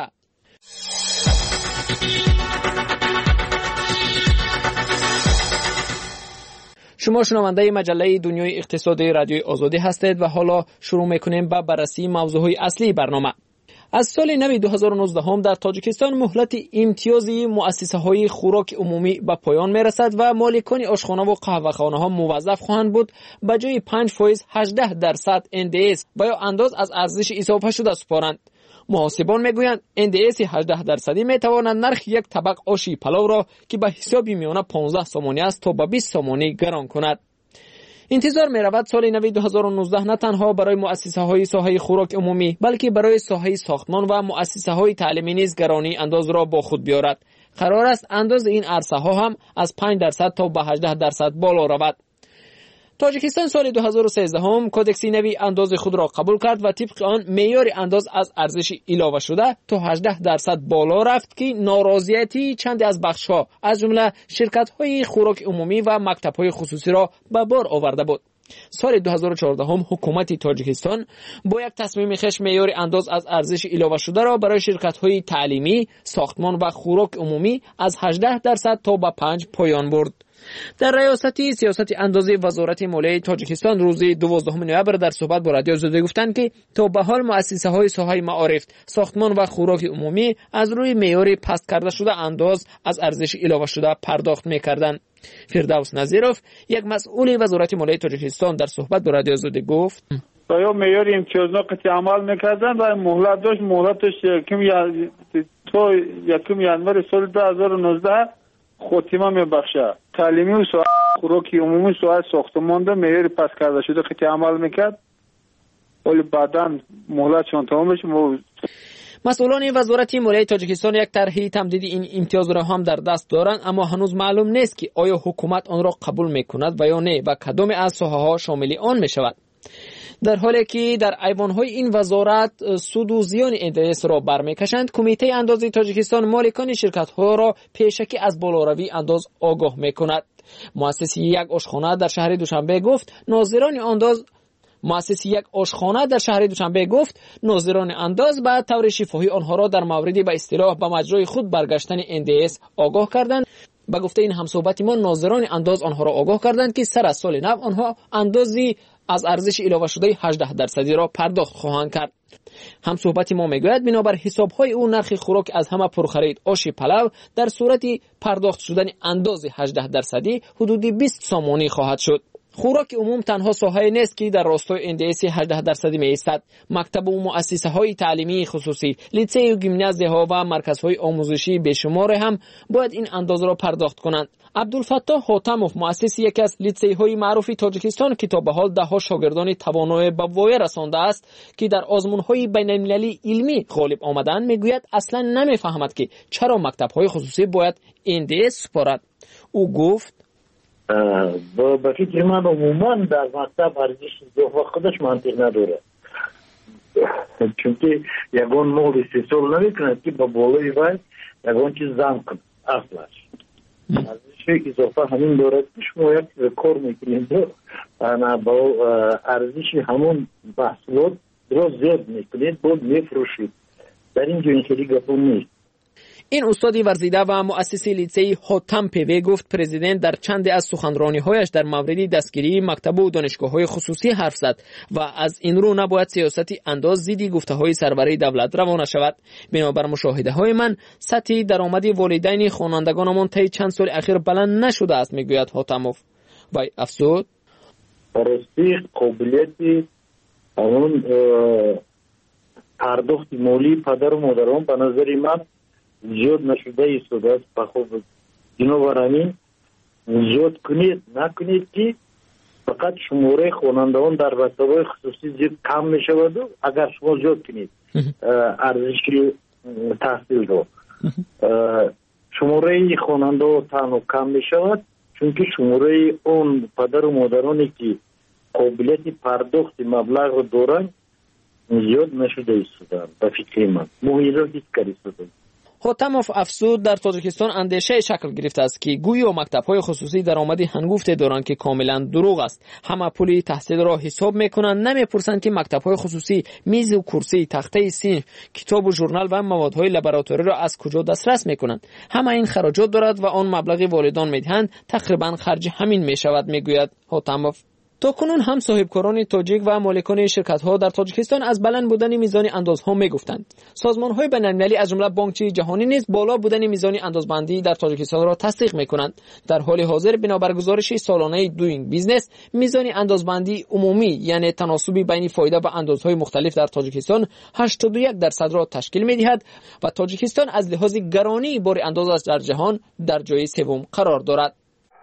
شما شنونده مجله دنیای اقتصادی رادیوی آزادی هستید و حالا شروع میکنیم با بررسی موضوعهای اصلی برنامه. از سال نو 2019 هم در تاجیکستان مهلت امتیازی مؤسسه‌های خوراک عمومی به پایان میرسد و مالکان آشخانه و قهوه‌خانه‌ها موظف خواهند بود به جای 5% 18% NDS و یا انداز از ارزش اضافه شده سپارند. محاسبان میگویند NDS 18% میتواند نرخ یک طبق آشی پلو را که به حساب میانه 15 سومانی است تا به 20 سومانی گران کند. انتظار می رود سال نو 2019 نه تنها برای مؤسسه های ساحه خوراک عمومی بلکه برای ساحه ساختمان و مؤسسه های تعلیمی نیز گرانی انداز را با خود بیارد. قرار است انداز این عرصه ها هم از 5% تا به 18% بالا رود. تاجیکستان سال 2013 هم کودکس نوی انداز خود را قبول کرد و طبق آن معیار انداز از ارزش اضافه شده تا 18% بالا رفت که ناراضیتی چند از بخش‌ها از جمله شرکت‌های خوراک عمومی و مکتب‌های خصوصی را به بار آورده بود. سال 2014 هم حکومت تاجیکستان با یک تصمیم خوش معیار انداز از ارزش اضافه شده را برای شرکت‌های تعلیمی، ساختمان و خوراک عمومی از 18% تا به 5 پایان برد. در ریاست سیاست اندازه وزارت مالیه تاجیکستان روز 12 نوامبر در صحبت با رادیو آزادی گفتند که تا به حال مؤسسه‌های ساحه معارف، ساختمان و خوراک عمومی از روی معیار پست کرده شده انداز از ارزش اضافه شده پرداخت می‌کردند. فردوس نظیروف یک مسئول وزارت مالیه تاجیکستان در صحبت با رادیو آزادی گفت یا معیار امتیازنامه عمل میکردن و مهلت داشت، مهلتش یکم ینور سال 2019 خاتمه میبخشه. تعلیمی و ساعت خوراکی عمومی ساعت ساختمان ده معیار پس کرده شده که عمل میکرد ولی بعدا مهلتشون تمام بشه. مسئولان وزارت مالیه تاجیکستان یک طرح تمدید این امتیاز را هم در دست دارند، اما هنوز معلوم نیست که آیا حکومت آن را قبول میکند و یا نه و کدام از ساحه‌ها شامل آن میشود. در حالی که در ایوان‌های این وزارت سود و زیان NDS را برمیکشند، کمیته اندازه تاجیکستان مالکان شرکت‌ها را پیشکی از بالاروی انداز آگاه میکند. مؤسس یک آشخانه در شهر دوشنبه گفت ناظران انداز به طور شفاهی آنها را در مورد به اصطلاح به مجرای خود برگشتن NDS آگاه کردند. با گفته این همصحبت ما ناظران انداز آنها را آگاه کردند که سر از سال نو آنها اندازی از ارزش اضافه شده 18% را پرداخت خواهند کرد. همصحبت ما میگوید بنابر حسابهای او نرخ خوراک از همه پرخرید آش پلو در صورت پرداخت شدن اندازه 18% حدود 20 سامانی خواهد شد. خوراک عموم تنها ساحه نیست که در راستای NDS 18% می ایستد. مکتب و مؤسسه های تعلیمی خصوصی، لیسه و گیمنازیه ها و مرکزهای آموزشی بیشمار هم باید این اندازه را پرداخت کنند. عبدالفتاح حاتموف مؤسس یکی از لیسه های معروف تاجیکستان که تا به حال ده ها شاگردان توانای به وایه رسانده است که در آزمون های بین المللی علمی غالب آمدند میگوید اصلا نمیفهمد که چرا مکتب های خصوصی باید NDS سپارد. او گفت به فکر من عموما در مکتب ارزش اضافه خودش منطق نداره، چونکه یگان مال استحصال نمیکند که با بالای وی یگان چیز زم کند. اصلش ارزش اضافه همین دارد که شما یک کار میکنید با ارزش همون محصولات را زیاد میکنید بود میفروشید. در اینجا این خیلی گپون نیست. این استاد ورزیده و مؤسس لیسه حاتم پیوی گفت پرزیدنت در چند از سخنرانی‌هایش در مورد دستگیری مکتب و دانشگاه‌های خصوصی حرف زد و از این رو نباید سیاستی انداز ضد گفته‌های سربره دولت روانه شود. بنابر مشاهده‌های من سطح درآمد والدین خوانندگانمان طی چند سال اخیر بلند نشده است، میگوید حاتموف. و افزود راستی قابلیت اون پرداخت مالی پدر و مادران به نظر من زیاد نشده ایستاده است. بخوب بنابراین زیاد کنید نکنید که فقط شماره خوانندگان در مکتب‌های خصوصی زیاد کم می شود و اگر شما زیاد کنید ارزش تحصیل رو شماره خوانندگان تنها کم می شود، چون که شماره اون پدر و مادرانی که قابلیت پرداخت مبلغ رو دارند زیاد نشده ایستاده. به فکر من مویرا هیچ کاری ایستاده. حاتموف افزود در تاجیکستان اندیشه شکل گرفته است که گویا مکتب‌های خصوصی درآمد هنگفته دارند که کاملا دروغ است. همه پول تحصیل را حساب میکنند، نمیپرسند که مکتب‌های خصوصی میز و کرسی، تخته صنف، کتاب و ژورنال و موادهای لابراتوری را از کجا دسترس میکنند. همه این خراجات دارد و آن مبلغی والدان میدهند تقریبا خرج همین میشود، میگوید حاتموف. تاکنون هم صاحبکاران تاجیک و مالکان شرکت‌ها در تاجیکستان از بلند بودن میزان اندازها میگفتند. سازمان‌های بین‌المللی از جمله بانکچه جهانی نیز بالا بودن میزان اندازبندی در تاجیکستان را تصدیق می‌کنند. در حال حاضر بنابر گزارش سالانه دوینگ بیزنس میزان اندازبندی عمومی یعنی تناسب بین فایده و اندازهای مختلف در تاجیکستان 81% را تشکیل می‌دهد و تاجیکستان از لحاظ گرانی بار انداز در جهان در جای سوم قرار دارد.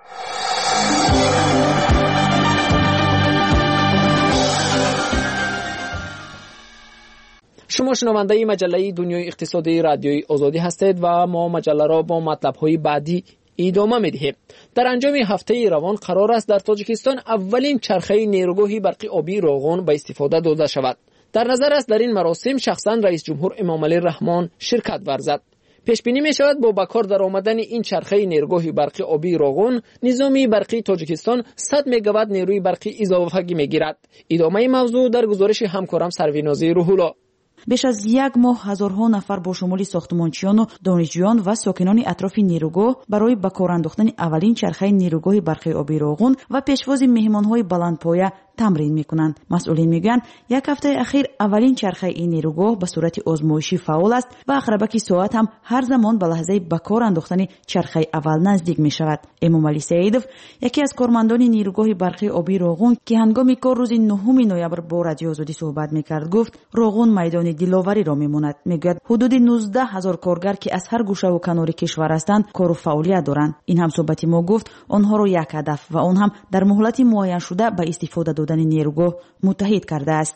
شما شنونده مجله دنیای اقتصادی رادیوی آزادی هستید و ما مجله را با مطلب‌های بعدی ادامه می‌دهیم. در انجام هفته روان قرار است در تاجیکستان اولین چرخه نیروگاه برقی آبی روغن به استفاده داده شود. در نظر است در این مراسم شخصا رئیس جمهور امامعلی رحمان شرکت ورزد. پیش بینی می شود با بکار در آمدن این چرخه نیروگاه برقی آبی روغن نظام برقی تاجیکستان 100 مگاوات نیروی برقی اضافه می‌گیرد. ادامه موضوع در گزارش همکارم سروینازی روح‌الله. بیش از یک ماه هزارها نفر با شمول ساختمانچیان و دانشجویان و ساکنان اطراف نیروگاه برای به کار انداختن اولین چرخه نیروگاه برقی آبی روغن و پیشواز مهمانهای بلندپایه тамрин мекунанд. масъулин мегӯянд як ҳафтаи ахир аввалин чархаи ин нерӯгоҳ ба сурати озмоишӣ фаъол аст ва ақрабаки соат ҳам ҳар замон ба лаҳзаи ба кор андохтани чархаи аввал наздик мешавад. эмомалӣ саидов яке аз кормандони нерӯгоҳи барқии обии Роғун ки ҳангоми кор рӯзи 9 ноябр бо радиои Озодӣ суҳбат мекард гуфт Роғун майдони диловариро мемонад. мегӯяд ҳудуди 19 000 коргар ки аз ҳар гӯшаву канори кишвар ҳастанд кору фаъолият доранд. ин ҳамсоҳбати мо гуфт онҳоро як ҳадаф ва он ҳам дар муҳлати муайяншуда ба истифода додани нерӯгоҳ муттаҳид кардааст.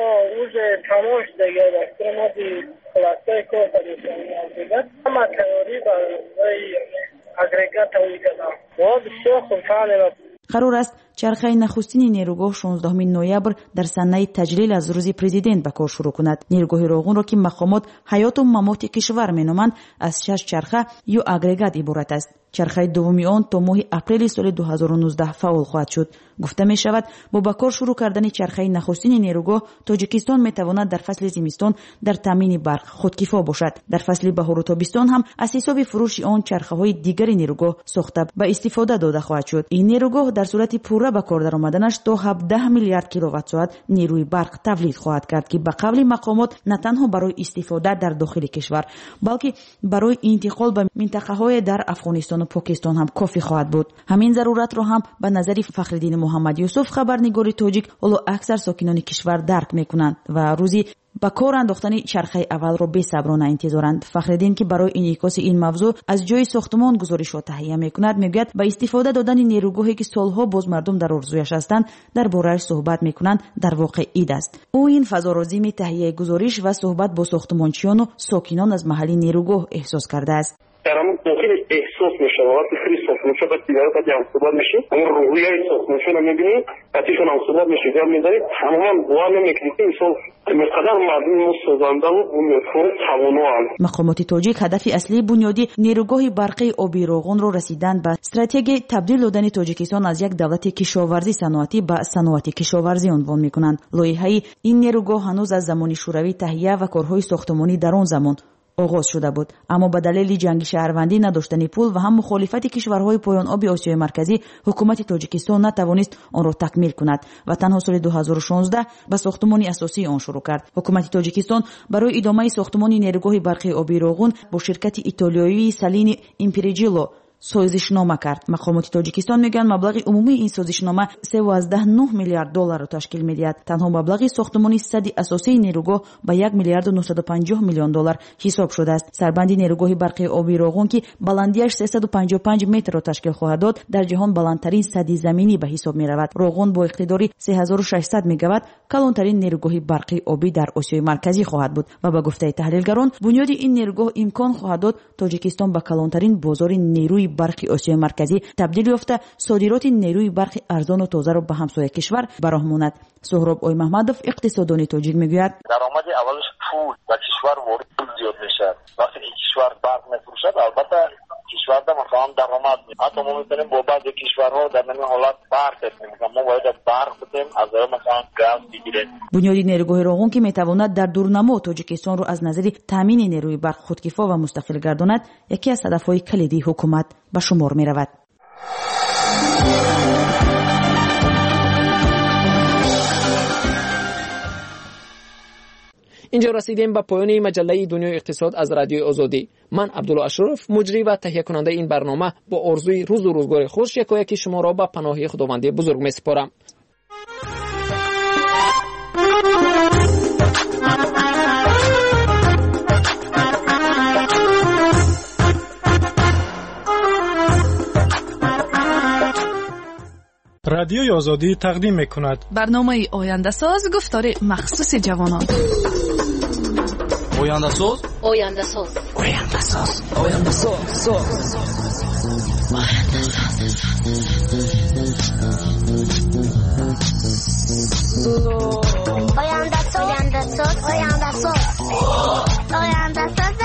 қарор аст чархаи нахустини нерӯгоҳ 16 ноябр дар санаи таҷлил аз рӯзи президент ба кор шурӯъ кунад. нерӯгоҳи Роғунро ки мақомот ҳаёту мамоти кишвар меноманд аз 6 чарха ё агрегат иборат аст. чархаи дуввуми он то моҳи апрели соли 2019 фаъол хоҳад шуд. гуфта мешавад бо ба кор шурӯъ кардани чархаи нахустини нерӯгоҳ тоҷикистон метавонад дар фасли зимистон дар таъмини барқ худкифо бошад. дар фасли баҳору тобистон ҳам аз ҳисоби фурӯши он чархаҳои дигари нерӯгоҳ сохта ба истифода дода хоҳад шуд. ин нерӯгоҳ дар сурати пурра ба кор даромаданаш то 17 миллиард киловаттсоат нерӯи барқ тавлид хоҳад кард ки ба қавли мақомот на танҳо барои истифода дар дохили кишвар балки барои интиқол ба минтақаҳое дар афғонистону покистон ҳам кофӣ хоҳад буд. ҳамин заруратро ҳам ба назари Фахриддин Муҳаммад Юсуф хабарнигори тоҷик ҳоло аксар сокинони кишвар дарк мекунанд ва рӯзи ба кор андохтани чархаи аввалро бесаброна интизоранд. Фахриддин ки барои инъикоси ин мавзӯъ аз ҷои сохтмон гузоришро таҳия мекунад мегӯяд ба истифода додани нерӯгоҳе ки солҳо боз мардум дар орзуяш ҳастанд дар борааш суҳбат мекунанд дар воқеъ ид аст. ӯ ин фазоро зимми таҳияи гузориш ва суҳбат бо сохтмончиёну сокинон аз маҳалли нерӯгоҳ эҳсос кардааст. در همون داخل احساس میشه وقتی خیلی ساختمون شد وقتی هم صحبت میشه اون روحیه ساختمون رو میبینید وقتی شون هم صحبت میشه جمع میذارید تماما باور نمیکنید که این مقدار مردم سازنده و اون مفهوم توانوان. مقامات تاجیک هدف اصلی بنیادی نیروگاه برقی آبی روغن رو رسیدن به استراتژی تبدیل دادن تاجیکستان از یک دولت کشاورزی صنعتی به صنعتی کشاورزی عنوان میکنند. لایحه این نیروگاه هنوز از زمان شوروی تهیه و کارهای ساختمانی در آن زمان آغاز شده بود، اما به دلیل جنگ شهروندی، نداشتن پول و هم مخالفت کشورهای پایان آب آسیای مرکزی حکومت تاجیکستان نتوانست آن را تکمیل کند و تنها سال 2016 به ساختمان اساسی آن شروع کرد. حکومت تاجیکستان برای ادامه ساختمان نیروگاه برقی آبی روغن با شرکت ایتالیایی سالین ایمپریجیلو سازشنامه کرد. مقامات تاجیکستان میگن مبلغ عمومی این سازشنامه 13.9 میلیارد دلار را تشکیل میدهد. تنها مبلغ ساختمانی سد اساسی نیروگاه به 1 میلیارد و 950 میلیون دلار حساب شده است. سربند نیروگاه برقی آبی روغن که بلندیش 355 متر را تشکیل خواهد داد، در جهان بلندترین سدی زمینی به حساب میرود. روغن با اقتداری 3600 مگاوات کلانترین نیروگاه برقی آبی در آسیای مرکزی خواهد بود و به گفته تحلیلگران بنیاد این نیروگاه امکان خواهد داد تاجیکستان به کلانترین بازار نیروی برقی آسیای مرکزی تبدیل یافته صادرات نیروی برقی ارزان و تازه را به همسایه کشور براه ماند. سهراب آی محمدوف اقتصاددان تاجیک میگوید درآمد اولش پول و کشور وارد زیاد میشه. وقتی این کشور برق میفروشد البته کشور دا مثلا درآمد میاد. حتی ما میتونیم با بعضی کشورها در این حالت برق میگم ما باید برق بدیم از مثلا گاز بگیریم. بنیاد نیروگاه روغن که میتواند در دورنما تاجیکستان را از نظر تامین نیروی برق خودکفا و مستقل گرداند، یکی از هدفهای کلیدی حکومت به شمار میرود. اینجا رسیدیم به پایان مجله دنیای اقتصاد از رادیوی آزادی. من عبدالله اشرف مجری و تهیه کننده این برنامه با آرزوی روز و روزگار خوش یکایک شما را به پناه خداوند بزرگ می‌سپارم. رادیوی آزادی تقدیم می‌کند برنامه آینده ساز گفتار مخصوص جوانان. آینده ساز آینده ساز آینده ساز آینده ساز آینده ساز آینده ساز آینده ساز آینده ساز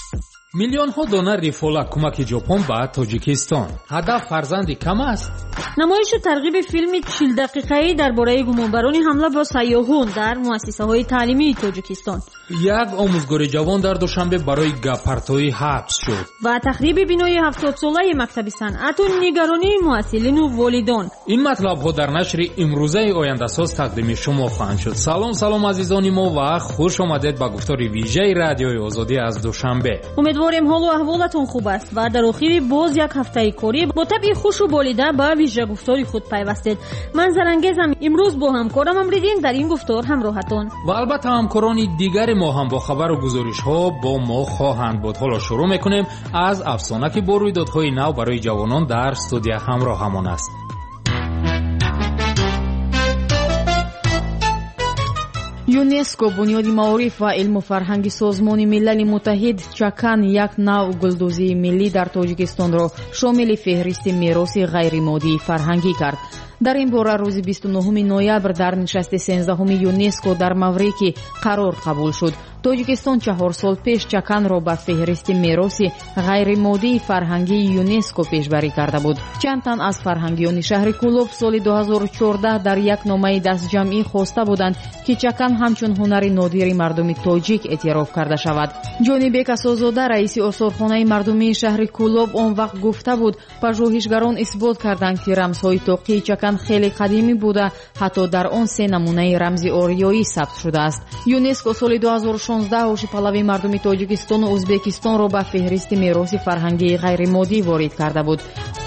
میلیون ها دلار رفاه کمک ژاپن به تاجیکستان. هدف فرزندی کم است؟ намоиш ва тарғиби филми 40 дақиқаӣ дар бораи гумонбарони ҳамла ба сайёҳон дар муассисаҳои таълимии Тоҷикистон. Як омӯзгори ҷавон дар душанбе барои гапартоӣ ҳабс шуд. Ва тахриби бинои 70-солаи мактаби санъату нигаронии муассилину волидон. ин матлабҳо дар нашри имрӯзаи Ояндасоз тақдими шумо хоҳанд шуд. Салом азизони мо ва хуш омадед ба гуфтори вижаи радиои Озодӣ аз Душанбе. умедворем ҳолу аҳволатон хуб аст ва дар охири боз як ҳафтаи корӣ бо табъи хушу болида ба вижагуфтори худ пайвастед. ман Зарангезам, имрӯз бо ҳамкорам Амридин дар ин гуфтор ҳамроҳатон. ва албатта ҳамкорони дигари мо ҳам бо хабару гузоришҳо бо мо хоҳанд буд. ҳоло шурӯъ мекунем аз афсона ки бо рӯйдодҳои нав барои ҷавонон дар студия ҳамроҳамон аст. юнеско, бунёди маориф ва илму фарҳанги созмони милали муттаҳид чакан як нав гулдузии миллӣ дар Тоҷикистонро шомили феҳристи мероси ғайримоддии фарҳангӣ кард. дар ин бора рӯзи 29 ноябр дар нишасти 16 юнеско дар Маврикӣ қарор қабул шуд. Тоҷикистон 4 сол пеш чаканро ба феҳристи мероси ғайримоддии фарҳангии юнеско пешбарӣ карда буд. чанд тан аз фарҳангиёни шаҳри Кӯлоб соли 2014 дар як номаи дастҷамъӣ хоста буданд ки чакан ҳамчун ҳунари нодири мардуми тоҷик эътироф карда шавад. ҷонибек Асозода, раиси осорхонаи мардумии шаҳри Кӯлоб, он вақт гуфта буд, пажӯҳишгарон исбот карданд ки рамзҳои тоқии чакан хеле қадимӣ буда, ҳатто дар он 3 намунаи рамзи ориёӣ сабт шудааст. юнеско соли 2016 оши палави мардуми Тоҷикистону Узбекистонро ба феҳристи мероси фарҳангии ғайримоддӣ ворид карда буд.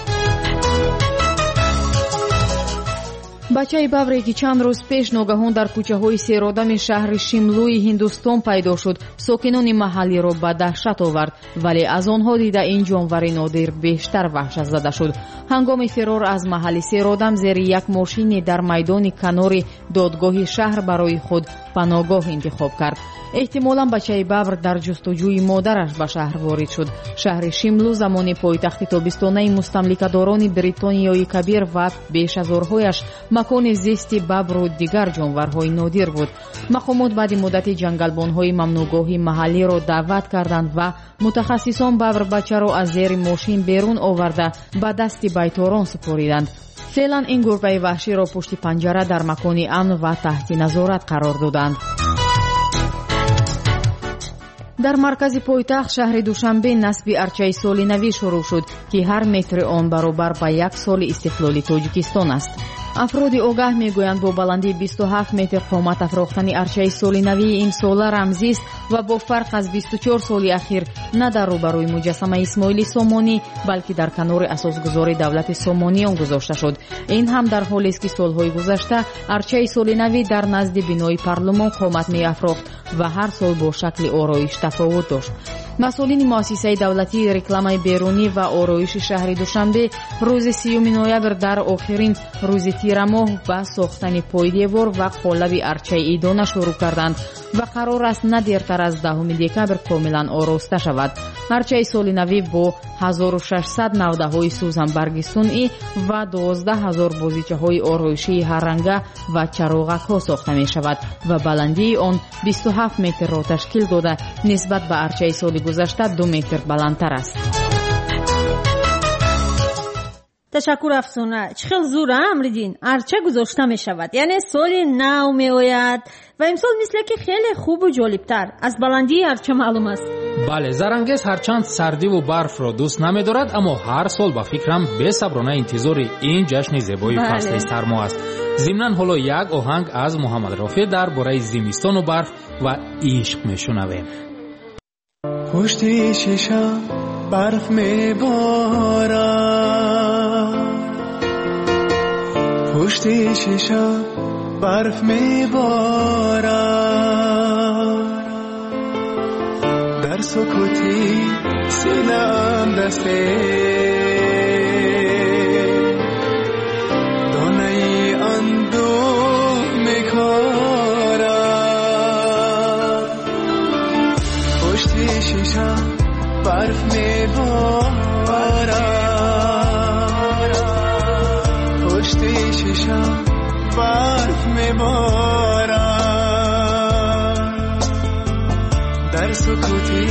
бачаи бавре ки чанд рӯз пеш ногаҳон дар кӯчаҳои серодами шаҳри Шимлӯи Ҳиндустон пайдо шуд, сокинони маҳаллиро ба даҳшат овард, вале аз онҳо дида ин ҷонвари нодир бештар ваҳшатзада шуд. ҳангоми ферор аз маҳалли серодам зери як мошине дар майдони канори додгоҳи шаҳр барои худ паноҳгоҳ интихоб кард. эҳтимолан бачаи бавр дар ҷустуҷӯи модараш ба шаҳр ворид шуд. шаҳри Шимлӯ замони пойтахти тобистонаи мустамликадорони Бритониёи Кабир ва бешазорҳояш макони зисти бабру дигар ҷонварҳои нодир буд. мақомот баъди муддати ҷангалбонҳои мамнӯъгоҳи маҳаллиро даъват карданд ва мутахассисон бавр-бачаро аз зери мошин берун оварда ба дасти байторон супориданд. феълан ин гурбаи ваҳширо пушти панҷара дар макони амн ва таҳти назорат қарор доданд. дар маркази пойтахт шаҳри Душанбе насби арчаи соли навӣ шурӯъ шуд ки ҳар метри он баробар ба як соли истиқлоли Тоҷикистон аст. афроди огаҳ мегӯянд бо баландии 27 метр қомат афрохтани арчаи соли навии имсола рамзист ва бо фарқ аз 24 соли ахир на дар рӯбарӯи муҷассамаи Исмоили Сомонӣ, балки дар канори асосгузори давлати Сомониён гузошта шуд. ин ҳам дар ҳолест ки солҳои гузашта арчаи соли навӣ дар назди бинои парлумон қомат меафрохт ва ҳар сол бо шакли ороиш тафовут дошт. масъулини муассисаи давлатии рекламаи берунӣ ва ороиши шаҳри Душанбе рӯзи 30 ноябр дар охирин рӯзи тирамоҳ ба сохтани пойдевор ва қолаби арчаи идона шурӯъ карданд ва қарор аст на дертар аз 10 декабр комилан ороста шавад. арчаи соли навӣ бо 1600 навдаҳои сӯзанбарги сунъӣ ва 12000 бозичаҳои ороишии ҳарранга ва чароғакҳо сохта мешавад ва баландии он 27 метрро ташкил дода нисбат ба арчаи соли гузашта 2 метр баландтар аст. ташаккур Афсона. чӣ хел зур Амридин, арча гузошта мешавад, яъне соли нав меояд ва имсол мисле ки хеле хубу ҷолибтар. аз баландии арча маълум аст. бале, Зарангез ҳарчанд сардиву барфро дӯст намедорад, аммо ҳар сол ба фикрам бесаброна интизори ин ҷашни зебои фасли сармо аст. зимнан ҳоло як оҳанг аз Муҳаммад Рофи дар бораи зимистону барф ва ишқ мешунавем. пушти шиша барф мебарад, пушти шиша барф мебарад, дар сукути синам дасте донаи андӯҳ мекарад. пушти шиша барф мебарад, пушти шиша барф мебарад, дар сукути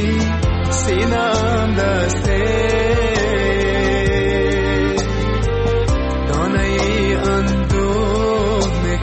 синам дасте донаи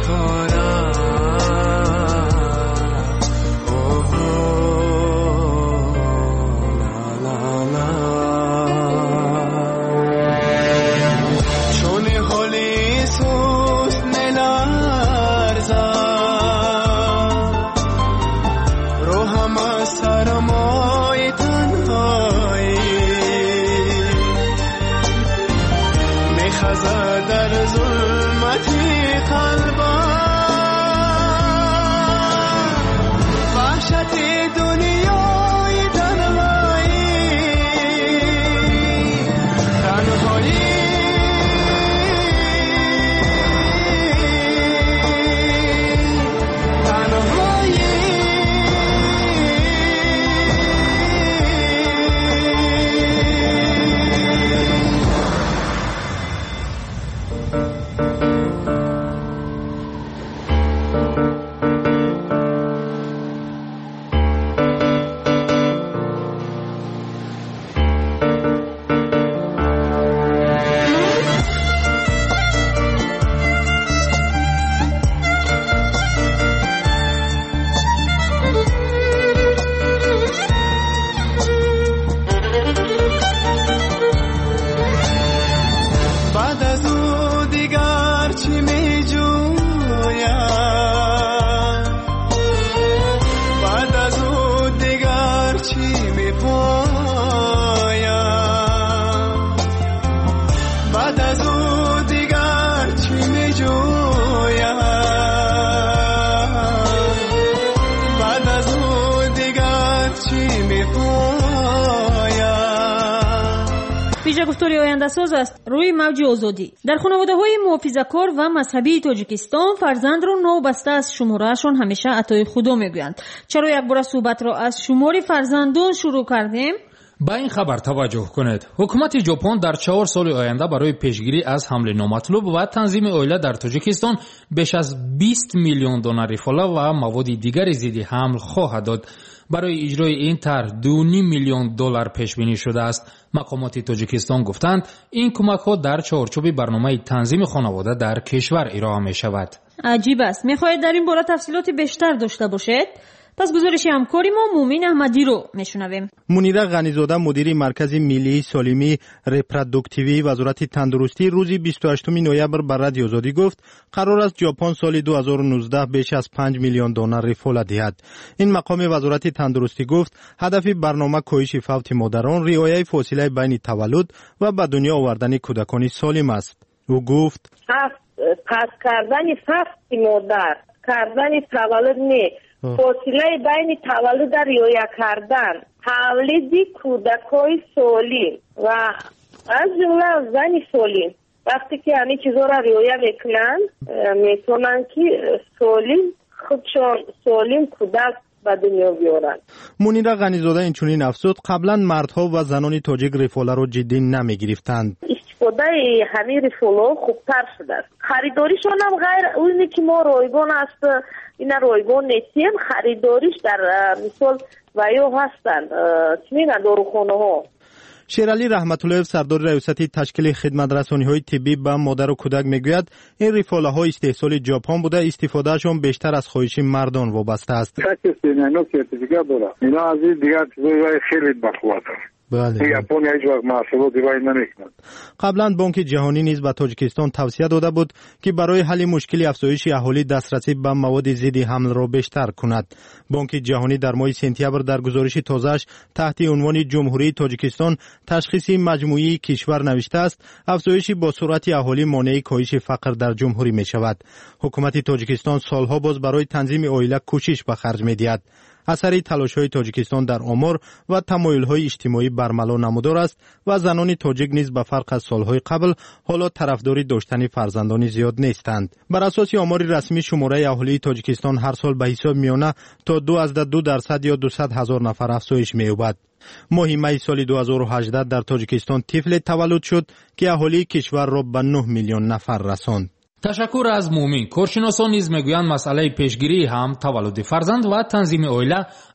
گفتاری آینده ساز است روی موج آزادی. در خانواده‌های محافظه‌کار و مذهبی تاجیکستان فرزند را نوبسته از شماره‌شان همیشه عطای خدا میگویند. چرا یک بار صحبت را از شمار فرزندان شروع کردیم؟ با این خبر توجه کنید. حکومت ژاپن در 4 سال آینده برای پیشگیری از حمله نامطلوب و تنظیم عایله در تاجیکستان بیش از 20 میلیون دلار فولا و مواد دیگر ضد حمل خواهد داد. برای اجرای این طرح 2.5 میلیون دلار پیش بینی شده است. مقامات تاجیکستان گفتند این کمک‌ها در چارچوب برنامه تنظیم خانواده در کشور ارائه می‌شود. عجیب است. می‌خواهید در این باره تفصیلات بیشتر داشته باشید؟ پس گزارش همکاری ما مومین احمدی رو میشنویم. منیره غنیزاده مدیر مرکز ملی سالمی رپروداکتیوی وزارت تندرستی روز 28 نوامبر بر رادیو آزادی گفت قرار است ژاپن سال 2019 بیش از 5 میلیون دلار فولا دهد. این مقام وزارت تندرستی گفت هدف برنامه کاهش فوت مادران، رعایت فاصله بین تولد و به دنیا آوردن کودکان سالم است. او گفت پس کردن فوت مادر، کردن تولد نه، فاصله بین تولد را رعایت کردن، تولید کودکای سالم و از جمله زن سالم. وقتی که همین چیزا را رعایت میکنن میتونن که خودشان سالم کودک به دنیا بیارن. منیره غنیزاده اینچنین افزود قبلا مردها و زنان تاجیک ریفولا را جدی نمیگرفتند. استفاده همین ریفولا خوبتر شده است. خریداریشان هم غیر اونی که ما رایگان است این رایگان نیستیم. خریداریش در مثال ویو هستند چی میگن داروخانه ها. شیرعلی رحمت الله سردار ریاستی تشکیل خدمت رسانی‌های طبی به مادر و کودک میگوید این ریفولاها استحصال ژاپن بوده، استفادهشان بیشتر از خواهش مردان وابسته است. اینا از دیگر چیزای خیلی بخواد. ژاپن هیچ وقت محصولات دیوای نمیکنند. قبلا بانک جهانی نیز به تاجیکستان توصیه داده بود که برای حل مشکل افزایش اهالی دسترسی به مواد ضد حمل را بیشتر کند. بانک جهانی در ماه سپتامبر در گزارش تازه‌اش تحت عنوان جمهوری تاجیکستان تشخیص مجموعی کشور نوشته است افزایش با سرعت اهالی مانع کاهش فقر در جمهوری می شود. حکومت تاجیکستان سالها باز برای تنظیم عایله کوشش به خرج می دهد. اثری تلاش‌های تاجیکستان در آمار و تمایل‌های اجتماعی برملا نمودار است و زنان تاجیک نیز به فرق از سال‌های قبل حالا طرفداری داشتن فرزندان زیاد نیستند. بر اساس آمار رسمی شماره اهالی تاجیکستان هر سال به حساب میانه تا 2.2% یا 200,000 نفر افزایش می‌یابد. ماه می سال 2018 در تاجیکستان طفل تولد شد که اهالی کشور را به 9 میلیون نفر رساند. تشکر از مومین. کارشناسان نیز میگویند مسئله پیشگیری هم تولد فرزند و تنظیم عایله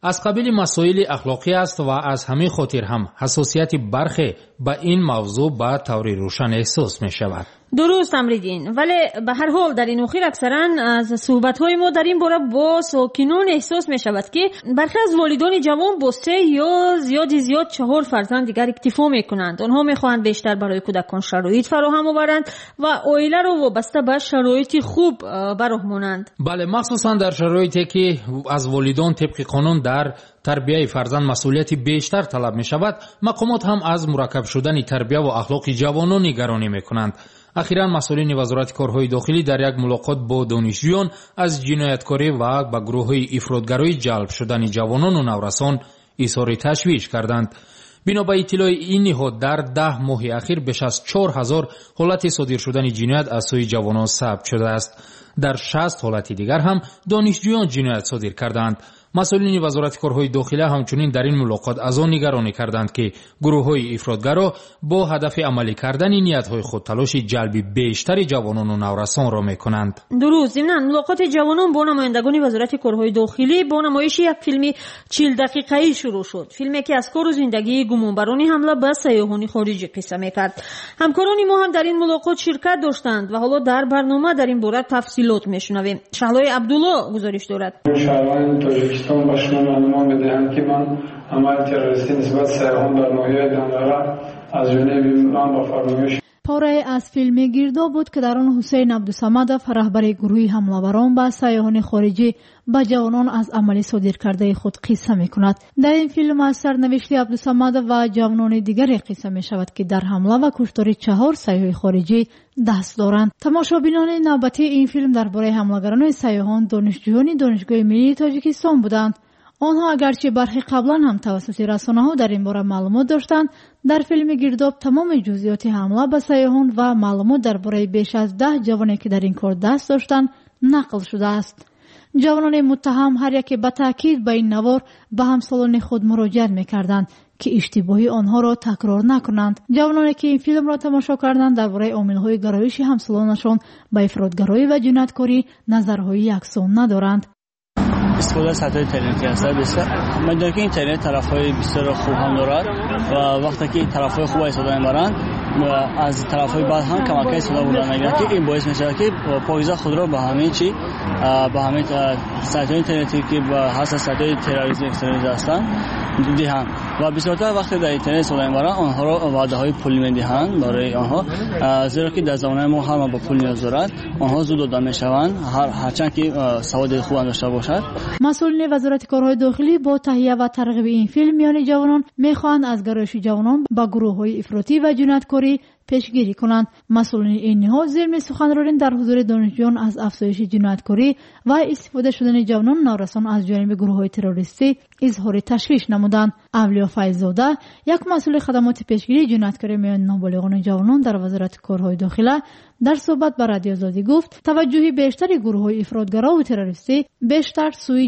аз қабили масоили ахлоқӣ аст ва аз ҳамин хотир ҳам ҳасосияти бархе ба ин мавзӯъ ба таври рӯшан эҳсос мешавад. درست امریدین ولی به هر حال در این اخیر اکثرا از صحبت‌های ما در این باره با ساکنان احساس می شود که برخی از والدان جوان با 3 یا زیاد 4 فرزند دیگر اکتفا می کنند. آنها می خواهند بیشتر برای کودکان شرایط فراهم آورند و عائله را وابسته به شرایط خوب برهمانند. بله، مخصوصا در شرایطی که از والدان طبق قانون در تربیه فرزند مسئولیتی بیشتر طلب می شود، مقامات هم از مرکب شدن تربیه و اخلاق جوانان نگرانی می کنند. اخیراً مسئولین وزارت کارهای داخلی در یک ملاقات با دانشجویان از جنایتکاری و به گروه‌های افراطگرایی جلب شدن جوانان و نورسان اظهار تشویش کردند. بنا به اطلاع این نهاد در 10 ماه اخیر بیش از 4000 حالت صادر شدن جنایت از سوی جوانان ثبت شده است. در 60 حالت دیگر هم دانشجویان جنایت صادر کردند. مسئولین وزارت کارهای داخلی همچنین در این ملاقات از آن نگرانی کردند که گروه‌های افراطگرا با هدف عملی کردن نیت‌های خود تلاش جلب بیشتر جوانان و نورسان را می‌کنند. درست. ضمناً ملاقات جوانان با نمایندگان وزارت کارهای داخلی با نمایش یک فیلم 40 دقیقه‌ای شروع شد. فیلمی که از کار و زندگی گمانبران حمله به سیاحان خارجی قصه می‌کرد. همکاران ما هم در این ملاقات شرکت داشتند و حالا در برنامه در این باره تفصیلات می‌شنویم. شهلای عبدالله گزارش دارد. تاجیکستان به شما معلومات می‌دهم که من عمل تروریستی نسبت سیاحان در ناحیه دندره از جانب من با فرمایش پاره از فیلم گرداب بود که در آن حسین عبدالصمدов رهبر گروه حمله‌وران به سیاحان خارجی با جوانان از عمل صادر کرده خود قصه می‌کند. در این فیلم از سرنوشت عبدالصمدov و جوانان دیگری قصه می‌شود که در حمله و کشتار 4 سیاح خارجی دست دارند. تماشابینان نوبتی این فیلم درباره حمله‌گران سیاحان دانشجویان دانشگاه ملی تاجیکستان بودند. آنها اگرچه برخی قبلا هم توسط رسانه‌ها در این باره معلومات داشتند، در فیلم گرداب تمام جزئیات حمله به سیاحان و معلومات درباره بیش از 10 جوانی که در این کار دست داشتند نقل شده است. جوانان متهم هر یک به تاکید به این نوار به همسالان خود مراجعت می‌کردند که اشتباهی آنها را تکرار نکنند. جوانانی که این فیلم را تماشا کردند درباره عامل‌های گرایش همسالانشان به افراطگرایی و جنایتکاری نظرهای یکسان ندارند. استفاده از سطح اینترنتی هست بسیار. من دیدم که اینترنت طرف‌های بسیار خوب هم دارد و وقتی که طرف‌های خوب استفاده می‌برند و از طرف‌های بعد هم کمک استفاده بودن می‌گیرند که این باعث می‌شود که پاییزا خود را به همین چی به همین سطح اینترنتی که به حساس سطح تروریسم اکستریمیسم هستند دیدن و بسیار وقتی در اینترنت استفاده می‌برند آنها را وعده‌های پولی می‌دهند برای آنها، زیرا که در زمانه ما هم با پول نیاز دارد. آنها زود داده می‌شوند هرچند که سواد خوب داشته باشد. مسئولین وزارت کارهای داخلی با تهیه و ترغیب این فیلم میان جوانان میخواهند از گرایش جوانان با گروه‌های افراطی و جنایتکاری پیشگیری کنند. مسئولین این نهاد زیر سخنرانی در حضور دانشجویان از افزایش جنایتکاری و استفاده شدن جوانان نورسان از جانب گروه‌های تروریستی اظهار تشویش نمودند. اولیا فیض‌زاده، یک مسئول خدمات پیشگیری جنایتکاری میان نابالغان جوانان در وزارت کارهای داخلی، در صحبت با رادیو آزادی گفت توجه بیشتر گروه‌های افراطگرا و تروریستی بیشتر سوی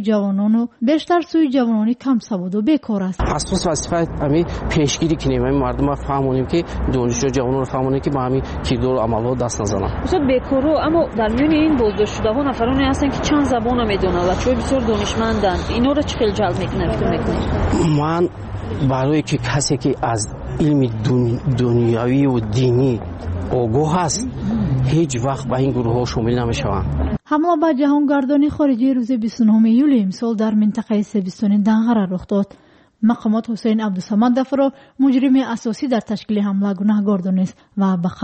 جوانان کم سواد و بیکار است. اساس وظیفه همین پیشگیری کنیم، مردم فهمونیم که دانشجو جوانان رو فهمونیم که با همین کیدور عملو دست نزنن. مثلا بیکارو، اما در میون این بازداشت شده‌ها نفرانی هستن که چند زبان میدونن و چه بسیار دانشمندند. اینا رو چه خیلی جلب میکنه فکر میکنید؟ من برای که کسی که از علم دنیوی و دینی آگاه است هیچ وقت به این گروه ها شامل نمیشوند. حمله به جهانگردانی خارجی روز 29 یولی امسال در منطقه سیبستان دنغره رخ داد. مقامات حسین عبدالصمدov را مجرم اساسی در تشکیل حمله گناهکار دانست و با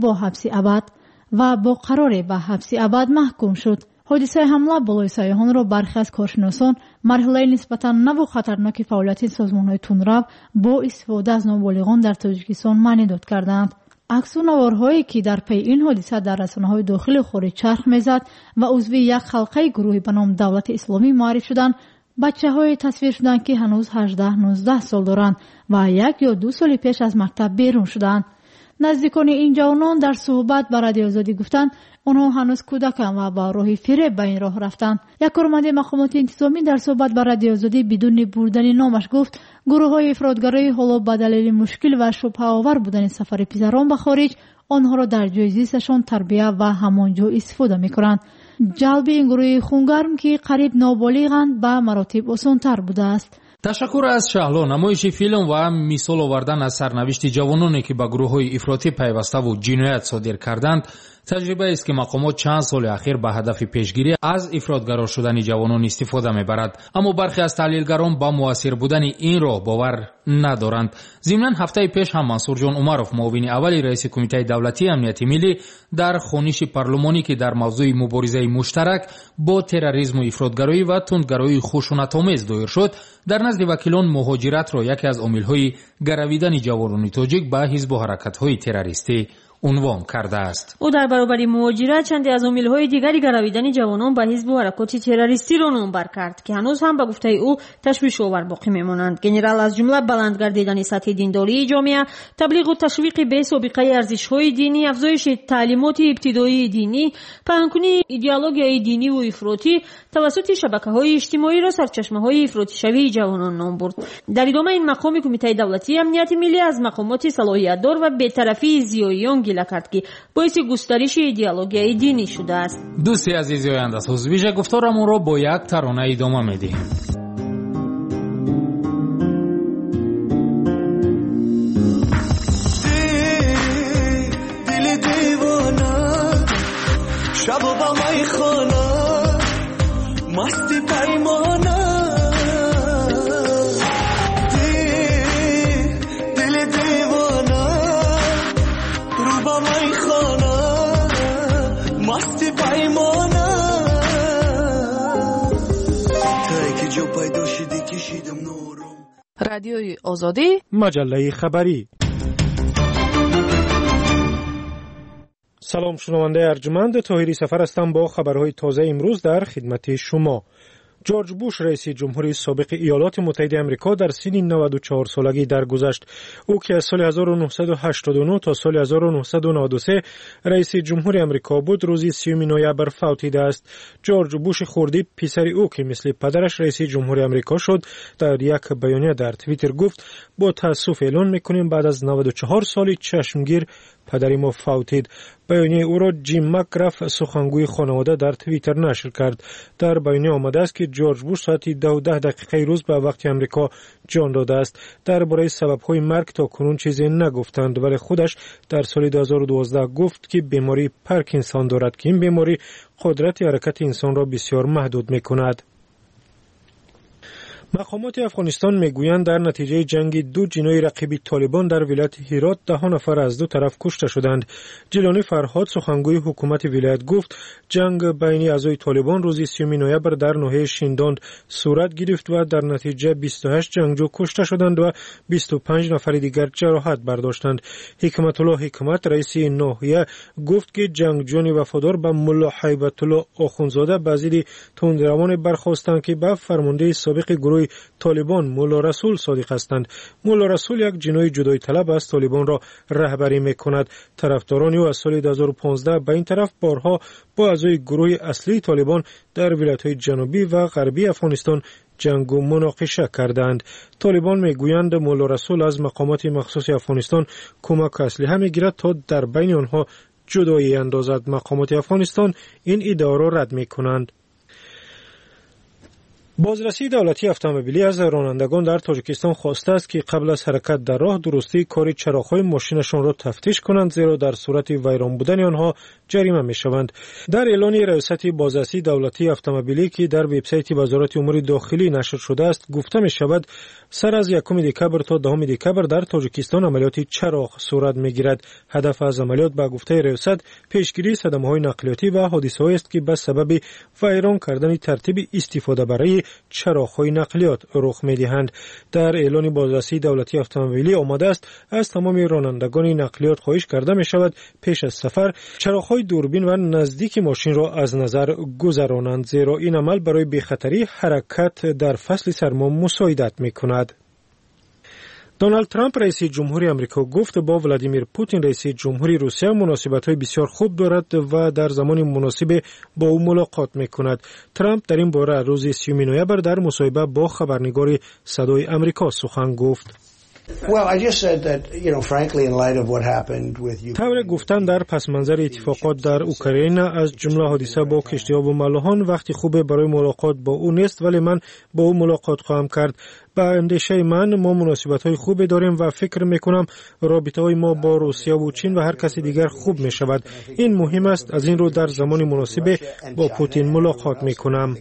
قرار به حبس ابد محکوم شد. حادثه حمله بالای سیاحان را برخی از کارشناسان مرحله نسبتاً نو و خطرناک فعالیت سازمان‌های تندرو با استفاده از نابالغان در تاجیکستان معنی داد کردند. عکس و نوارهایی که در پی این حادثه در رسانه‌های داخل خارج چرخ می‌زد و عضو یک حلقه گروهی به نام دولت اسلامی معرفی شدند، بچه‌های تصویر شدند که هنوز 18-19 سال دارند و 1 یا 2 سال پیش از مکتب بیرون شدند. نزدیکان این جوانان در صحبت با رادیو آزادی گفتند آنها هنوز کودکند و با راه فریب به این راه رفتند. یک کارمند مقامات انتظامی در صحبت با رادیو آزادی بدون بردن نامش گفت گروه‌های افراطگرایی حالا به دلیل مشکل و شبهه‌آور بودن سفر پسران به خارج آنها را در جای زیستشان تربیت و همانجا استفاده می‌کنند. جلب این گروه خونگرم که قریب نابالغند به مراتب آسان‌تر بوده است. تشکر از شهلا. نمایش فیلم و مثال آوردن از سرنوشت جوانانی که به گروه‌های افراطی پیوسته و جنایت صادر کردند تجربه است که مقامات چند سال اخیر به هدف پیشگیری از افراطگرا شدن جوانان استفاده می‌برد، اما برخی از تحلیلگران با مؤثر بودن این راه باور ندارند. ضمناً هفته پیش هم منصور جان عمرов معاون اول رئیس کمیته دولتی امنیت ملی در خوانش پارلمانی که در موضوع مبارزه مشترک با تروریسم و افراطگرایی و تندگرایی خشونت‌آمیز دایر شد، در نزد وکیلان مهاجرت را یکی از عامل‌های گرویدن جوانان تاجیک به حزب و حرکت‌های تروریستی عنوان کرده است. او در برابر مهاجرت چندی از عامل‌های دیگری گرویدن جوانان به حزب و حرکات تروریستی را نامبر کرد که هنوز هم به گفته او تشویش‌آور باقی می‌مانند. گنرال از جمله بلند گردیدن سطح دینداری جامعه، تبلیغ و تشویق به سابقه ارزش‌های دینی، افزایش تعلیمات ابتدایی دینی، پنهان‌کنی ایدئولوژی دینی و افراطی توسط شبکه‌های اجتماعی را سرچشمه‌های افراطی شوی جوانان نام برد. در ادامه این مقام کمیته دولتی امنیت ملی از مقامات صلاحیت‌دار و بی‌طرفی زیاییان گله کرد که باعث گسترش ایدئولوژی دینی شده است. دوستی عزیز آینده از ویژه گفتارمون را با یک ترانه ادامه میدیم. دل دیوانه شب و بمای خانه مستی پیمانه دل دیوانه رو بمای خانه مستی پیمانه تایی که جو پیدا شدی کشیدم نورم. رادیوی آزادی، مجله خبری. سلام شنونده ارجمند، طاهری سفر هستم با خبرهای تازه امروز در خدمت شما. جورج بوش رئیس جمهوری سابق ایالات متحده آمریکا در سن 94 سالگی درگذشت. او که از سال 1989 تا سال 1993 رئیس جمهوری آمریکا بود، روز 30 نوامبر فوتیده است. جورج بوش خردی پسر او که مثل پدرش رئیس جمهوری آمریکا شد در یک بیانیه در توییتر گفت: با تأسف اعلان میکنیم بعد از 94 سال چشمگیر پدری ما فوتید. بیانیه او را جیم مکگراف سخنگوی خانواده در توییتر نشر کرد. در بیانیه آمده است که جورج بوش ساعت 12 روز به وقت آمریکا جان داده است. درباره سبب‌های مرگ تا کنون چیزی نگفتند، ولی خودش در سال 2012 گفت که بیماری پارکینسون دارد که این بیماری قدرت حرکت انسان را بسیار محدود می‌کند. مقامات افغانستان میگویند در نتیجه جنگ دو جنای رقیب طالبان در ولایت هرات 10 نفر از دو طرف کشته شدند. جیلانی فرهاد سخنگوی حکومت ولایت گفت جنگ بین اعضای طالبان روز 30 نوامبر در ناحیه شینداند صورت گرفت و در نتیجه 28 جنگجو کشته شدند و 25 نفر دیگر جراحت برداشتند. حکمت الله حکمت رئیس ناحیه گفت که جنگجویان وفادار به ملا هیبت الله آخوندزاده بعضی تندروان برخاستند که به فرمانده سابق گروه طالبان مولا رسول صادق هستند. مولا رسول یک جنای جدایی طلب از طالبان را رهبری میکند. طرفداران او از سال 2015 به این طرف بارها با اعضای گروه اصلی طالبان در ولایت‌های جنوبی و غربی افغانستان جنگ و مناقشه کردند. طالبان میگویند مولا رسول از مقامات مخصوص افغانستان کمک اسلحه میگیرد تا در بین آنها جدایی اندازد. مقامات افغانستان این ادعا را رد میکنند. بازرسی دولتی اتومبیلی از رانندگان در تاجیکستان خواسته است که قبل از حرکت در راه درستی کار چراغ‌های ماشینشان را تفتیش کنند، زیرا در صورت ویران بودن آنها جریمه می‌شوند. در اعلان ریاست بازرسی دولتی اتومبیلی که در وبسایت وزارت امور داخلی نشر شده است گفته می‌شود سر از 1 دکبر تا 10 دکبر در تاجیکستان عملیات چراغ صورت می‌گیرد. هدف از عملیات به گفته ریاست پیشگیری صدمه‌های نقلیاتی و حادثه‌هایی است که به سبب ویران کردن ترتیب استفاده برای چراغ‌های نقلیات رخ می‌دهند. در اعلان بازرسی دولتی اتومبیلی آمده است از تمام رانندگان نقلیات خواهش کرده می‌شود پیش از سفر چراغ‌های دوربین و نزدیک ماشین را از نظر گذرانند، زیرا این عمل برای بی‌خطری حرکت در فصل سرما مساعدت می‌کند. دونالد ترامپ رئیس جمهوری آمریکا گفت با ولادیمیر پوتین رئیس جمهوری روسیه مناسبت‌های بسیار خوب دارد و در زمان مناسب با او ملاقات می‌کند. ترامپ در این باره روز 30 نوامبر در مصاحبه با خبرنگار صدای آمریکا سخن گفت. طور گفتن در پس منظر اتفاقات در اوکراین از جمله حادثه با کشتی‌ها و ملاحان وقتی خوبه برای ملاقات با او نیست، ولی من با او ملاقات خواهم کرد. با اندیشه من ما مناسبت‌های خوبی داریم و فکر می‌کنم رابطه‌های ما با روسیه و چین و هر کسی دیگر خوب می‌شود. این مهم است. از این رو در زمان مناسب با پوتین ملاقات می‌کنم.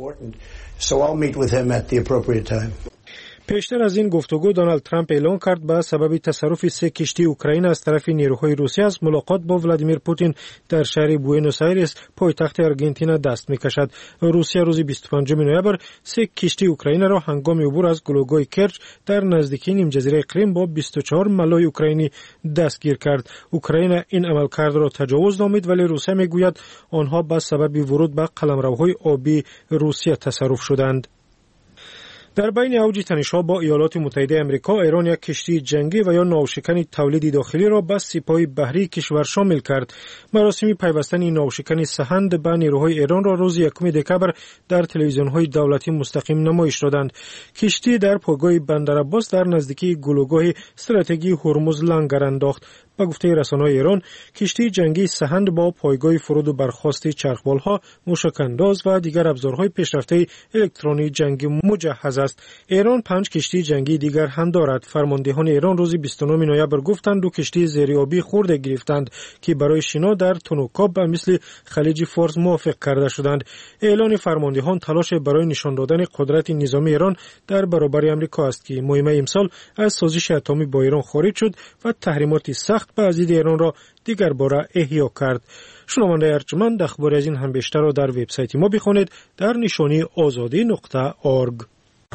پیشتر از این گفتگو دونالد ترامپ اعلام کرد به سبب تصرف 3 کشتی اوکراین از طرف نیروهای روسیه از ملاقات با ولادیمیر پوتین در شهر بوئنوس آیرس پایتخت آرژانتین دست می‌کشد. روسیه روز 25 نوامبر 3 کشتی اوکراین را هنگام عبور از گلوگای کرچ در نزدیکی نیمجزیره کریم با 24 ملای اوکراینی دستگیر کرد. اوکراین این عملکرد را تجاوز نامید، ولی روسیه میگوید آنها به سبب ورود به قلمروهای آبی روسیه تصرف شدند. در بین اوج تنش‌ها با ایالات متحده آمریکا، ایران یک کشتی جنگی و یا ناوشکن تولید داخلی را به سپاه بحری کشور شامل کرد. مراسم پیوستن این ناوشکن سهند به نیروهای ایران را روز 1 دکمبر در تلویزیون‌های دولتی مستقیم نمایش دادند. کشتی در پایگاه بندر عباس در نزدیکی گلوگاه استراتژی هرمز لنگر انداخت. با گفته رسانه‌های ایران، کشتی جنگی سهند با پایگاه فرود و برخاست چرخبال‌ها، موشک‌انداز و دیگر ابزارهای پیشرفته الکترونی جنگی مجهز است. ایران 5 کشتی جنگی دیگر هم دارد. فرماندهان ایران روز 29 نوامبر گفتند 2 کشتی زیریابی خورده گرفتند که برای شنا در تونوکاب و مثل خلیج فارس موافق کرده شدند. اعلان فرماندهان تلاش برای نشان دادن قدرت نظامی ایران در برابر آمریکا است که مهم امسال از سازش اتمی با ایران خارج شد و تحریمات سخت به ضد ایران را دیگر باره احیا کرد. شنونده ارجمند اخبار از این هم بیشتر را در وبسایت ما بخوانید در نشانی azadi.org.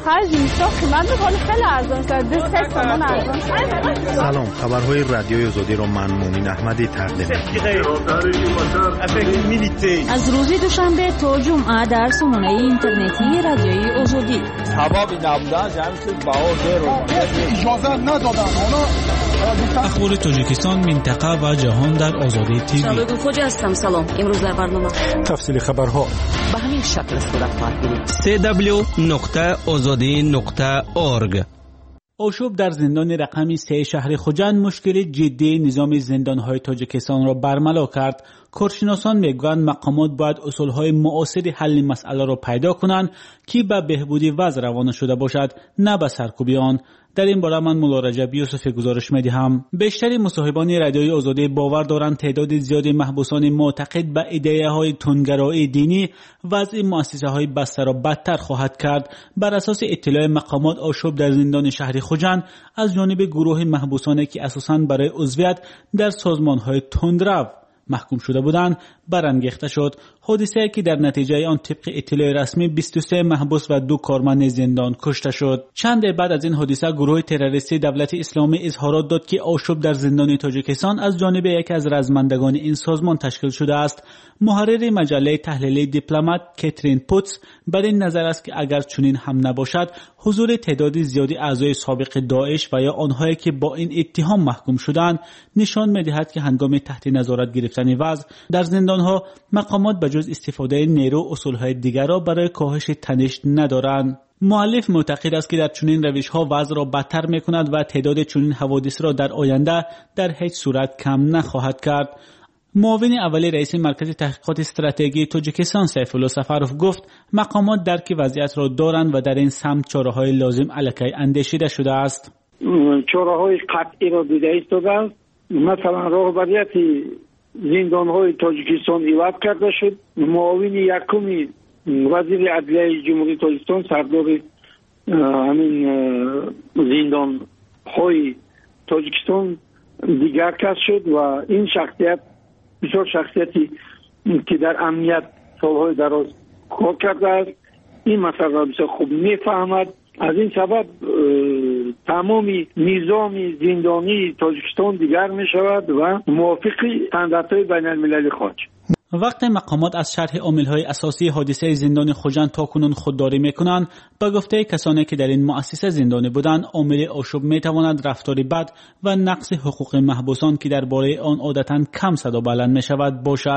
سلام، خبرهای رادیوی آزادی را من مومن احمدی تقدیم می‌کنم. از روز دوشنبه تا جمعه در سامانه اینترنتی رادیوی آزادی. اخبار تاجیکستان، منطقه و جهان در آزادی تیوی. شبکه خوجا هستم. سلام. امروز در برنامه تفصیل خبرها به همین شکل صورت خواهد گرفت. www.azadi.org. آشوب در زندان رقم 3 شهر خوجند مشکل جدی نظام زندان‌های تاجیکستان را برملا کرد. کارشناسان میگویند مقامات باید اصولهای معاصر حل مسئله را پیدا کنند که به بهبودی وضع روانه شده باشد، نه به سرکوبی آن. در این باره من مولا رجب یوسفی گزارش می‌دهم. بیشتر مصاحبان رادیوی آزادی باور دارند تعداد زیادی محبوسان معتقد به ایده‌های تندگرایی دینی وضع مؤسسه‌های بسته را بدتر خواهد کرد. بر اساس اطلاع مقامات، آشوب در زندان شهر خوجند از جانب گروه محبوسانی که اساساً برای عضویت در سازمان‌های تندرو محکوم شده بودند برانگیخته شد. حادثه‌ای که در نتیجه آن طبق اطلاع رسمی 23 محبوس و 2 کارمند زندان کشته شد. چند بعد از این حادثه گروه تروریستی دولت اسلامی اظهارات داد که آشوب در زندان تاجیکستان از جانب یکی از رزمندگان این سازمان تشکیل شده است. محرر مجله تحلیلی دیپلمات کاترین پوتس بر این نظر است که اگر چنین هم نباشد، حضور تعداد زیادی اعضای سابق داعش و یا آنهایی که با این اتهام محکوم شدند نشان می‌دهد که هنگام تحت نظارت گرفتن وضع در زندان‌ها مقامات بجز استفاده نیرو اصول‌های دیگر را برای کاهش تنش ندارند. مؤلف معتقد است که در چنین روش‌ها وضع را بدتر می‌کند و تعداد چنین حوادث را در آینده در هیچ صورت کم نخواهد کرد. معاون اول رئیس مرکز تحقیقات استراتژی تاجیکستان سیف الله سفرов گفت مقامات درک وضعیت را دارند و در این سمت چاره‌های لازم علیه اندیشیده شده است. چاره‌های قطعی را دیده ایستادند. مثلا راهبریت زندان‌های تاجیکستان ایواد کرده شد. معاون یکم وزیر عدلیه جمهوری تاجیکستان سردار همین زندان‌های تاجیکستان دیگر کس شد و این شخصیت بسیار شخصیتی که در امنیت سالهای دراز کار کرده است. این مسئله را بسیار خوب میفهمد. از این سبب تمام نظام زندانی تاجیکستان دیگر می شود و موافق استانداردهای بین المللی خواهد. وقتی مقامات از شرح عامل‌های اساسی حادثه زندان خوجند تاکنون خودداری می‌کنند، به گفته کسانی که در این مؤسسه زندانی بودند، عامل آشوب می‌تواند رفتار بد و نقض حقوق محبوسان که درباره آن عادتاً کم صدا بلند می‌شود باشد.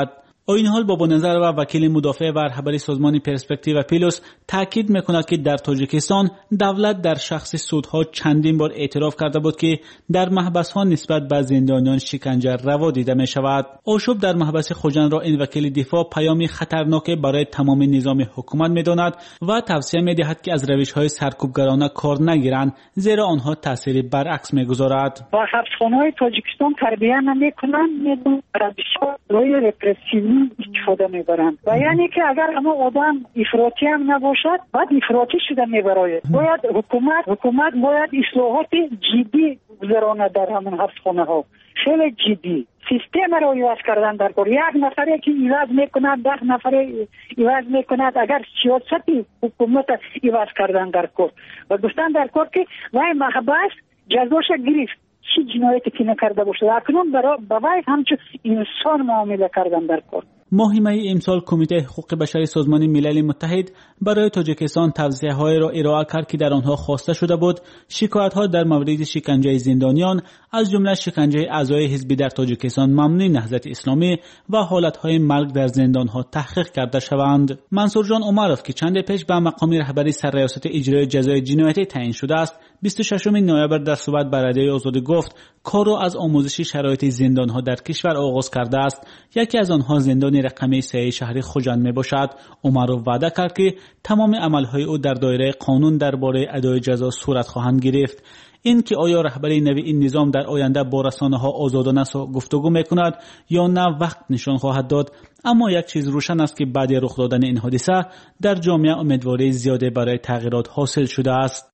این حال بابا نظر و وکیل مدافع و رهبر سازمان پرسپکتیو پلوس تاکید میکند که در تاجیکستان دولت در شخص سودها چندین بار اعتراف کرده بود که در محبس‌ها نسبت به زندانیان شکنجه روا دیده می شود. آشوب در محبس خوجند را این وکیل دفاع پیامی خطرناک برای تمام نظام حکومت می‌داند و توصیه می‌دهد که از روش‌های سرکوبگرانه کار نگیرند، زیرا آنها تأثیر برعکس می‌گذارد. با حبسخانه‌های تاجیکستان تربیت نمی‌کنند، بسیار روی رپرسیو استفاده میبرند و یعنی که اگر اما آدم افراطی هم نباشد بعد افراطی شده میبراید. باید حکومت باید اصلاحات جدی گذرانه در همون حبسخانه ها، خیلی جدی سیستم را ایواز کردن در کار. یک نفره که ایواز میکند 10 نفره ایواز میکند، اگر سیاستی حکومت ایواز کردن در کار و گفتن در کار که وای محبس جزاش گرفت چی جنایتی که نکرده باشد، اکنون برای همچون انسان معامله کردن در کار. ماه می امسال کمیته حقوق بشری سازمان ملل متحد برای تاجیکستان توصیه‌های را ارائه کرد که در آنها خواسته شده بود شکایت‌ها در مورد شکنجه زندانیان، از جمله شکنجه اعضای حزبی در تاجیکستان ممنوع نهضت اسلامی و حالت‌های مرگ در زندان‌ها تحقیق کرده شوند. منصور جان عمرов که چند پیش به مقام رهبری سرریاست اجرای جزای جنایتی تعیین شده است، 26 نوامبر در صحبت با رادیوی آزادی گفت کار را از آموزش شرایط زندان‌ها در کشور آغاز کرده است. یکی از آنها زندان رقمی 3 شهر خوجند میباشد. عمرов وعده کرد که تمام عملهای او در دایره قانون درباره ادای جزا صورت خواهند گرفت. این که آیا رهبری نوی این نظام در آینده با رسانه‌ها آزادانه گفتگو میکند یا نه وقت نشان خواهد داد، اما یک چیز روشن است که بعد رخ دادن این حادثه در جامعه امیدواری زیاده برای تغییرات حاصل شده است.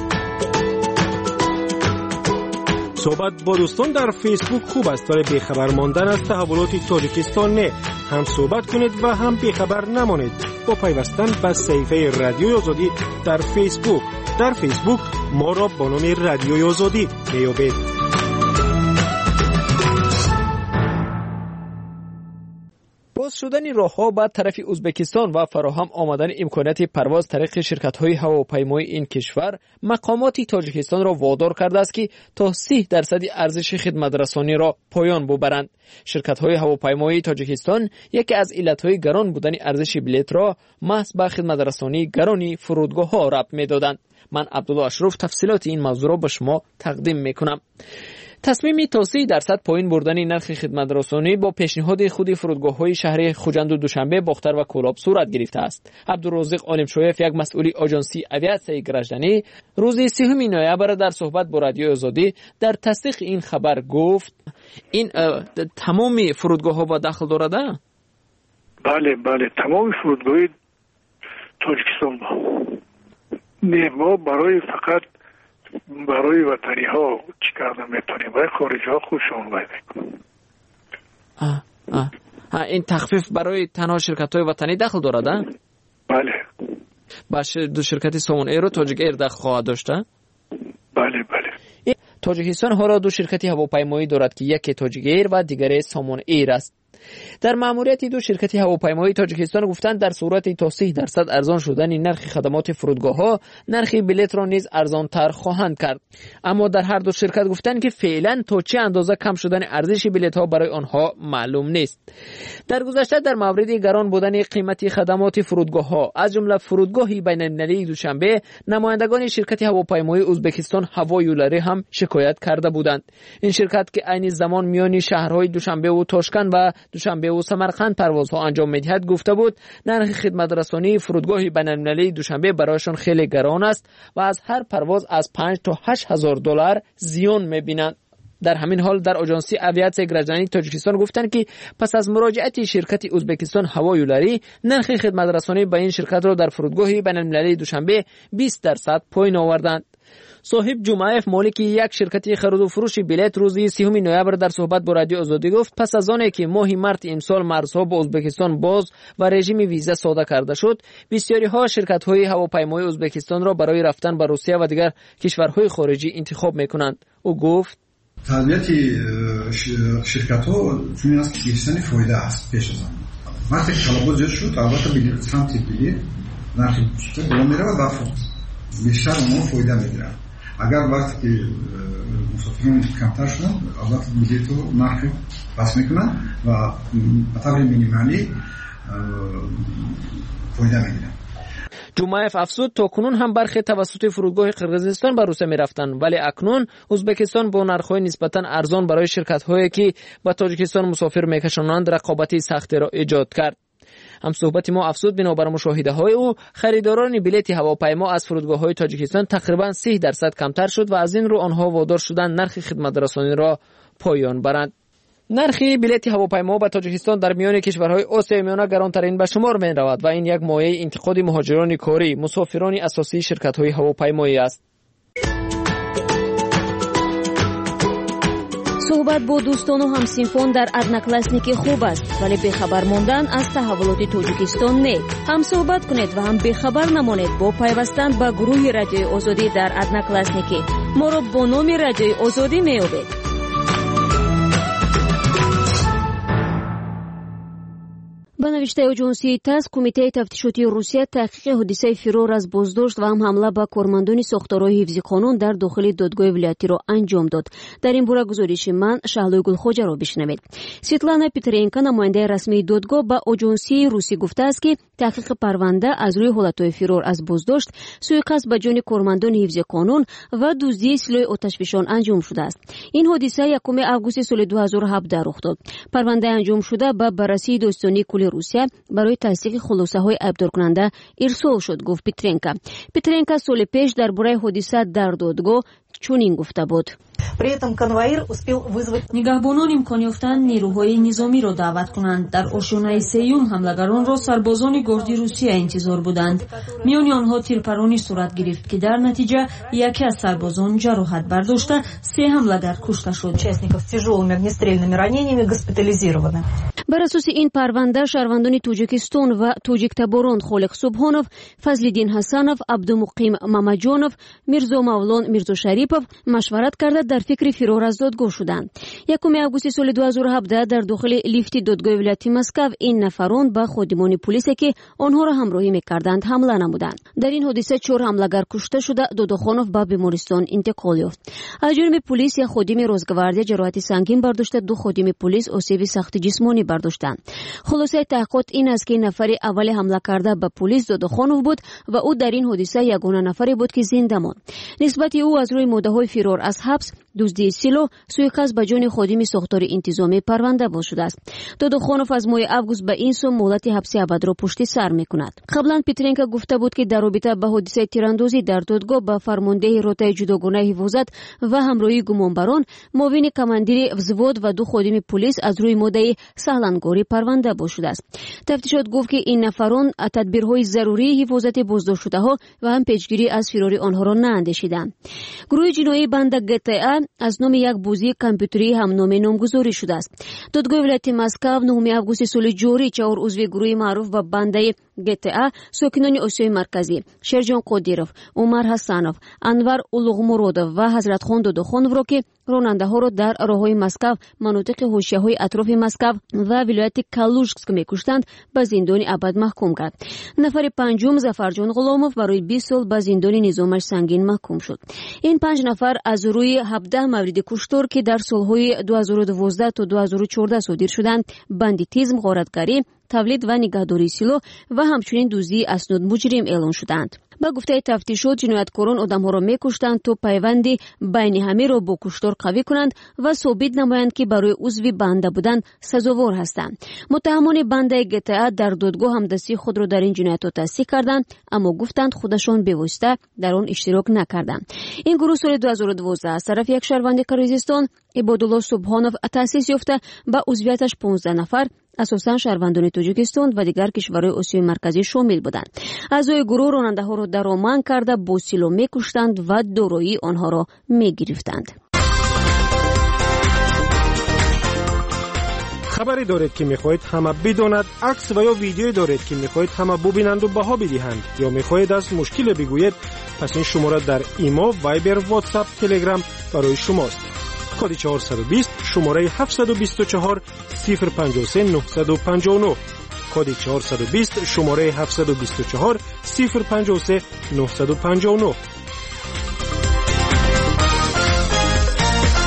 صحبت با دوستان در فیسبوک خوب است، ولی بیخبر ماندن از تحولات تاجیکستان نه. هم صحبت کنید و هم بیخبر نمانید با پیوستن به صفحه رادیوی آزادی در فیسبوک. در فیسبوک ما را با نام رادیوی آزادی میابید. باز شدن راه‌ها به طرف ازبکستان و فراهم آمدن امکانات پرواز طریق شرکت‌های هواپیمایی این کشور مقامات تاجیکستان را وادار کرده است که تا 30% ارزش خدمترسانی را پایان ببرند. شرکت‌های هواپیمایی تاجیکستان یکی از علت‌های گران بودن ارزش بلیط را محض به خدمترسانی گرانی فرودگاه‌ها ربط می‌دادند. من عبدالله اشرف تفصیلات این موضوع را به شما تقدیم می‌کنم. تصمیم تا 30% پایین بردن نرخ خدمترسانی با پیشنهاد خود فرودگاه‌های شهر خوجند و دوشنبه، باختر و کولاب صورت گرفته است. عبدالرزاق عالمشویف، یک مسئول آژانسی اویاسیون گرجدانی، روز 30 نوامبر در صحبت با رادیو آزادی در تصدیق این خبر گفت این تمام فرودگاه‌ها با داخل دارد؟ بله تمام فرودگاه تاجیکستان نه، ما برای فقط برای وطنی ها چی کردن میتونیم، برای خارجی ها خوششون باید. این تخفیف برای تنها شرکت های وطنی داخل دارد؟ بله. باشه، دو شرکت سامون ایر و تاجیک ایر داخل خواهد داشته؟ بله. تاجیکستان ها را دو شرکت هواپیمایی دارد که یکی تاجیک ایر و دیگری سامون ایر است. در ماموریت دو شرکت هواپیمایی تاجیکستان گفتند در صورت تا 30% ارزان شدن نرخ خدمات فرودگاه‌ها، نرخ بلیط را نیز ارزان‌تر خواهند کرد. اما در هر دو شرکت گفتند که فعلا تا چه اندازه کم شدن ارزش بلیط‌ها برای آنها معلوم نیست. در گذشته در مورد گران بودن قیمت خدمات فرودگاه‌ها از جمله فرودگاهی بین‌المللی دوشنبه، نمایندگان شرکت هواپیمایی ازبکستان هوایولاری هم شکایت کرده بودند. این شرکت که عین زمان میان شهرهای دوشنبه و تاشکند و دوشنبه و سمرقند پروازها انجام می‌دهد گفته بود نرخ خدمترسانی فرودگاه بین‌المللی دوشنبه برایشان خیلی گران است و از هر پرواز از 5 تا 8 هزار دلار زیان می‌بینند. در همین حال در آژانسی اویاسیون گرجدانی تاجیکستان گفتند که پس از مراجعت شرکت ازبکستان هوایولاری، نرخ خدمترسانی به این شرکت را در فرودگاه بین‌المللی دوشنبه 20% پایین آوردند. صاحب جمعیف مالک یک شرکت خرید و فروش بلیط روز 30 نوامبر در صحبت با رادیو آزادی گفت پس از آنکه که ماه مارس امسال مرزها با ازبکستان باز و رژیم ویزا ساده کرده شد، بسیاری ها شرکت های هواپیمایی ازبکستان را برای رفتن به روسیه و دیگر کشورهای خارجی انتخاب میکنند. او گفت طبیعت شرکت ها چون است که گرفتن فایده است پیش از آن. وقتی کلاباز جا شد البته بلیط سمت بلیط نرخ بیشتر بالا میره و بیشتر اونها فایده میگیرن. اگر وقتی که مسافران کمتر شدن البته بلیط رو نرخ بس میکنن و به طور مینیمالی فایده میگیرن. جومایف افزود تاکنون هم برخی توسط فرودگاه قرقیزستان به روسیه میرفتند، ولی اکنون ازبکستان با نرخ‌های نسبتاً ارزان برای شرکت‌هایی که به تاجیکستان مسافر میکشانند رقابتی سختی را ایجاد کرد. هم صحبت ما افزود بنابر مشاهده‌های او خریداران بلیط هواپیما از فرودگاه‌های تاجیکستان تقریباً 30% کمتر شد و از این رو آنها وادار شدند نرخ خدمت‌رسانی را پایان برند. نرخ بلیط هواپیما به تاجیکستان در میان کشورهای آسیای میانه گرانترین به شمار می رود و این یک مایه انتقاد مهاجران کاری، مسافران اساسی شرکت‌های هواپیمایی است. صحبت با دوستان و همسینفان در одноклассники خوب است، ولی بخبر ماندن از تحولات تاجیکستان نه. هم صحبت کنید و هم بخبر نمانید با پیوستن به گروه رادیوی آزادی در одноклассники. ما را با نام رادیوی آزادی می‌یابید. ба навиштаи аҷонсияи ТАСС, Кумитаи тафтишоти Русия таҳқиқи ҳодисаи фирор аз боздошт ва ҳам ҳамла ба кормандони сохторҳои ҳифзи қонун дар дохили додгоҳи вилоятиро анҷом дод. дар ин бора гузориши ман Шаҳлои Гулхоҷаро бишнавед. Светлана Петренко, намояндаи расмии додгоҳ, ба аҷонсияи русӣ гуфтааст ки таҳқиқи парванда аз рӯи ҳолатҳои фирор аз боздошт, суиқасд ба ҷони кормандони ҳифзи қонун ва дуздии силоҳи оташфишон анҷом шудааст. ин ҳодиса 1 августи соли 2017 рух дод. парвандаи анҷомшуда ба баррасии доистонии кулли Русия барои тасдиқи хулосаҳои айбдоркунанда ирсол шуд, гуфт Петренко. Петренко соли пеш дар бораи ҳодиса дар додгоҳ чунин гуфта буд. нигаҳбонон имкон ёфтанд нерӯҳои низомиро даъват кунанд. дар ошёнаи сеюм ҳамлагаронро сарбозони горди Русия интизор буданд. миёни онҳо тирпаронӣ сурат гирифт ки дар натиҷа яке аз сарбозон ҷароҳат бардошта, 3 ҳамлагар кушта шуд. бар асоси ин парванда шаҳрвандони Тоҷикистон ва тоҷиктаборон Холиқ Субҳонов, Фазлиддин Ҳасанов, Абдумуқим Мамаҷонов, Мирзо Мавлон Мирзошарипов машварат карда дар фикри фирор аз додгоҳ шуданд. 1 августи соли 2017 дар дохили лифти додгоҳи вилояти Москав ин нафарон ба ходимони полисе ки онҳоро ҳамроҳӣ мекарданд ҳамла намуданд. дар ин ҳодиса 4 ҳамлагар кушта шуда, Додохонов ба бемористон интиқол ёфт. аз ҷониби полис як ходими Росгвардия ҷароҳати сангин бардошта, 2 ходими полис осеби сахти ҷисмонӣ бардоштанд. хулосаи таҳқиқот ин аст ки нафари аввали ҳамла карда ба полис Додохонов буд ва ӯ дар ин ҳодиса ягона нафаре буд ки зинда монд. нисбати ӯ аз рӯи моддаҳои фирор аз ҳабс, дуздии силоҳ, суиқасд ба ҷони ходими сохтори интизомӣ парванда боз шудааст. Додохонов аз моҳи август ба ин сум моҳлати ҳабси абадро пушти сар мекунад. қаблан Петренко гуфта буд ки дар робита ба ҳодисаи тирандозӣ дар додгоҳ ба фармондеҳи ротаи ҷудогонаи ҳифозат ва ҳамроҳии гумонбарон, муовини командири взвод ва 2 ходими полис аз рӯи моддаи саҳлангорӣ парванда боз шудааст. тафтишот гуфт ки ин нафарон тадбирҳои зарурии ҳифозати боздоштшудаҳо ва ҳам пешгирӣ аз фирори онҳоро наандешиданд. гурӯҳи ҷиноии банда GTA аз номи як бозии компютерии ҳамноме номгузорӣ шудааст. додгоҳи вилояти Москав 9 августи соли ҷорӣ 4 узви гурӯҳи маъруф ба бандаи GTA, сокинони Осиёи Марказӣ, Шерҷон Қодиров, Умар Ҳасанов, Анвар Улуғмуродов ва Ҳазратхон Додохоновро ки ронандаҳоро дар роҳҳои Москав, манотиқи ҳошияҳои атрофи Москав ва вилояти Калужск мекуштанд, ба зиндони абад маҳкум кард. нафари панҷум Зафарҷон Ғуломов барои 20 сол ба зиндони низомаш сангин маҳкум шуд. ин 5 нафар аз рӯи 17 мавриди куштор ки дар солҳои 2012 то 2014 содир шуданд, бандитизм, ғоратгарӣ, тавлид ва нигаҳдории силоҳ ва ҳамчунин дуздии аснод муҷрим эълон шуданд. ба гуфтаи тафтишот, ҷинояткорон одамҳоро мекуштанд то пайванди байни ҳамеро бо куштор қавӣ кунанд ва собит намоянд ки барои узви банда будан сазовор ҳастанд. муттаҳамони бандаи GTA дар додгоҳ ҳамдастии худро дар ин ҷиноятҳо тасдиқ карданд, аммо гуфтанд худашон бевосита дар он иштирок накарданд. ин гурӯҳ соли 2012 аз тарафи як шаҳрванди Қирғизистон, Ибодулло Субҳонов, таъсис ёфта, ба узвияташ 15 нафар асосан шаҳрвандони Тоҷикистон ва дигар кишварҳои Осиёи Марказӣ шомил буданд. аъзои гурӯҳ ронандаҳоро дароман карда бо силоҳ мекуштанд ва дороии онҳоро мегирифтанд. خبری دارید که میخواهید همه بداند، عکس و یا ویدیویی دارید که میخواهید همه ببینند و بها بدهند، یا میخواهید از مشکل بگویید، پس این شماره در ایما، وایبر، واتساپ، تلگرام برای شماست. کد 420 شماره 724 053 959. کد 420 شماره 724 053 959.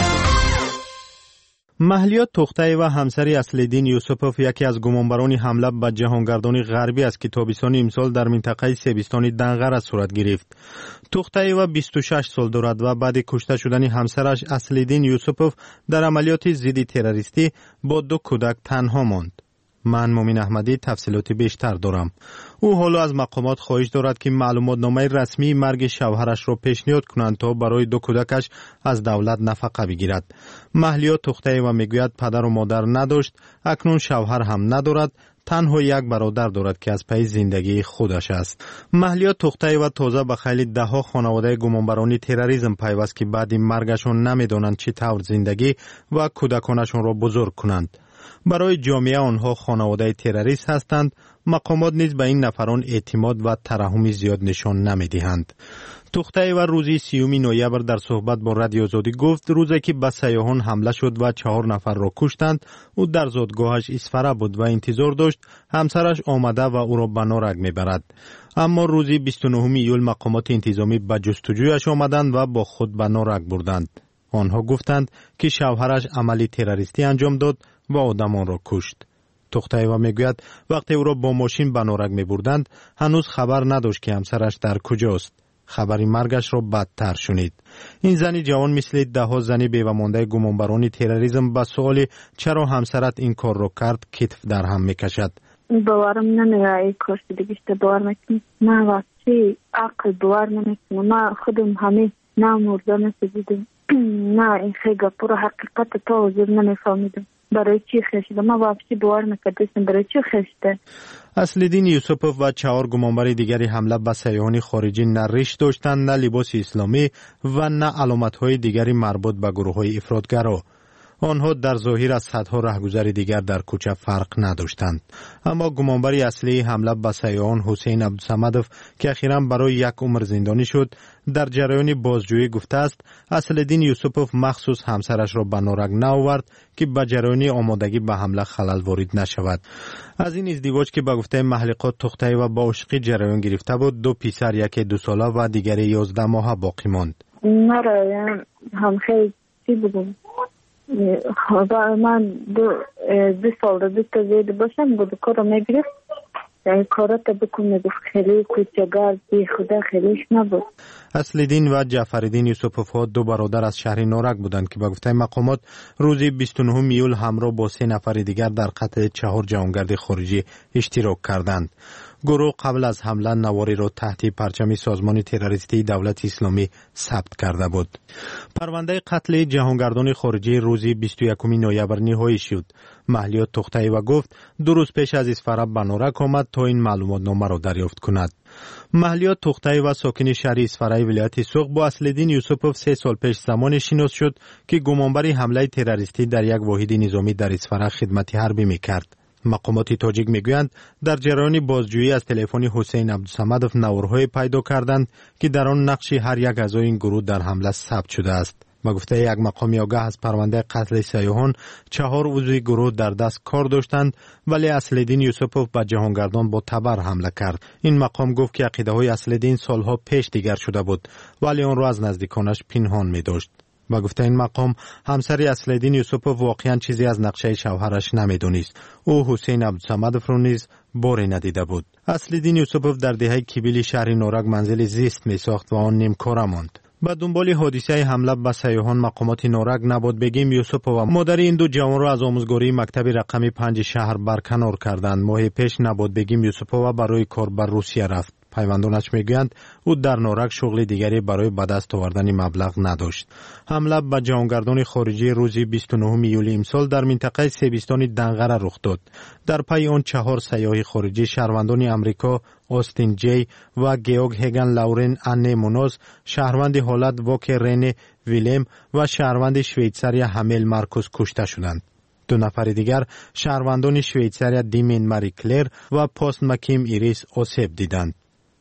مهلیات تختایی و همسری اصلدین یوسپوف یکی از گمانبران حمله به جهانگردان غربی است که تابستان امسال در منطقه سیبستان دنغر صورت گرفت. تختایی و 26 سال دارد و بعد کشته شدن همسرش اصلدین یوسپوف در عملیات ضد تروریستی با 2 کودک تنها ماند. من مومن احمدی تفصیلات بیشتر دارم. او حالا از مقامات خواهش دارد که معلومات نامه رسمی مرگ شوهرش را پیشنهاد کنند تا برای 2 کودکش از دولت نفقه بگیرد. مهلیات تختایی و میگوید پدر و مادر نداشت، اکنون شوهر هم ندارد، تنها 1 برادر دارد که از پی زندگی خودش است. مهلیات تختایی و تازه به خیلی دهها خانواده گمانبران تروریسم پیوست که بعد مرگشان نمیدانند چطور زندگی و کودکانشان را بزرگ کنند. برای جامعه آنها خانواده تروریست هستند. مقامات نیز به این نفران اعتماد و ترحم زیاد نشان نمیدهند. تختایی و روزی 30 نوامبر در صحبت با رادیو آزادی گفت روزی که به سیاحان حمله شد و 4 نفر را کشتند، او در زادگاهش اسفره بود و انتظار داشت همسرش آمده و او را به نارگ میبرد. اما روزی 29 ایول مقامات انتظامی به جستجویش آمدند و با خود به نارگ بردند. آنها گفتند که شوهرش عملی تروریستی انجام داد و آدمان را کشت. تختایی و میگوید وقتی او را با ماشین به نارگ می بردند هنوز خبر نداشت که همسرش در کجاست. خبری مرگش را بدتر شنید. این زنی جوان مثل 10 زنی بیوه‌مانده گمانبران تروریسم به سؤال چرا همسرت این کار را کرد کتف در هم میکشد. باورم نمیاد این کار دیگه باور نکنم. نه واسه عقل باور نمیکنم. ما خودم همه نه مرده نسیدم. نه این خیلی پورا حقیقت تا حضور نمیفهمیدم. برای چی خشته؟ ما واپسی باور نکردیم. برای چی خشته؟ اصلدین یوسپوف و 4 گمانبر دیگری حمله به سیاحان خارجی نه ریش داشتند، نه لباس اسلامی و نه علامت‌های دیگری مربوط به گروه‌های افراطگرا. آنها در ظاهر از صدها رهگذر دیگر در کوچه فرق نداشتند. اما گمانبر اصلی حمله به سیاحان حسین عبدالصمدوف که اخیراً برای 1 عمر زندانی شد، در جریان بازجویی گفته است اصلدین یوسپوف مخصوص همسرش را به نارگ نآورد که به جریان آمادگی به حمله خلل وارد نشود. از این ازدواج که به گفته محلقات تختایی و با عشقی جریان گرفته بود، 2 پسر، یکی 2 ساله و دیگری 11 ماهه باقی ماند. مرا هم خیلی بودم. من 2 سال تا زیاد باشم بود کارو میگرفت. کارات بکنه خیلی کوچگار بی خدا خیلیش نبود. اصلدین و جعفرالدین یوسپوف ها 2 برادر از شهر نارک بودند که به گفته مقامات روزی 29 ایول همراه با 3 نفر دیگر در قتل 4 جهانگرد خارجی اشتراک کردند. گروه قبل از حمله نواری را تحت پرچم سازمان تروریستی دولت اسلامی ثبت کرده بود. پرونده قتل جهانگردان خارجی روزی 21 نوامبر نهایی شد. مهلیات تختایی و گفت 2 روز پیش از اسفره به نارک آمد تا این معلومات نامه را دریافت کند. مهلیات تختایی و ساکن شهر اسفره ولایت سوق با اصلدین یوسپوف 3 سال پیش زمان شناس شد که گمانبر حمله تروریستی در یک واحد نظامی در اسفره خدمت حربی میکرد. مقامات تاجیک میگویند در جریان بازجویی از تلفن حسین عبدالصمدوف نوارهای پیدا کردند که در آن نقش هر یک اعضای این گروه در حمله ثبت شده است. با گفته یک مقام آگاه از پرونده قتل سیاحان 4 عضو گروه در دست کار داشتند، ولی اصلدین یوسپوف به جهانگردان با تبر حمله کرد. این مقام گفت که عقیده های اصلدین سالها پیش دیگر شده بود، ولی آن را از نزدیکانش پنهان می داشت. با گفته این مقام همسر اصلدین یوسپوف واقعا چیزی از نقشه شوهرش نمیدونست. او حسین عبدالصمدوف را نیز باری ندیده بود. اصلدین یوسپوف در دهه کیبیل شهر نارک منزل زیست می ساخت و آن نیمکاره ماند. با دنبال حادثه حمله به سیاحان مقامات نارک نبود بگیم یوسپوف و مادر این 2 جوان را از آموزگاری مکتب رقم 5 شهر برکنار کردند. ماه پیش نبود بگیم یوسپوف برای کار بر روسیه رفت. پیوندانش میگویند او در نارک شغل دیگری برای به دست آوردن مبلغ نداشت. حمله به جهانگردان خارجی روزی 29 ایول امسال در منطقه سیبستان دنغره رخ داد. در پی آن 4 سیاح خارجی شهروندان امریکا آستین جی و گیوگ هگن لورن انه مونوز، شهروند هلند واک رن ویلم و شهروند شویتساریا همیل مارکوس کشته شدند. 2 نفر دیگر شهروندان شویتساریا دیمین ماری کلر و پاست مکیم ایریس آسیب دیدند.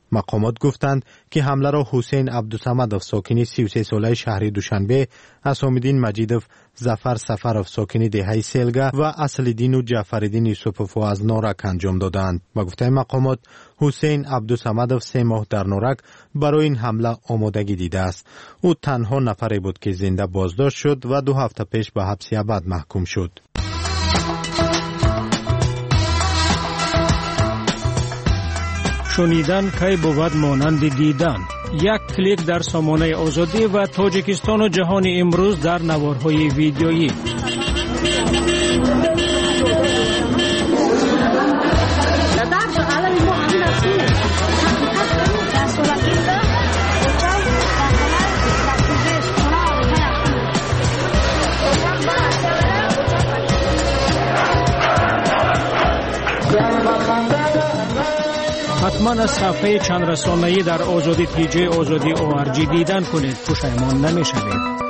مقامات گفتند که حمله را حسین عبدالصمدوف ساکن 33 ساله شهر دوشنبه، حسامالدین مجیدوف، ظفر سفروف ساکن دهه سلگه و اصل‌الدین و جعفرالدین یوسفوف از نارک انجام دادند. با گفته مقامات حسین عبدالصمدوف 3 ماه در نارک برای این حمله آمادگی دیده است. او تنها نفری بود که زنده بازداشت شد و 2 هفته پیش به حبس ابد محکوم شد. شنیدن کی بود مانند دیدن. یک کلیک در سامانه آزادی و تاجیکستان و جهان امروز در نوارهای ویدیویی. حتما از صفحه چند رسانه‌ای در آزادی پیجی آزادی ORG دیدن کنید، پشیمان نمی‌شوید.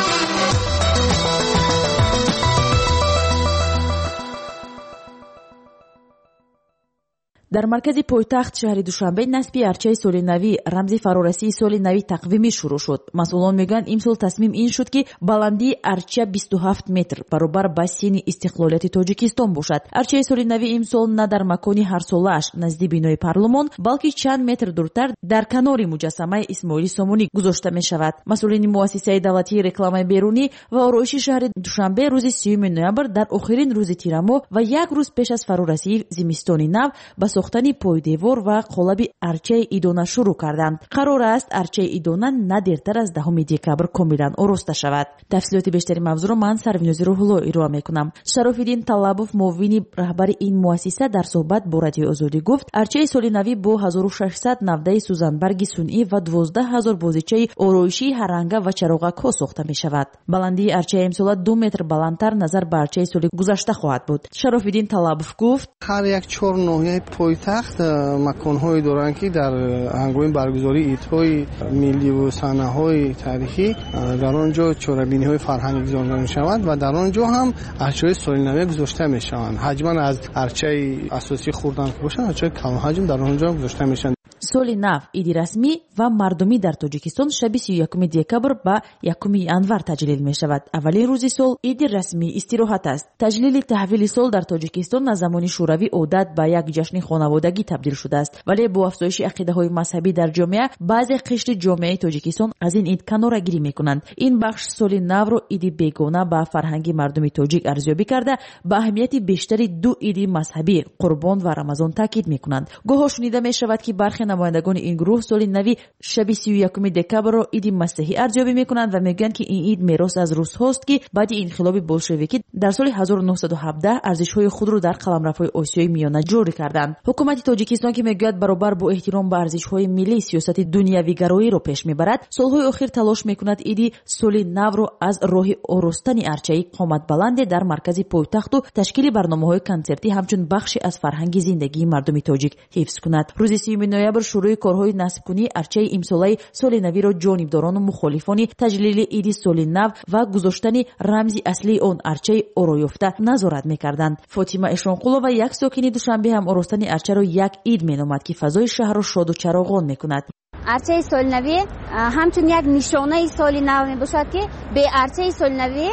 در مرکز پایتخت شهر دوشنبه نصب ارچه سال نوی رمز فرارسی سال نوی تقویمی شروع شد. مسئولان میگن امسال تصمیم این شد که بلندی ارچه 27 متر برابر با سین استقلالیت تاجیکستان باشد. ارچه سال نوی امسال نه در مکانی هر سالش نزدیک بینای پارلمان بلکه چند متر دورتر در کنار مجسمه اسماعیل سامونی گذاشته می شود. مسئولین مؤسسه دولتی رکلام بیرونی و آرایش شهر دوشنبه روز 30 نوامبر در آخرین روز تیر ماه و یک روز پیش از فرارسی زمستان نو با ساختن پایدیوار و قالب ارچه ایدانه شروع کردند. قرار است ارچه ایدانه نه دیرتر از 10 دکبر کاملا آراسته شود. تفصیلات بیشتری موضوع را من سرونوزی روح‌الله ارائه میکنم. شراف‌الدین طلبوف معاون رهبر این مؤسسه در صحبت با رادیو آزادی گفت ارچه سال نوی با 1600 نوده سوزنبرگ صنعی و 12000 بازیچه آرایشی هر رنگ و چراغک‌ها ساخته می شود. بلندی ارچه امسال 2 متر بلندتر نظر به ارچه سال گذشته خواهد بود. شراف‌الدین طلبوف گفت هر یک 4 ناحیه پایتخت مکان‌های دارند که در هنگام برگزاری عیدهای ملی و صحنه‌های تاریخی در آنجا چهاره‌بینی‌های فرهنگی گذاشته می‌شود و در آنجا هم ارچه‌های سال نو گذاشته می‌شوند. حجماً از ارچه اساسی خوردن که باشند ارچه کم حجم در آنجا گذاشته می‌شوند. سال نو ایدی رسمی و مردمی در تاجیکستان شب 31 دکبر به 1 ینور تجلیل می شود. اولین روز سال ایدی رسمی استراحت است. تجلیل تحویل سال در تاجیکستان از زمان شوروی عادت به یک جشن خانوادگی تبدیل شده است، ولی با افزایش عقیده‌های مذهبی در جامعه بعضی قشر جامعه تاجیکستان از این عید کناره‌گیری می‌کنند. این بخش سال نو را ایدی بیگانه به فرهنگ مردم تاجیک ارزیابی کرده به اهمیت بیشتری 2 عید مذهبی قربان و رمضان تاکید می‌کنند. گاه شنیده می‌شود که برخی نمایندگان این گروه سال نوی شب 31 دکبر را عید مسیحی ارزیابی می‌کنند و میگویند که این عید میراث از روس‌هاست که بعد انقلاب بولشویکی در سال 1917 ارزش‌های خود را در قلمروهای آسیای میانه جاری کردند. حکومت تاجیکستان که میگوید برابر با احترام به ارزش‌های ملی سیاست دنیوی‌گرایی را پیش میبرد، سال‌های اخیر تلاش میکند عید سال نو را از راه آراستن ارچه قامت بلند در مرکز پایتخت و تشکیل برنامه‌های کنسرتی همچون بخشی از فرهنگ زندگی مردم تاجیک حفظ کند. روز 30 نوامبر شروع کارهای نصب‌کنی ارچه امساله سال نوی را جانبداران و مخالفان تجلیل عید سال نو و گذاشتن رمزی اصلی آن ارچه آرایفته نظارت می‌کردند. فاطمه اشرانقولова یک ساکن دوشنبه هم آراستن ارچه را یک عید مینامد که فضای شهر را شاد و چراغان می‌کند. ارچه سال نوی همچون یک نشانه سال نو میباشد که به ارچه سال نوی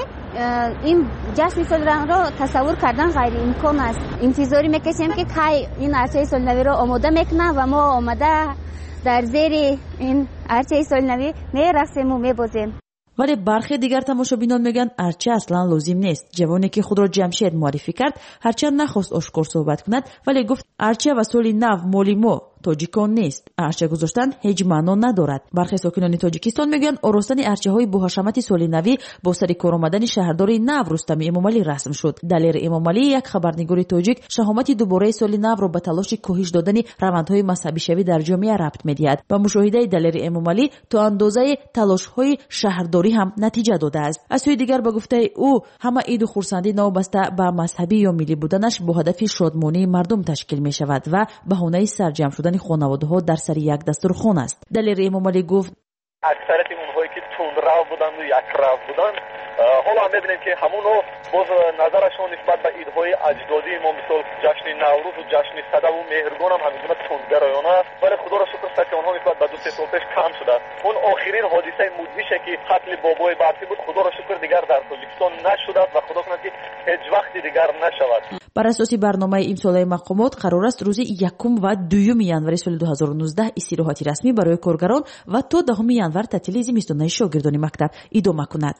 این جشن سال را تصور کردن غیر امکان است. انتظاری میکشیم که کی این ارچه سال نوی را آماده میکنه و ما آماده در زیر این ارچه سال نوی میرقصیم و میبازیم. ولی برخی دیگر تماشابینان میگن ارچه اصلا لازم نیست. جوانی که خود را جمشید معرفی کرد هرچند نخواست آشکار صحبت کند ولی گفت ارچه و سال نو مالی ما تاجیکان نیست. ارچه گذاشتن هیچ معنا ندارد. برخی ساکنان تاجیکستان میگن آراستن ارچه‌های با حشمت سال نوی با سر کار آمدن شهردار نو رستم امامعلی رسم شد. دلیر امامعلی یک خبرنگار تاجیک شهامت دوباره سال نو را به تلاش کاهش دادن روندهای مذهبی شوی در جامعه ربط می‌دهد. با مشاهده دلیر امامعلی تا اندازه تلاش‌های شهرداری هم نتیجه داده است. از سوی دیگر با گفته او همه عید و خرسندی نوبسته به مذهبی یا ملی بودنش با هدف شادمانی مردم تشکیل می‌شود و بهانه سرجم شدن خانواده‌ها در سر یک دسترخوان است. دلیر امامعلی گفت اکثریت اونهایی که تندرو بودند و یک رو بودند حالا هم می‌بینیم که همونو باز نظرشون نسبت به عیدهای اجدادی ما مثل جشن نوروز و جشن صدف و مهرگان هم همینجوری تندگرایانه است، ولی خدا را شکر است که آنها نسبت به 2-3 سال پیش کم شده. اون آخرین حادثه مدهشه که قتل بابای برفی بود، خدا را شکر دیگر در تاجیکستان نشده و خدا کنه که هیچ وقت دیگر نشود. بر اساس برنامه امسال مقامات قرار است روز 1 و 2 ینوری سال 2019 استراحت رسمی برای کارگران و تا 10 ینوری تعطیلی زمستانه شاگردان مکتب ادامه کند.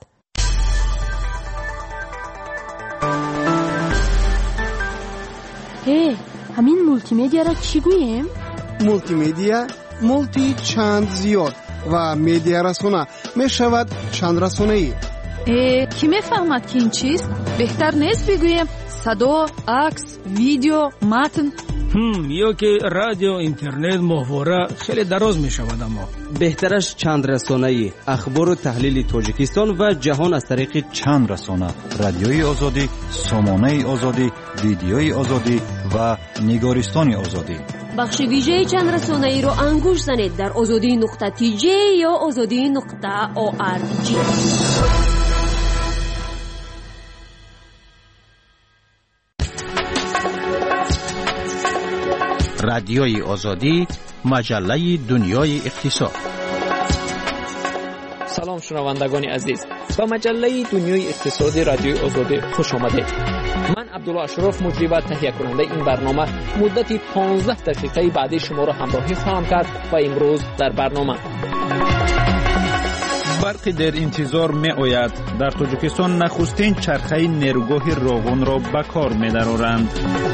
همین مولتی مدیا را چی گوییم؟ مولتی مدیا مولتی چند زیاد و مدیا رسانه می شود چند رسانه ای. کی میفهمد که این چیست؟ بهتر نیست بگوییم صدا، عکس، ویدیو، متن؟ یا که رادیو، اینترنت، ماهواره خیلی دراز می شود. اما بهترش چند رسانه‌ای، اخبار و تحلیل تاجیکستان و جهان از طریق چند رسانه، رادیوی آزادی، سامانه آزادی، ویدیوی آزادی و نگارستان آزادی. بخش ویژه چند رسانه‌ای رو انگوش زنید در azadi.tj یا azadi.org. رادیوی آزادی، مجله دنیای اقتصاد. سلام شنوندگان عزیز، با مجله دنیای اقتصادی رادیوی آزادی خوش آمدید. من عبدالله اشرف مجری و تهیه کننده این برنامه مدت 15 دقیقه بعدی شما را همراهی خواهم کرد و امروز در برنامه برقی در انتظار می آید. در تاجیکستان نخستین چرخه نیروگاه راغون را به کار می درآورند.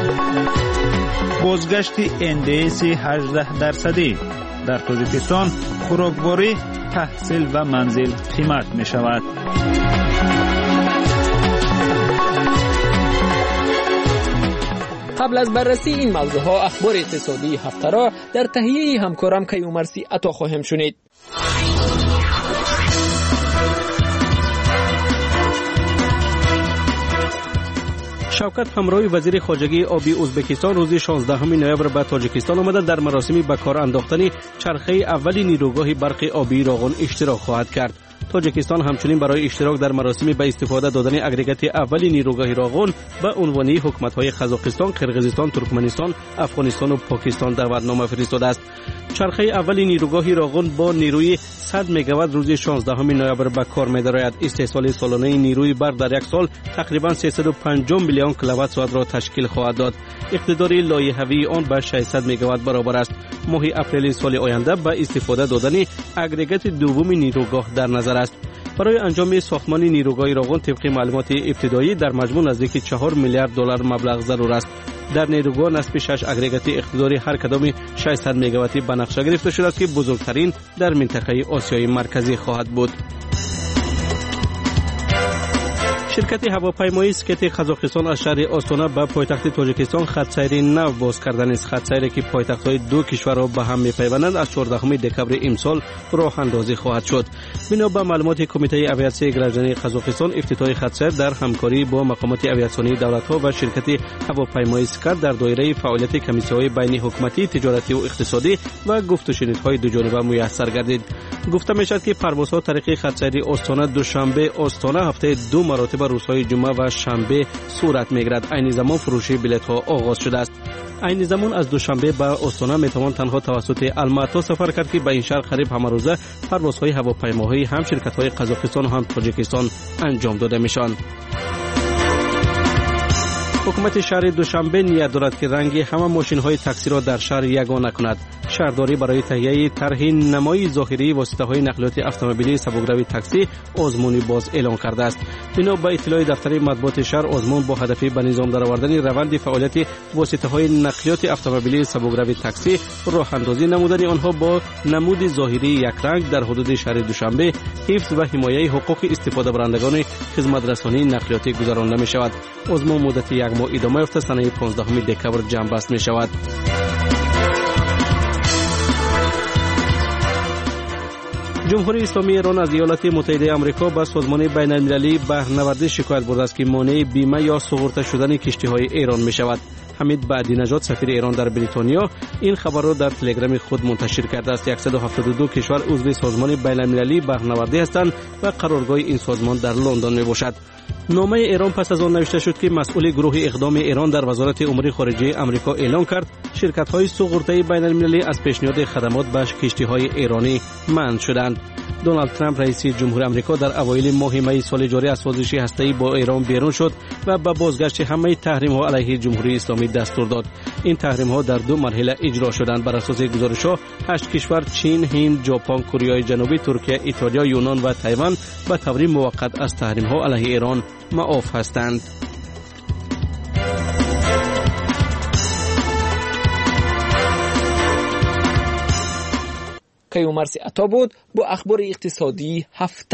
بازگشت NDS 18% در تاجیکستان، خوراکواری، تحصیل و منزل قیمت می شود. قبل از بررسی این موضوعها اخبار اقتصادی هفته را در تهیه همکارم کیومرسی عطا خواهم شنید. شوکت همراه وزیر خارجه آبی ازبکستان روز 16 نوامبر به تاجیکستان آمده در مراسم به کار انداختن چرخه اولی نیروگاه برق آبی راغون اشتراک خواهد کرد. تاجیکستان همچنین برای اشتراک در مراسم به استفاده دادن اگریگات اولی نیروگاه راغون به عنوان حکومت‌های قزاقستان، قرقیزستان، ترکمنستان، افغانستان و پاکستان دعوتنامه فرستاده است. چرخه اولی نیروگاه راغون با نیروی 100 مگاوات روز 16 نوامبر به کار می‌دارد. استحصال سالانه نیروی برق در یک سال تقریباً 350 میلیون کیلووات ساعت را تشکیل خواهد داد. اقتدار لایحه‌ای آن به 600 مگاوات برابر است. ماه اپریل سال آینده به استفاده دادن اگریگات دوم نیروگاه در نظر است. برای انجام ساختمان نیروگاه راغون طبق معلومات ابتدایی در مجموع نزدیک 4 میلیارد دلار مبلغ ضرور است. در نیروگاه نصب 6 اگریگات اقتداری هر کدام 600 مگاواتی به نقشه گرفته شده است که بزرگترین در منطقه آسیای مرکزی خواهد بود. شرکت هواپیمایی اسکت قزاقستان از شهر آستانه به پایتخت تاجیکستان خط سیر نو باز کردن است. خط سیری که پایتخت‌های دو کشور را به هم می‌پیوندند از 14 دکمبر امسال راه اندازی خواهد شد. بنا به معلومات کمیته آویاسیون گرجانی قزاقستان، افتتاح خط سیر در همکاری با مقامات آویاسیونی دولت‌ها و شرکت هواپیمایی اسکت در دایره فعالیت کمیسیون‌های بین حکومتی، تجارتی و اقتصادی و گفت و شنودهای دو جانبه میسر گردید. گفته می‌شود که پروازها طریق خط سیر آستانه دوشنبه آستانه هفته 2 مراتب روزهای جمعه و شنبه صورت می‌گیرد. عین زمان فروش بلیط‌ها آغاز شده است. عین زمان از دوشنبه به آستانه میتوان تنها توسط الماتا سفر کرد که به این شهر قریب همه روزه پروازهای هواپیماهایی هم شرکت‌های قزاقستان و هم تاجیکستان انجام داده میشن. حکومت شهر دوشنبه نیت دارد که رنگ همه ماشین‌های تاکسی را در شهر یگانه کند. شهرداری برای تهیه طرح نمای ظاهری واسطه‌های نقلیات اتومبیلی سبکروی تاکسی آزمونی باز اعلام کرده است. بنا به اطلاع دفتر مطبوعات شهر، آزمون با هدف به نظام درآوردن روند فعالیت واسطه‌های نقلیات اتومبیلی سبکروی تاکسی راه اندازی نمودن آنها با نمود ظاهری یک رنگ در حدود شهر دوشنبه حفظ و حمایت حقوق استفاده برندگان خدمات رسانی نقلیاتی گذرانده می شود. آزمون مدت یک ماه ادامه یافته سنه 15 دکمبر جمع بست می شود. جمهوری اسلامی ایران از ایالات متحده آمریکا به سازمان بین المللی بهره‌نوردی شکایت برده است که مانع بیمه یا سقوط شدن کشتی‌های ایران می‌شود. حمید بعدی نژاد سفیر ایران در بریتانیا این خبر را در تلگرام خود منتشر کرده است. 172 کشور عضو سازمان بین المللی بهره‌نوردی هستند و قرارگاه این سازمان در لندن میباشد. نامه ایران پس از آن نوشته شد که مسئول گروه اقدام ایران در وزارت امور خارجه آمریکا اعلام کرد شرکت‌های سوغورته بین المللی از پیشنهاد خدمات به کشتی‌های ایرانی منع شدند. دونالد ترامپ رئیس جمهور آمریکا در اوایل ماه می سال جاری از سازش هسته‌ای با ایران بیرون شد و به بازگشت همه تحریم‌ها علیه جمهوری اسلامی دستور داد. این تحریم‌ها در 2 مرحله اجرا شدند. بر اساس گزارش‌ها 8 کشور چین، هند، ژاپن، کره جنوبی، ترکیه، ایتالیا، یونان و تایوان به طور موقت از تحریم‌ها علیه ایران معاف هستند. کیومرسی عطا بود با اخبار اقتصادی هفته.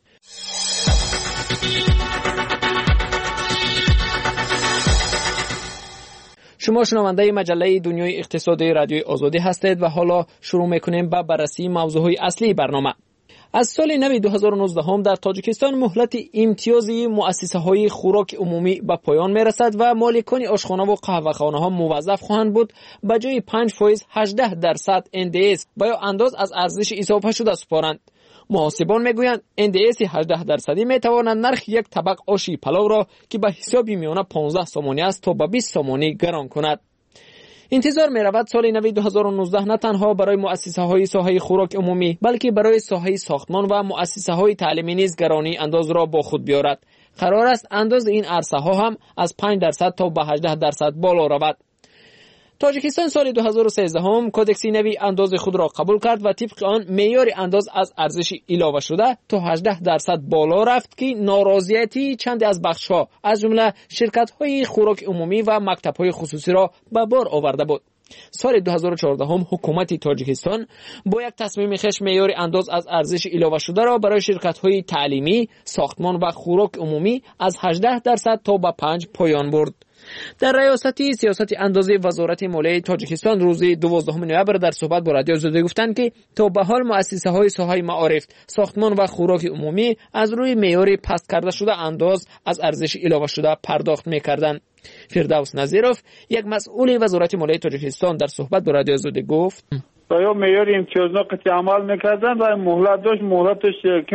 شما شنونده مجله دنیای اقتصادی رادیوی آزادی هستید و حالا شروع میکنیم با بررسی موضوعهای اصلی برنامه. از سال نو 2019 هم در تاجیکستان مهلت امتیازی مؤسسه‌های خوراک عمومی به پایان میرسد و مالکان آشخانه و قهوه‌خانه‌ها موظف خواهند بود به جای 5% 18% NDS با انداز از ارزش اضافه شده سپارند. محاسبان میگویند NDS 18% میتواند نرخ یک طبق آشی پلو را که به حساب میانه 15 سومانی است تا به 20 سومانی گران کند. انتظار می رود سال نو 2019 نه تنها برای مؤسسه های ساحه خوراک عمومی بلکه برای ساحه ساختمان و مؤسسه های تعلیمی نیز گرانی انداز را با خود بیارد. قرار است انداز این عرصه ها هم از 5% تا به 18% بالا رود. تاجیکستان سال 2013 هم کدکس نوی انداز خود را قبول کرد و طبق آن معیار انداز از ارزش علاوه شده تا 18% بالا رفت که ناراضیتی چند از بخش‌ها از جمله شرکت‌های خوراک عمومی و مکتب‌های خصوصی را به بار آورده بود. سال 2014 هم حکومت تاجیکستان با یک تصمیم خوش معیار انداز از ارزش علاوه شده را برای شرکت‌های تعلیمی، ساختمان و خوراک عمومی از 18% تا به 5 پایان برد. در ریاستی سیاست اندازه وزارت مالیه تاجیکستان روز 12 نوامبر در صحبت با رادیو آزادی گفتند که تا به حال مؤسسه‌های ساحه معارف، ساختمان و خوراک عمومی از روی معیار پست کرده شده انداز از ارزش علاوه شده پرداخت می‌کردند. فردوس نظیروف یک مسئول وزارت مالیه تاجیکستان در صحبت با رادیو آزادی گفت یا معیار امتیازات عمل می‌کردند و مهلت داشت. مهلتش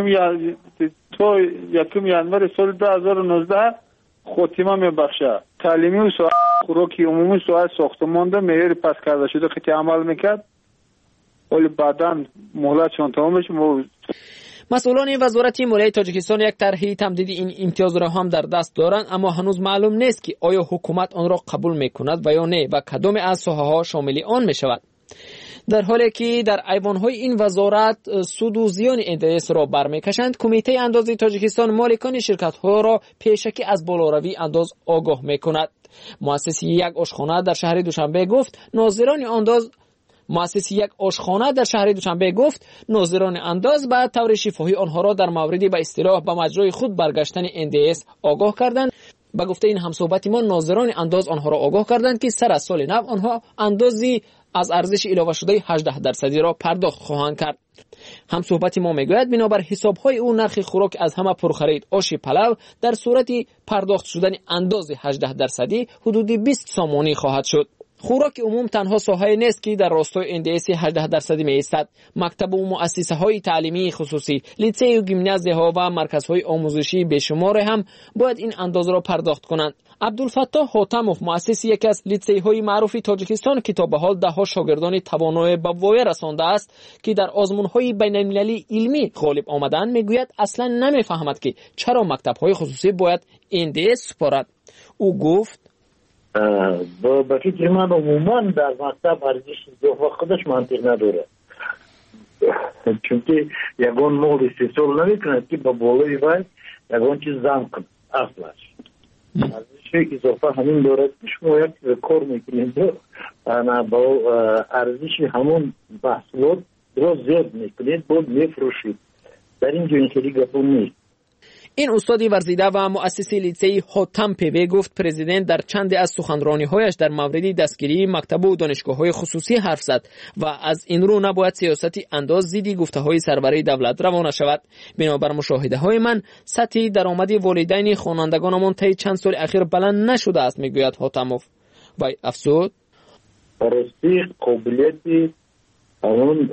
یکم ینور سال 2019 خاتمه میبخشه. تعلیمی و ساحه خوراکی عمومی ساحه ساختمان ده معیار پس کرده شده که عمل میکرد ولی بعدا مهلتشان تمام بشه. مسئولان وزارت مالیه تاجیکستان یک طرح تمدید این امتیاز را هم در دست دارند اما هنوز معلوم نیست که آیا حکومت آن را قبول میکند و یا نه و کدام از ساحه‌ها شامل آن میشود. در حالی که در ایوان‌های این وزارت سود و زیان NDS را برمی‌کشند، کمیته اندازه تاجیکستان مالکان شرکت‌ها را پیشکی از بالاروی انداز آگاه می‌کند. مؤسسه یک آشخانه در شهر دوشنبه گفت ناظران انداز به طور شفاهی آنها را در مورد به اصطلاح به مجرای خود برگشتن NDS آگاه کردند. به گفته این همصحبت ما ناظران انداز آنها را آگاه کردند که سر از سال نو آنها اندازی از ارزش علاوه شده 18% را پرداخت خواهند کرد. همصحبت ما میگوید بنابر حساب‌های او نرخ خوراک از همه پرخرید آش پلو در صورت پرداخت شدن اندازه 18% حدود 20 سومانی خواهد شد. خوراک عموم تنها ساحه نیست که در راستای NDS 18% می ایستد. مکتب و مؤسسه‌های تعلیمی خصوصی، لیسه و گیمنازی‌ها و مرکزهای آموزشی بیشمار هم باید این اندازه را پرداخت کنند. عبدالفتاح حاتموف مؤسس یکی از لیسه‌های معروف تاجیکستان که تا به حال ده‌ها شاگردان توانای به وای رسانده است که در آزمون‌های بین‌المللی علمی غالب آمدند میگوید اصلا نمی‌فهمد که چرا مکتب‌های خصوصی باید NDS سپارد. او گفت به فکر من عموما در مکتب ارزش اضافه خودش منطق نداره چونکه یگان مال استحصال نمیکند که با بالای وای یگان چیز زم کند. اصلش ارزش اضافه همین دارد که شما یک کار میکنید با ارزش همون محصولات را زیاد میکنید باید میفروشید. در اینجا این خیلی گپون نیست. این استاد ورزیده و مؤسس لیسه حاتم پیوه گفت پرزیدنت در چند از سخنرانی‌هایش در مورد دستگیری مکتب و دانشگاه‌های خصوصی حرف زد و از این رو نباید سیاستی انداز ضد گفته‌های سربره دولت روانه شود. بنابر مشاهده‌های من سطح درآمد والدین خوانندگانمان طی چند سال اخیر بلند نشده است، میگوید حاتموف. و افزود راستی قابلیت اون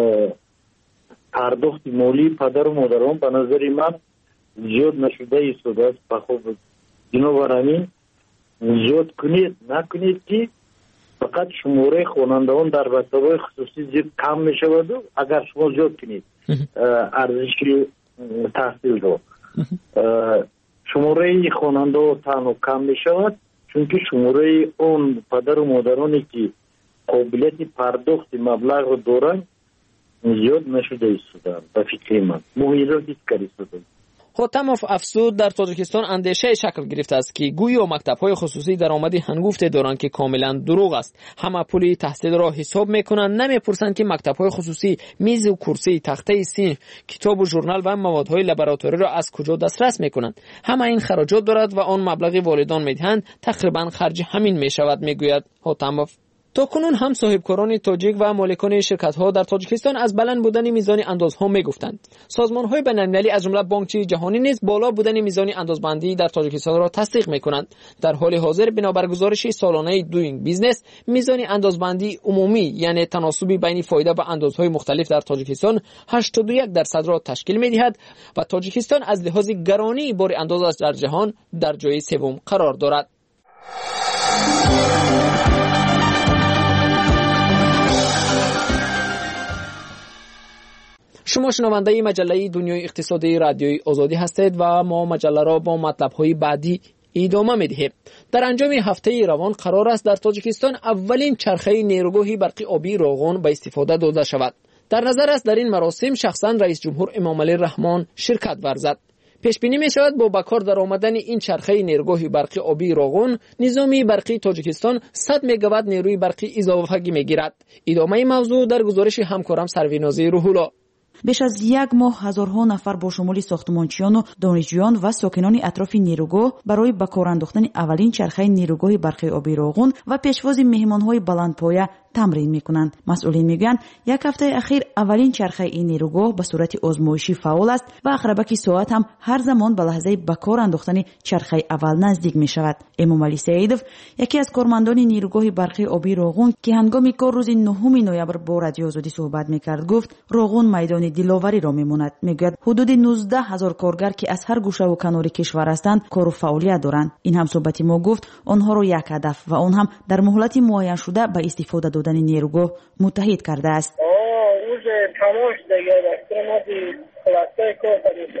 پرداخت مالی پدر و مادران به نظر من زیاد نشده ایستاده است. بخوب بنابراین زیاد کنید نکنید که فقط شماره خوانندگان در مکتب‌های خصوصی زیاد کم می شود و اگر شما زیاد کنید ارزش تحصیل رو شماره خواننده تنها کم می شود، چون که شماره اون پدر و مادرانی که قابلیت پرداخت مبلغ رو دارن زیاد نشده ایستادن. به فکر من مهیلا هیچ کاری ایستاده. حاتموف افزود در تاجیکستان اندیشه شکل گرفته است که گویا مکتب‌های خصوصی درآمدی هنگفت دارند که کاملا دروغ است. همه پول تحصیل را حساب میکنند، نمیپرسند که مکتب‌های خصوصی میز و کرسی، تخته سینف، کتاب و ژورنال و موادهای لابراتوری را از کجا دسترس میکنند. همه این خراجات دارد و آن مبلغی والدان میدهند تقریبا خرج همین میشود، میگوید حاتموف. تا کنون هم صاحبکاران تاجیک و مالکان شرکت‌ها در تاجیکستان از بلند بودن میزان اندازها میگفتند. سازمان‌های بین‌المللی از جمله بانکچه جهانی نیز بالا بودن میزان اندازبندی در تاجیکستان را تصدیق می‌کنند. در حال حاضر بنابر گزارش سالانه دوینگ بیزنس میزان اندازبندی عمومی یعنی تناسبی بین فایده و اندازهای مختلف در تاجیکستان 81% را تشکیل می‌دهد و تاجیکستان از لحاظ گرانی بار انداز در جهان در جای سوم قرار دارد. شما شنونده مجله دنیای اقتصادی رادیوی آزادی هستید و ما مجله را با مطلب‌های بعدی ادامه می‌دهیم. در انجام هفته روان قرار است در تاجیکستان اولین چرخه نیروگاه برقی آبی روغن به استفاده داده شود. در نظر است در این مراسم شخصا رئیس جمهور امامعلی رحمان شرکت ورزد. پیش بینی می شود با بکار در آمدن این چرخه نیروگاه برقی آبی روغن نظام برقی تاجیکستان 100 مگاوات نیروی برقی اضافه می‌گیرد. ادامه موضوع در گزارش همکارم سروینازی روح‌الله. بیش از یک ماه هزارها نفر با شمول ساختمانچیان و دانشجویان و ساکنان اطراف نیروگاه برای به کار انداختن اولین چرخه نیروگاه برقی آبی روغن و پیشواز مهمانهای بلندپایه تمرین میکنند. مسئولین میگویند یک هفته اخیر اولین چرخه این نیروگاه به صورت آزمایشی فعال است و اقربک ساعت هم هر زمان به لحظه به کار انداختن چرخه اول نزدیک می شود. امامعلی سعیدов یکی از کارمندان نیروگاه برقی آبی روغن که هنگام کار روز 9 نوامبر با رادیو آزادی صحبت میکرد گفت روغن میدان دلاوری را میماند. میگوید حدود 19000 کارگر که از هر گوشه و کنار کشور هستند کار و فعالیت دارند. این هم صحبت ما گفت آنها را یک هدف و آن هم در مهلت معین شده به استفاده دادن نیروگاه متحد کرده است. روز تماش دیگه دستور ما دی خلاصه کار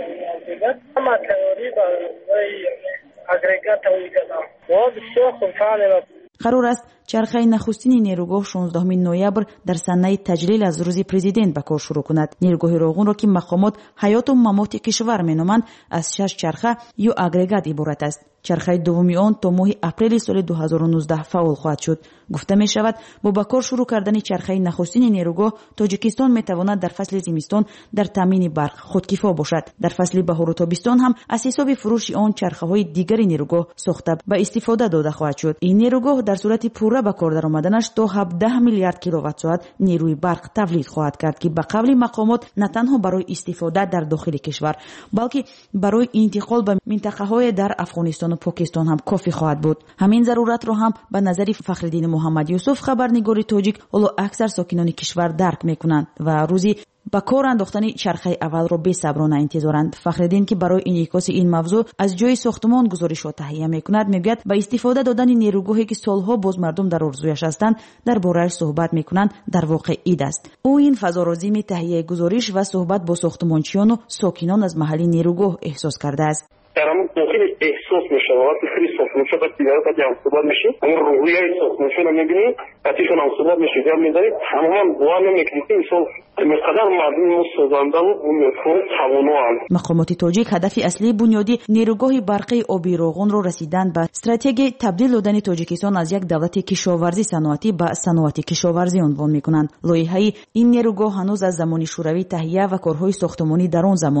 دیگه اما تئوری برای اگریگات تولیدات و بسیار خوب فعال. قرار است چرخه نخستین نیروگاه 16 نوامبر در صحنه تجلیل از روز پرزیدنت به کار شروع کند. نیروگاه روغن را که مقامات حیات و ممات کشور مینامند از 6 چرخه یا اگریگات عبارت است. چرخه دومی آن تا ماه اپریل سال 2019 فعال خواهد شد. گفته می شود با به کار شروع کردن چرخه نخستین نیروگاه تاجیکستان می تواند در فصل زمستان در تامین برق خودکفا باشد. در فصل بهار و تابستان هم از حساب فروش آن چرخه های دیگر نیروگاه ساخته به استفاده داده خواهد شد. این نیروگاه در صورت پوره به کار درآمدنش تا 17 میلیارد کیلووات ساعت نیروی برق تولید خواهد کرد که به قول مقامات نه تنها برای استفاده در داخل کشور بلکه برای انتقال به منطقه های در افغانستان و پاکستان هم کافی خواهد بود. همین ضرورت را هم به نظر فخرالدین محمد یوسف خبرنگار تاجیک اولو اکثر ساکنان کشور درک میکنند و روزی با کار انداختن چرخه اول را بی‌صبرانه انتظارند. فخرالدین که برای انعکاس این موضوع از جای ساختمان گزارش را تهیه میکند میگوید با استفاده دادن نیروگاهی که سالها باز مردم در آرزویش هستند درباره‌اش صحبت میکنند در واقع اید است. او این فضارازی تهیه گزارش و صحبت با ساختمانچیان و ساکنان از محلی نیروگاه احساس کرده است. در همون داخل احساس میشه وقتی خیلی ساختمان‌ها بعد دیگه بعد همسوبات میشه اون روحیه ساختمان‌ها رو می‌بینی بعدشون همسوبات میشه جمع می‌ذاری تماما باور نمی‌کنی که این مقدار مردم سازنده و اون توانایی. مقامات تاجیک هدف اصلی بنیادی نیروگاه برقی آبی روغن رو رسیدن به استراتژی تبدیل دادن تاجیکستان از یک دولت کشاورزی صنعتی به صنعتی کشاورزی عنوان می‌کنند. لایحه این نیروگاه هنوز از زمان شوروی تهیه و کارهای ساختمانی در آن زمان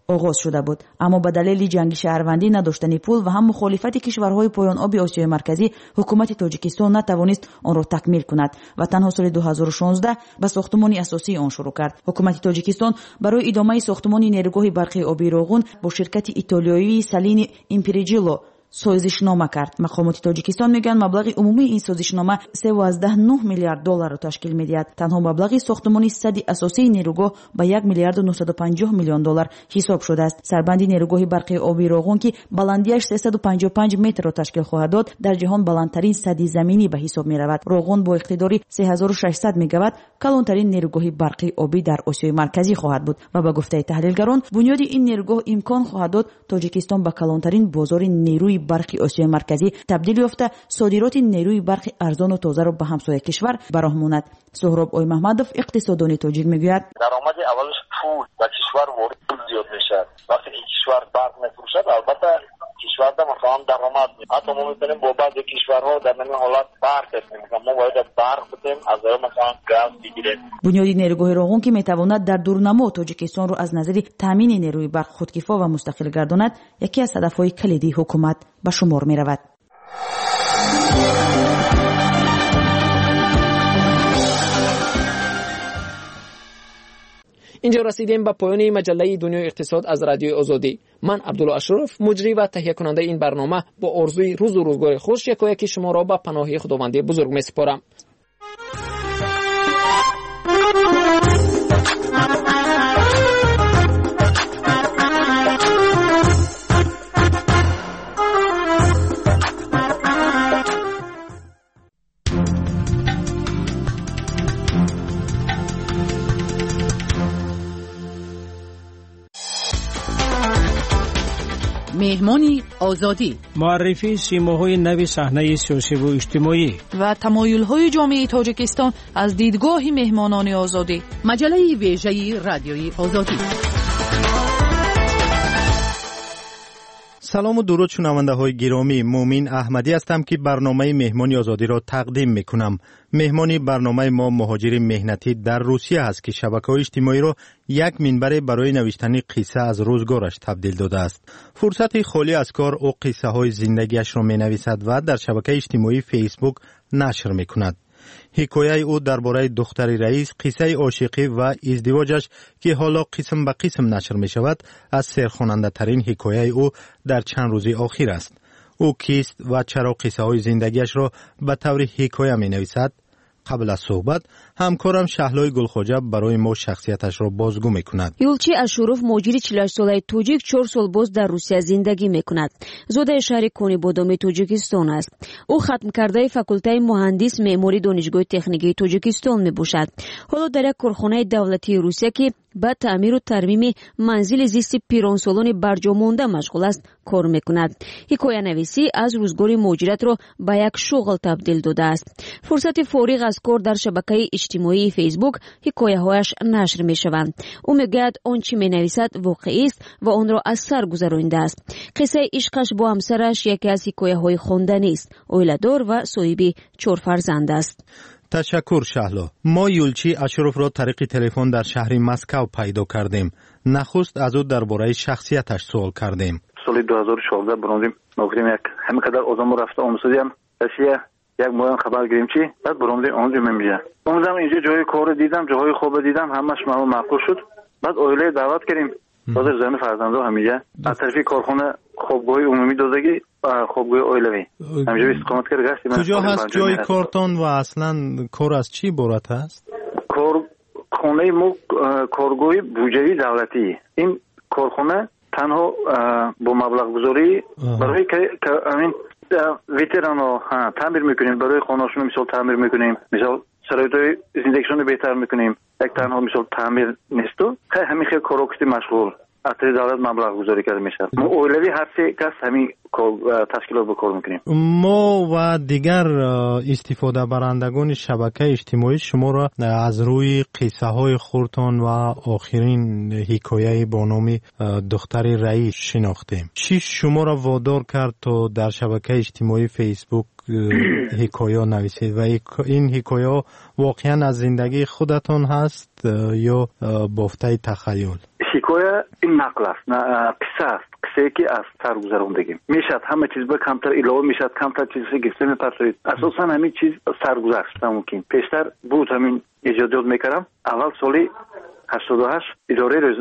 آغاز شده بود، اما به دلیل جنگ شهروندی، نداشتن پول و هم مخالفت کشورهای پایان آب آسیای مرکزی، حکومت تاجیکستان نتوانست آن را تکمیل کند و تنها سال 2016 به ساختمان اساسی آن شروع کرد. حکومت تاجیکستان برای ادامه ساختمان نیروگاه برقی آبی روغون با شرکت ایتالیایی سالینی امپریجیلو سازشنامه کرد. مقامات تاجیکستان میگن مبلغ عمومی این سازشنامه 3.9 میلیارد دلار را تشکیل میدهد. تنها مبلغ ساختمان سد اساسی نیروگاه به 1 میلیارد و 950 میلیون دلار حساب شده است. سربند نیروگاه برقی آبی روغون که بلندیش 355 متر را تشکیل خواهد داد، در جهان بلندترین سد زمینی به حساب می رود. روغون با اقتدار 3600 مگاوات کلانترین نیروگاه برقی آبی در آسیای مرکزی خواهد بود و به گفته تحلیلگران بنیاد این نیروگاه امکان خواهد داد تاجیکستان به کلانترین بازار نیروی برقی آسیای مرکزی تبدیل یافته، صادرات نیروی برقی ارزان و تازه را به همسایه کشور براه ماند. سهراب آی محمدов اقتصاددان تاجیک میگوید درآمد اولش پول به کشور وارد زیاد میشه. وقتی کشور برق میفروشد البته کشور در مثلا درآمد میاد. حتی ما میتونیم با بعضی کشورها در این حالت برق بگیریم. ما باید برق بدیم از مثلا گاز بگیریم. بنیاد نیروگاه روغون که میتواند در دورنما تاجیکستان را از نظر تامین نیروی برق خودکفا و مستقل گرداند، یکی از هدفهای کلیدی حکومت به شمار می رود. اینجا رسیدیم به پایان مجله دنیای اقتصاد از رادیوی آزادی. من عبدالله اشرف، مجری و تهیه کننده این برنامه، با آرزوی روز و روزگار خوش یکایک شما را به پناه خداوند بزرگ می سپارم. مهمانی آزادی، معرفی سیماهای نو صحنه سیاسی و اجتماعی و تمایل‌های جامعه تاجیکستان از دیدگاه مهمانان آزادی. مجله ویژه رادیوی آزادی. سلام و درود شنونده های گرامی، مومین احمدی هستم که برنامه مهمانی آزادی را تقدیم میکنم. مهمانی برنامه ما مهاجر مهنتی در روسیه است که شبکه‌های اجتماعی را یک منبر برای نوشتن قصه از روزگارش تبدیل داده است. فرصت خالی از کار او قصه های زندگیش را می نویسد و در شبکه اجتماعی فیسبوک نشر می کند. حکایه او درباره دختر رئیس، قصه عاشقی و ازدواجش که حالا قسم به قسم نشر می شود، از سرخواننده ترین حکایه او در چند روز اخیر است. او کیست و چرا قصه های زندگیش را به طور حکایه می نویسد؟ قبل از صحبت همکارم شهلای گلخواجه برای ما شخصیتش را بازگو میکند. یولچی اشوروف مهاجر 48 ساله توجیک 4 سال باز در روسیه زندگی میکند. زاده شهر کونی بادام تاجیکستان است. او ختم کرده فاکولته مهندس معماری دانشگاه تکنیکی تاجیکستان میباشد. حالا در یک کارخانه دولتی روسیه که با تعمیر و ترمیم منزل زیست پیرانسالان برجامانده مشغول است کار میکند. حکایه نویسی از روزگار مهاجرت را به یک شغل تبدیل داده است. فرصت فارغ از کار در شبکه اجتماعی فیسبوک حکایه هایش نشر می شوند. او میگوید آنچه می نویسد واقعی است و آن را از سر گذرانده است. قصه عشقش با همسرش یکی از حکایه های خواندنی است. عائله‌دار و صاحب 4 فرزند است. تشکر شهلا. ما یولچی اشرف را طریق تلفن در شهر مسکو پیدا کردیم. نخست از او درباره شخصیتش سوال کردیم. سال 2014 برونزیم نوکریم یک همینقدر آدم رفته آموزدیم رشیه یک ماه خبر گیریم چی بعد برونزیم آموزیم میشه. آموزم اینجا جای کار دیدم، جاهای خوب دیدم، همش ما معقول شد. بعد اویله دعوت کردیم. بعد زن فرزندو همیشه از طرفی کارخانه خوابگاه عمومی دادگی و خوابگاه اویلوی همینجا استقامت کرده گشتیم. کجا هست جای کارتون و اصلا کار از چی عبارت است؟ کارخانه ما کارگاه بودجه دولتی. این کارخانه تنها با مبلغ گذاری برای که همین ویتران ها تعمیر میکنیم، برای خانه‌شون مثال تعمیر میکنیم، مثال شرایط زندگیشون بهتر میکنیم. یک تنها مثال تعمیر نیست و همین خیلی کاراکتی مشغول از طریق دولت مبلغ گذاری کرده میشه. ما اولوی هر سه کس همین تشکیلات به کار میکنیم. ما و دیگر استفاده برندگان شبکه اجتماعی شما را از روی قصه های خورتان و آخرین حکایه با نام دختر رئیس شناختیم. چی شما را وادار کرد تا در شبکه اجتماعی فیسبوک حکایه نویسید و این حکایه واقعا از زندگی خودتان هست یا بافته تخیل؟ حکایه این نقل است، قصه است، قصه که از سر گذراندگی میشد. همه چیز به کمتر علاوه میشد، کمتر چیزی گفته میپرسید. اساسا همین چیز سرگذشت ممکن. پیشتر بود همین ایجادات میکردم. اول سالی 88 اداره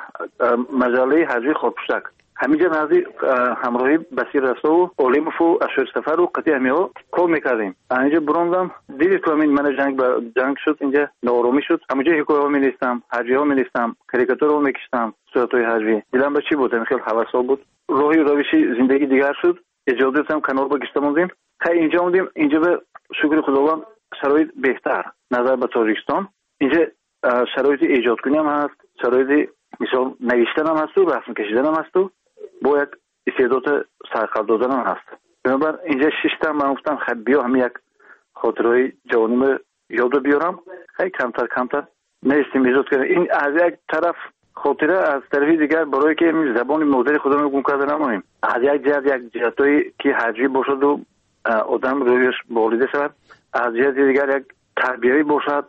مجله حجوی خودپوشک همینجا نزدیک همراهی بسیر رسا و اولیموف و اشور سفر و قطعی همیها کار میکردیم. اینجا بروندم دیدید که همین من جنگ شد، اینجا نارامی شد. همینجا حکایه ها مینویسم، حجوی ها مینویسم، کاریکاتور ها میکشتم، صورت های حجوی. دلم به چی بود؟ خیلی هوسا بود. راهی روشی زندگی دیگر شد. اجازه هم کنار بگشته موندیم. خیلی اینجا موندیم. اینجا به شکر خداوند شرایط بهتر نظر به تاجیکستان. اینجا شرایط ایجاد کنی هم هست، شرایط مثال نوشتن هم هست و رسم کشیدن هم هست و با یک استعداد سرخط دادن هم هست. بنابر اینجا شیشتم من گفتم خیلی بیا هم یک خاطرهای جوانیم یاد بیارم. خیلی کمتر نیستیم ایجاد کنیم. این از یک طرف خاطره، از طرفی دیگر برای که زبان مادری خودمون گم کرده نمانیم. از یک جهتایی که حجوی باشد و آدم رویش بالیده شود، از جهت دیگر یک تربیتی باشد،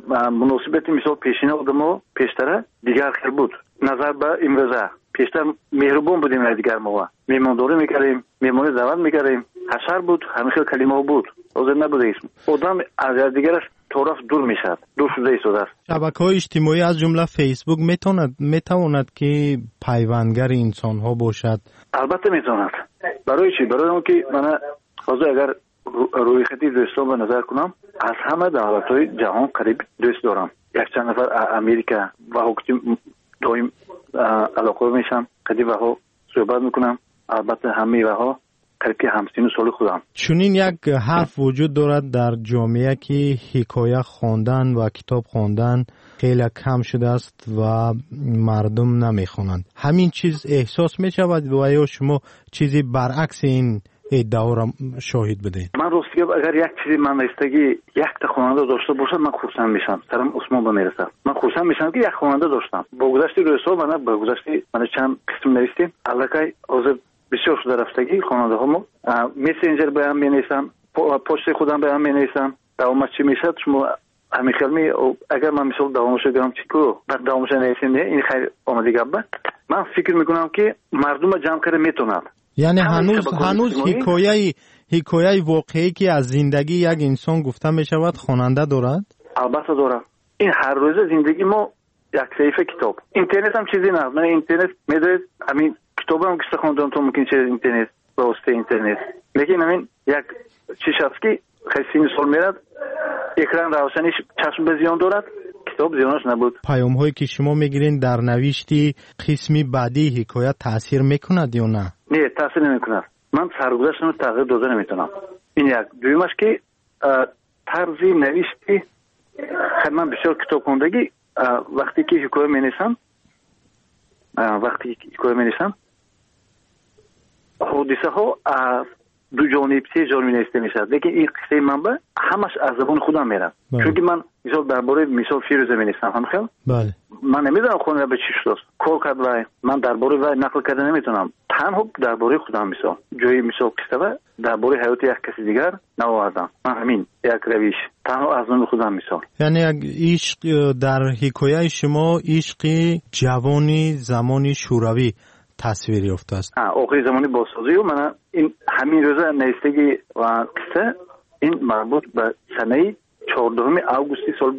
مناسبت مثال پیشین آدم‌ها پیشتره دیگر خیلی بود. نظر به امروزه پیشتر مهربان بودیم، دیگر ما میمانداری میکردیم، میمانی دعوت میکردیم، حشر بود، همه خیلی کلمه ها بود. حاضر نبوده اسم آدم از دیگرش طرف دور میشد، دور شده ایستاده است. شبکه‌های اجتماعی از جمله فیسبوک میتواند که پیوندگر انسان ها باشد؟ البته میتواند. برای چی؟ برای اون که من حاضر اگر روی خطی دوستان به نظر کنم، از همه دولت‌های جهان قریب دوست دارم. یک چند نفر امریکا و حکومت دایم علاقه میشم، قدیم و ها صحبت میکنم. البته همه و ها قریب همسین سال خودم. چونین یک حرف وجود دارد در جامعه که حکایه خواندن و کتاب خواندن خیلی کم شده است و مردم نمیخوانند. همین چیز احساس میشود و یا شما چیزی برعکس این ادعا را شاهد بدین؟ من راستی اگر یک چیزی من استگی یک تا خواننده داشته باشم من خرسند میشم، سرم عثمان به میرسم. من خرسند میشم که یک خواننده داشتم. با گذشت روزها با گذشت من چند قسم نوشتیم، الکی حاضر بسیار شده رفتگی خواننده هامو مسنجر به هم مینویسم، پست خودم به هم مینویسم. دوامش چی میشد شما همین خیلی اگر من مثال دوامش گرام چیکو بعد دوامش نویسیم این خیلی آمده گبه. من فکر میکنم که مردم جمع کرده میتونن. یعنی هنوز حکایه واقعی که از زندگی یک انسان گفته می شود خواننده دارد؟ البته دارد. این هر روز زندگی ما یک صفحه کتاب. اینترنت هم چیزی نه. من اینترنت میدونید همین کتاب هم که خوندم تو ممکن چه اینترنت با واسطه اینترنت. لیکن همین یک چیز است که خیلی سال میرد اکران روشنیش چشم به زیان دارد، کتاب زیانش نبود. پیام هایی که شما میگیرین در نوشتی قسمی بعدی حکایت تاثیر میکند یا نه؟ نه تاثیر نمیکند. من سرگذشتم رو تغییر داده نمیتونم. این یک. دویمش که طرزی نوشتی من بسیار کتاب خوندگی وقتی که حکایه مینویسم حادثه ها از دو جانب سه جانب نوشته میشد، لیکن این قصه منبع همش از زبان خودم میره. چون که من مثال درباره مثال فیروزه مینویسم هم خیلی بله من نمیدونم خونه به چی شد کار کرد و من درباره و نقل کرده نمیتونم. تنها درباره خودم مثال جایی مثال قصه و درباره حیات یک کسی دیگر نوردم. من همین یک رویش تنها از نام خودم مثال. یعنی یک عشق در حکایه شما عشق جوانی زمانی شوروی تصویر یافته است. آخری زمانی بازسازی و من این همین روزه نوشتگی و قصه این مربوط به سنه 14 آگوست سال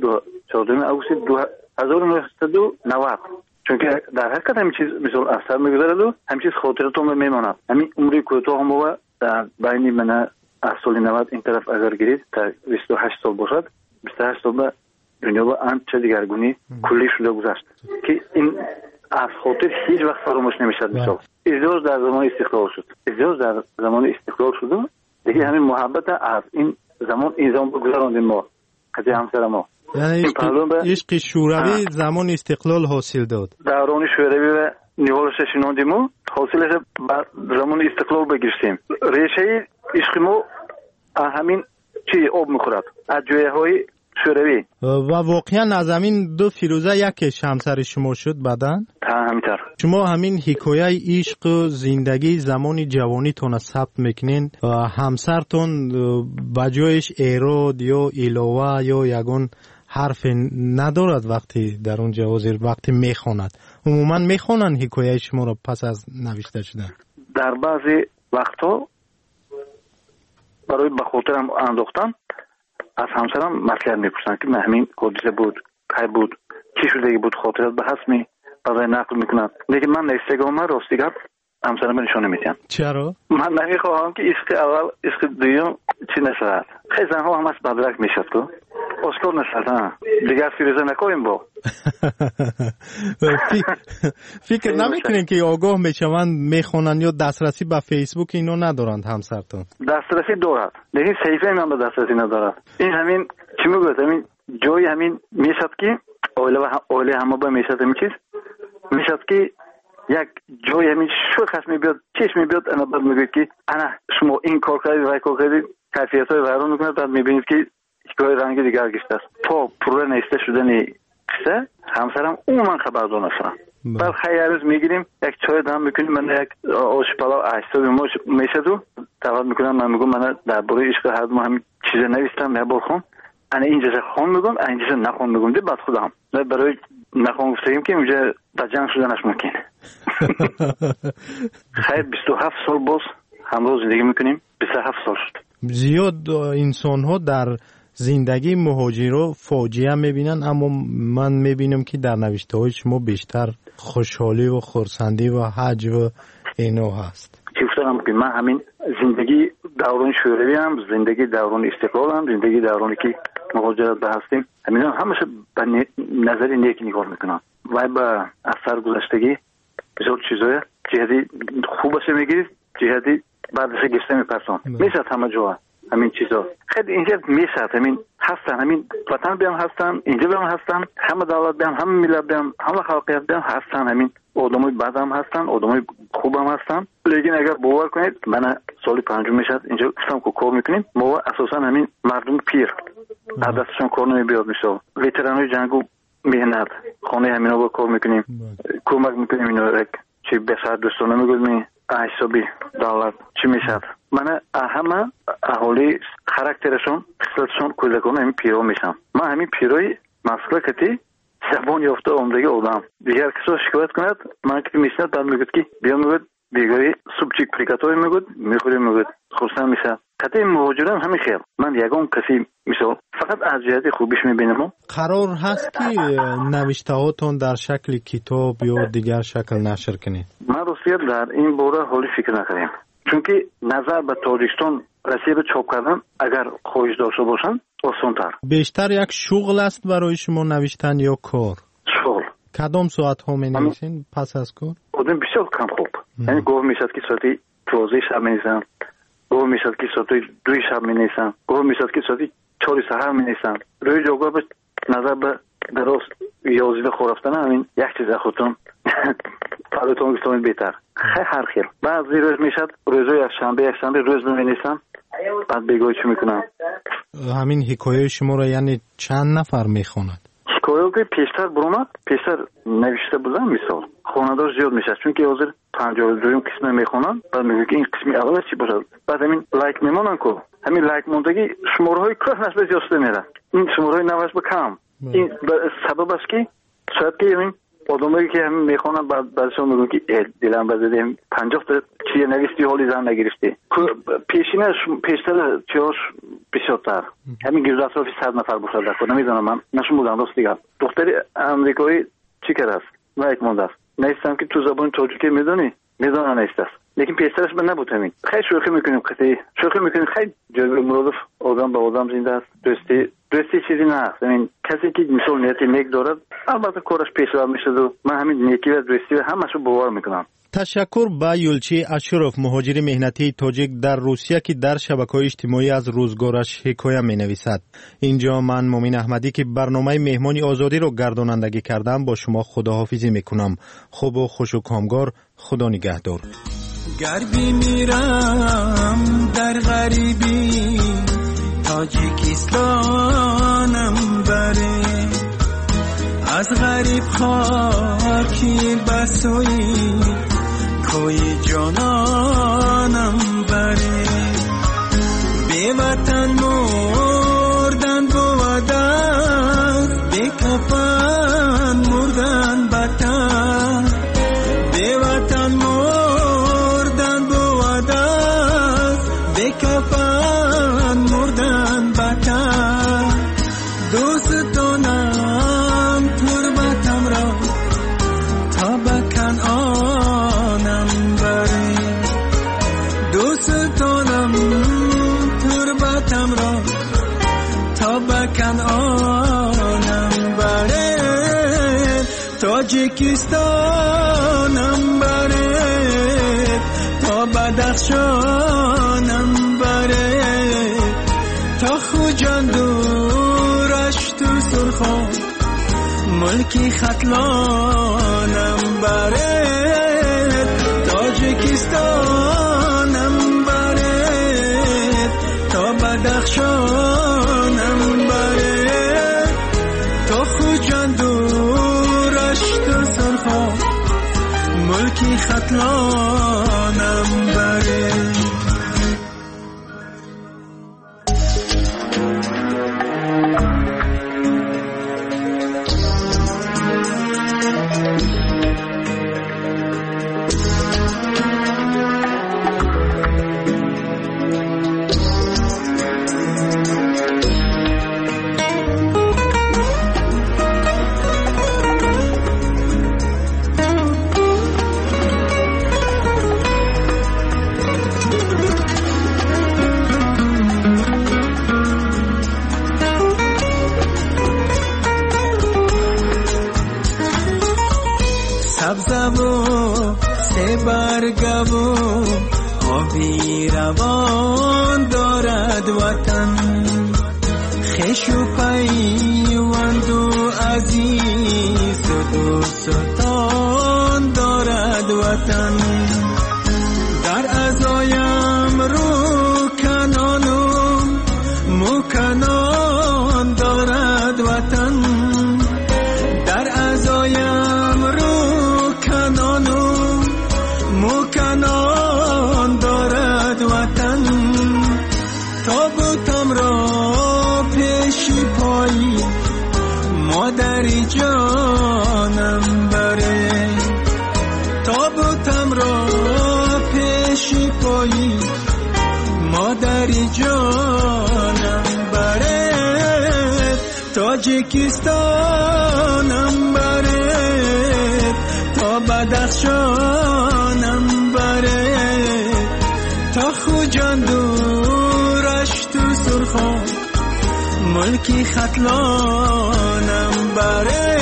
1990. چون که در حقیقت همین چیز مثل اثر میگذارد و همین چیز خاطراتم میماند. همین عمری کوتاه هم و بین من از سال 90 این طرف اگر گیرید تا 28 سال باشد 28 سال به دنیا با چه دیگرگونی کلی شده گذشت که این از خاطر هیچ وقت فراموش نمیشد. مثال ازدواج در زمان استقلال شد دیگه همین محبت از این زمان بگذراندیم ما قضیه همسر ما. یعنی عشق شوروی زمان استقلال حاصل داد. دوران شوروی و نیولش شناندیم و حاصلش زمان استقلال بگیریم. ریشه عشق ما همین چی آب میخورد از جویه های شوروی. و واقعا از همین دو فیروزه یکش همسر شما شد بعدن؟ همینطور. شما همین حکایه عشق زندگی زمانی جوانی تون ثبت میکنین و همسرتون بجایش ایراد یا علاوه یا یگون حرف ندارد وقتی در اون جوازیر وقتی میخواند عموما میخونن حکایه شما رو پس از نوشته شدن؟ در بعضی وقتا برای به خاطرم انداختن از همسرم مطلب میپرسن که همین حادثه بود، کی بود، چی شده بود، خاطرات به حسمی برای نقل میکنن. لیکن من اینستاگرام راستیگر همسرم نشون نمیدم. چرا؟ من نمیخواهم که عشق اول عشق دوم چی نشود. خیلی زنها هم از بدرک میشد که اسکار نشد. دیگر فیروزه نکنیم با. فکر نمیکنین که آگاه میشوند میخونن یا دسترسی به فیسبوک اینو ندارند همسرتون؟ دسترسی دارد لیکن صحیفه من به دسترسی ندارد. این همین چی میگوید همین جای همین میشد که اوله همه با میشد همین چیز میشد که یک جای همین شو خشم بیاد چشم بیاد انا بعد میگه که انا شما این کار کردید و کار کردید کیفیت‌های ویران میکنه بعد میبینید که حکایه رنگ دیگر گشته است. تا پروژه نیسته شدن قصه همسرم من خبردار نشدم. بعد خیلی روز میگیریم یک چای دم میکنیم من یک آش پلاو اشتباه میشد و دعوت میکنم من میگم من درباره عشق هر دو همین چیز نوشتم یا بخون انا اینجا خون میگم اینجا نخون میگم بعد خودم برای نخون گفتیم که اینجا در جنگ شدنش ممکنه. خیلی 27 سال باز همراه زندگی میکنیم. 27 سال شد. زیاد انسان ها در زندگی مهاجر فاجعه میبینن، اما من میبینم که در نوشته های شما بیشتر خوشحالی و خرسندی و حج و اینو هست. چی گفتم که من همین زندگی دوران شوروی هم، زندگی دوران استقلال هم، زندگی دورانی که مهاجرت به هستیم همین همشه به نظر نیکی نگاه میکنم و به اثر گذشتگی بسیار چیزای جهتی خوبش میگیرید جهتی بعدش گشته میپرسان میشد همه جا همین چیزا خیلی اینجا میشد همین هستن همین وطن بیام هستن اینجا بیام هستن همه دولت بیام همه ملت بیام همه خلقیت بیام هستن همین آدمای بد هم هستن آدمای خوب هم هستن. لیکن اگر باور کنید من سال 5 میشد اینجا گفتم که کار میکنیم ما اساسا همین مردم پیر از دستشون کار نمیاد میشه وترانای جنگو مهنت خانه همینا با کار میکنیم کمک میکنیم اینا چی بسر دوستانه میگویم حسابی دولت چی میشد من همه اهالی خاراکترشون خصلتشون کودکان همین پیرو میشن. من همین پیروی مسئله کتی زبان یافته عمدگی آدم دیگر کسا شکایت کند من که میشند بعد میگوید که بیا میگوید بیگاری سوپچیک پریکاتوی میگوید میخوریم میگوید خورسن میشه کتی مهاجران همین خیل من یگان کسی مثال فقط از جهت خوبیش میبینم. قرار هست که نوشته هاتون در شکل کتاب یا دیگر شکل نشر کنید؟ من راستیت در این باره حالی فکر نکردیم چون که نظر به تاجیکستان رسیه به چاپ کردن اگر خواهش داشته باشن آسان‌تر. بیشتر یک شغل است برای شما نوشتن یا کار؟ شغل. کدام ساعت ها می نویسین پس از کار؟ آدم بسیار کم خوب یعنی گوه میشد که ساعتی 12 شب می نویسن گوه میشد که ساعتی 2 شب می نویسن گوه میشد که ساعتی 4 سحر می نویسن روی جاگاه به نظر به درست یازیده خورفتن همین یک چیز خودتون پلوتون گفتم بهتر خیلی هر خیل بعضی روز میشد روزای یک شنبه روز می نویسم بعد بگوی چی میکنم. همین حکایه شما رو یعنی چند نفر میخوند؟ حکایه که پیشتر برومد پیشتر نوشته بودم مثال خوانندار زیاد میشه چون که حاضر 52 قسم میخونن بعد میگه که این قسمی اول چی باشه بعد همین لایک میمونن که همین لایک موندگی شماره های کلاس به زیاد میره این شماره های نوش بکم این سبب است که شاید که همین آدمایی که همین میخونن بعدشون میگن که دلم بزدیم 50 تا چیه نویستی حالی زن نگرفتی پیشینش پیشتر چیاش بسیارتر همین گیرد اطرافی 100 نفر باشد در نمیدونم من نشون بودم راست دیگه دختری امریکایی چی کرد است لایک مونده است نیستم که تو زبان تاجیکی میدونی نیست است لیکن پیشترش من نبود همین خیلی شوخی میکنیم قطعی شوخی میکنیم خیلی جلوی مرادف آدم به آدم زنده است دوستی چیزی نه است همین کسی که مثال نیتی نیک دارد البته کارش پیشرفت میشه و من همین نیکی و دوستی و همشو باور میکنم. تشکر به یولچی اشرف مهاجر مهنتی تاجیک در روسیه که در شبکه‌های اجتماعی از روزگارش حکایه می‌نویسد. اینجا من مومن احمدی که برنامه مهمانی آزادی رو گردانندگی کردم با شما خداحافظی میکنم. خوب و خوش و کامگار. خدا نگهدار. گر میرم در غریبی تاجیکستانم بره از غریب خاکی بسوی کوی جانانم بره بی وطن مردن بودن بی کفن مردن بطن سلطانم تربتم را تا به کنعانم برد تاجیکستانم برد تا بدخشانم برد تا خوجان دورش تو سرخان ملکی ختلانم برد تاجیکستانم برد تا بدخشانم برد تا خوجان دورش تو سرخان ملکی ختلانم برد. برگو آبی روان دارد وطن خوش و پیوند و عزیز و دوستان دارد وطن در عزایم رو کنان و مکنان دارد وطن در عزایم رو کنان و مکنان دارد وطن تابوتم را پیشی پایی مادری جانم بره تابوتم را پیشی پایی مادری جانم بره تاجیکستانم بره تا بدخشانم بره تا خوجان دورش تو سرخان ملکی ختلانم بره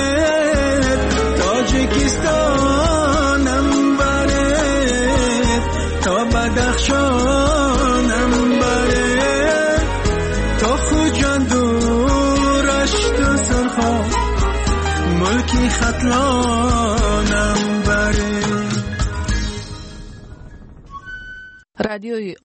تاجیکستانم بره تا بدخشانم بره تا خوجان دورش تو سرخان ملکی ختلانم بره. رادیوی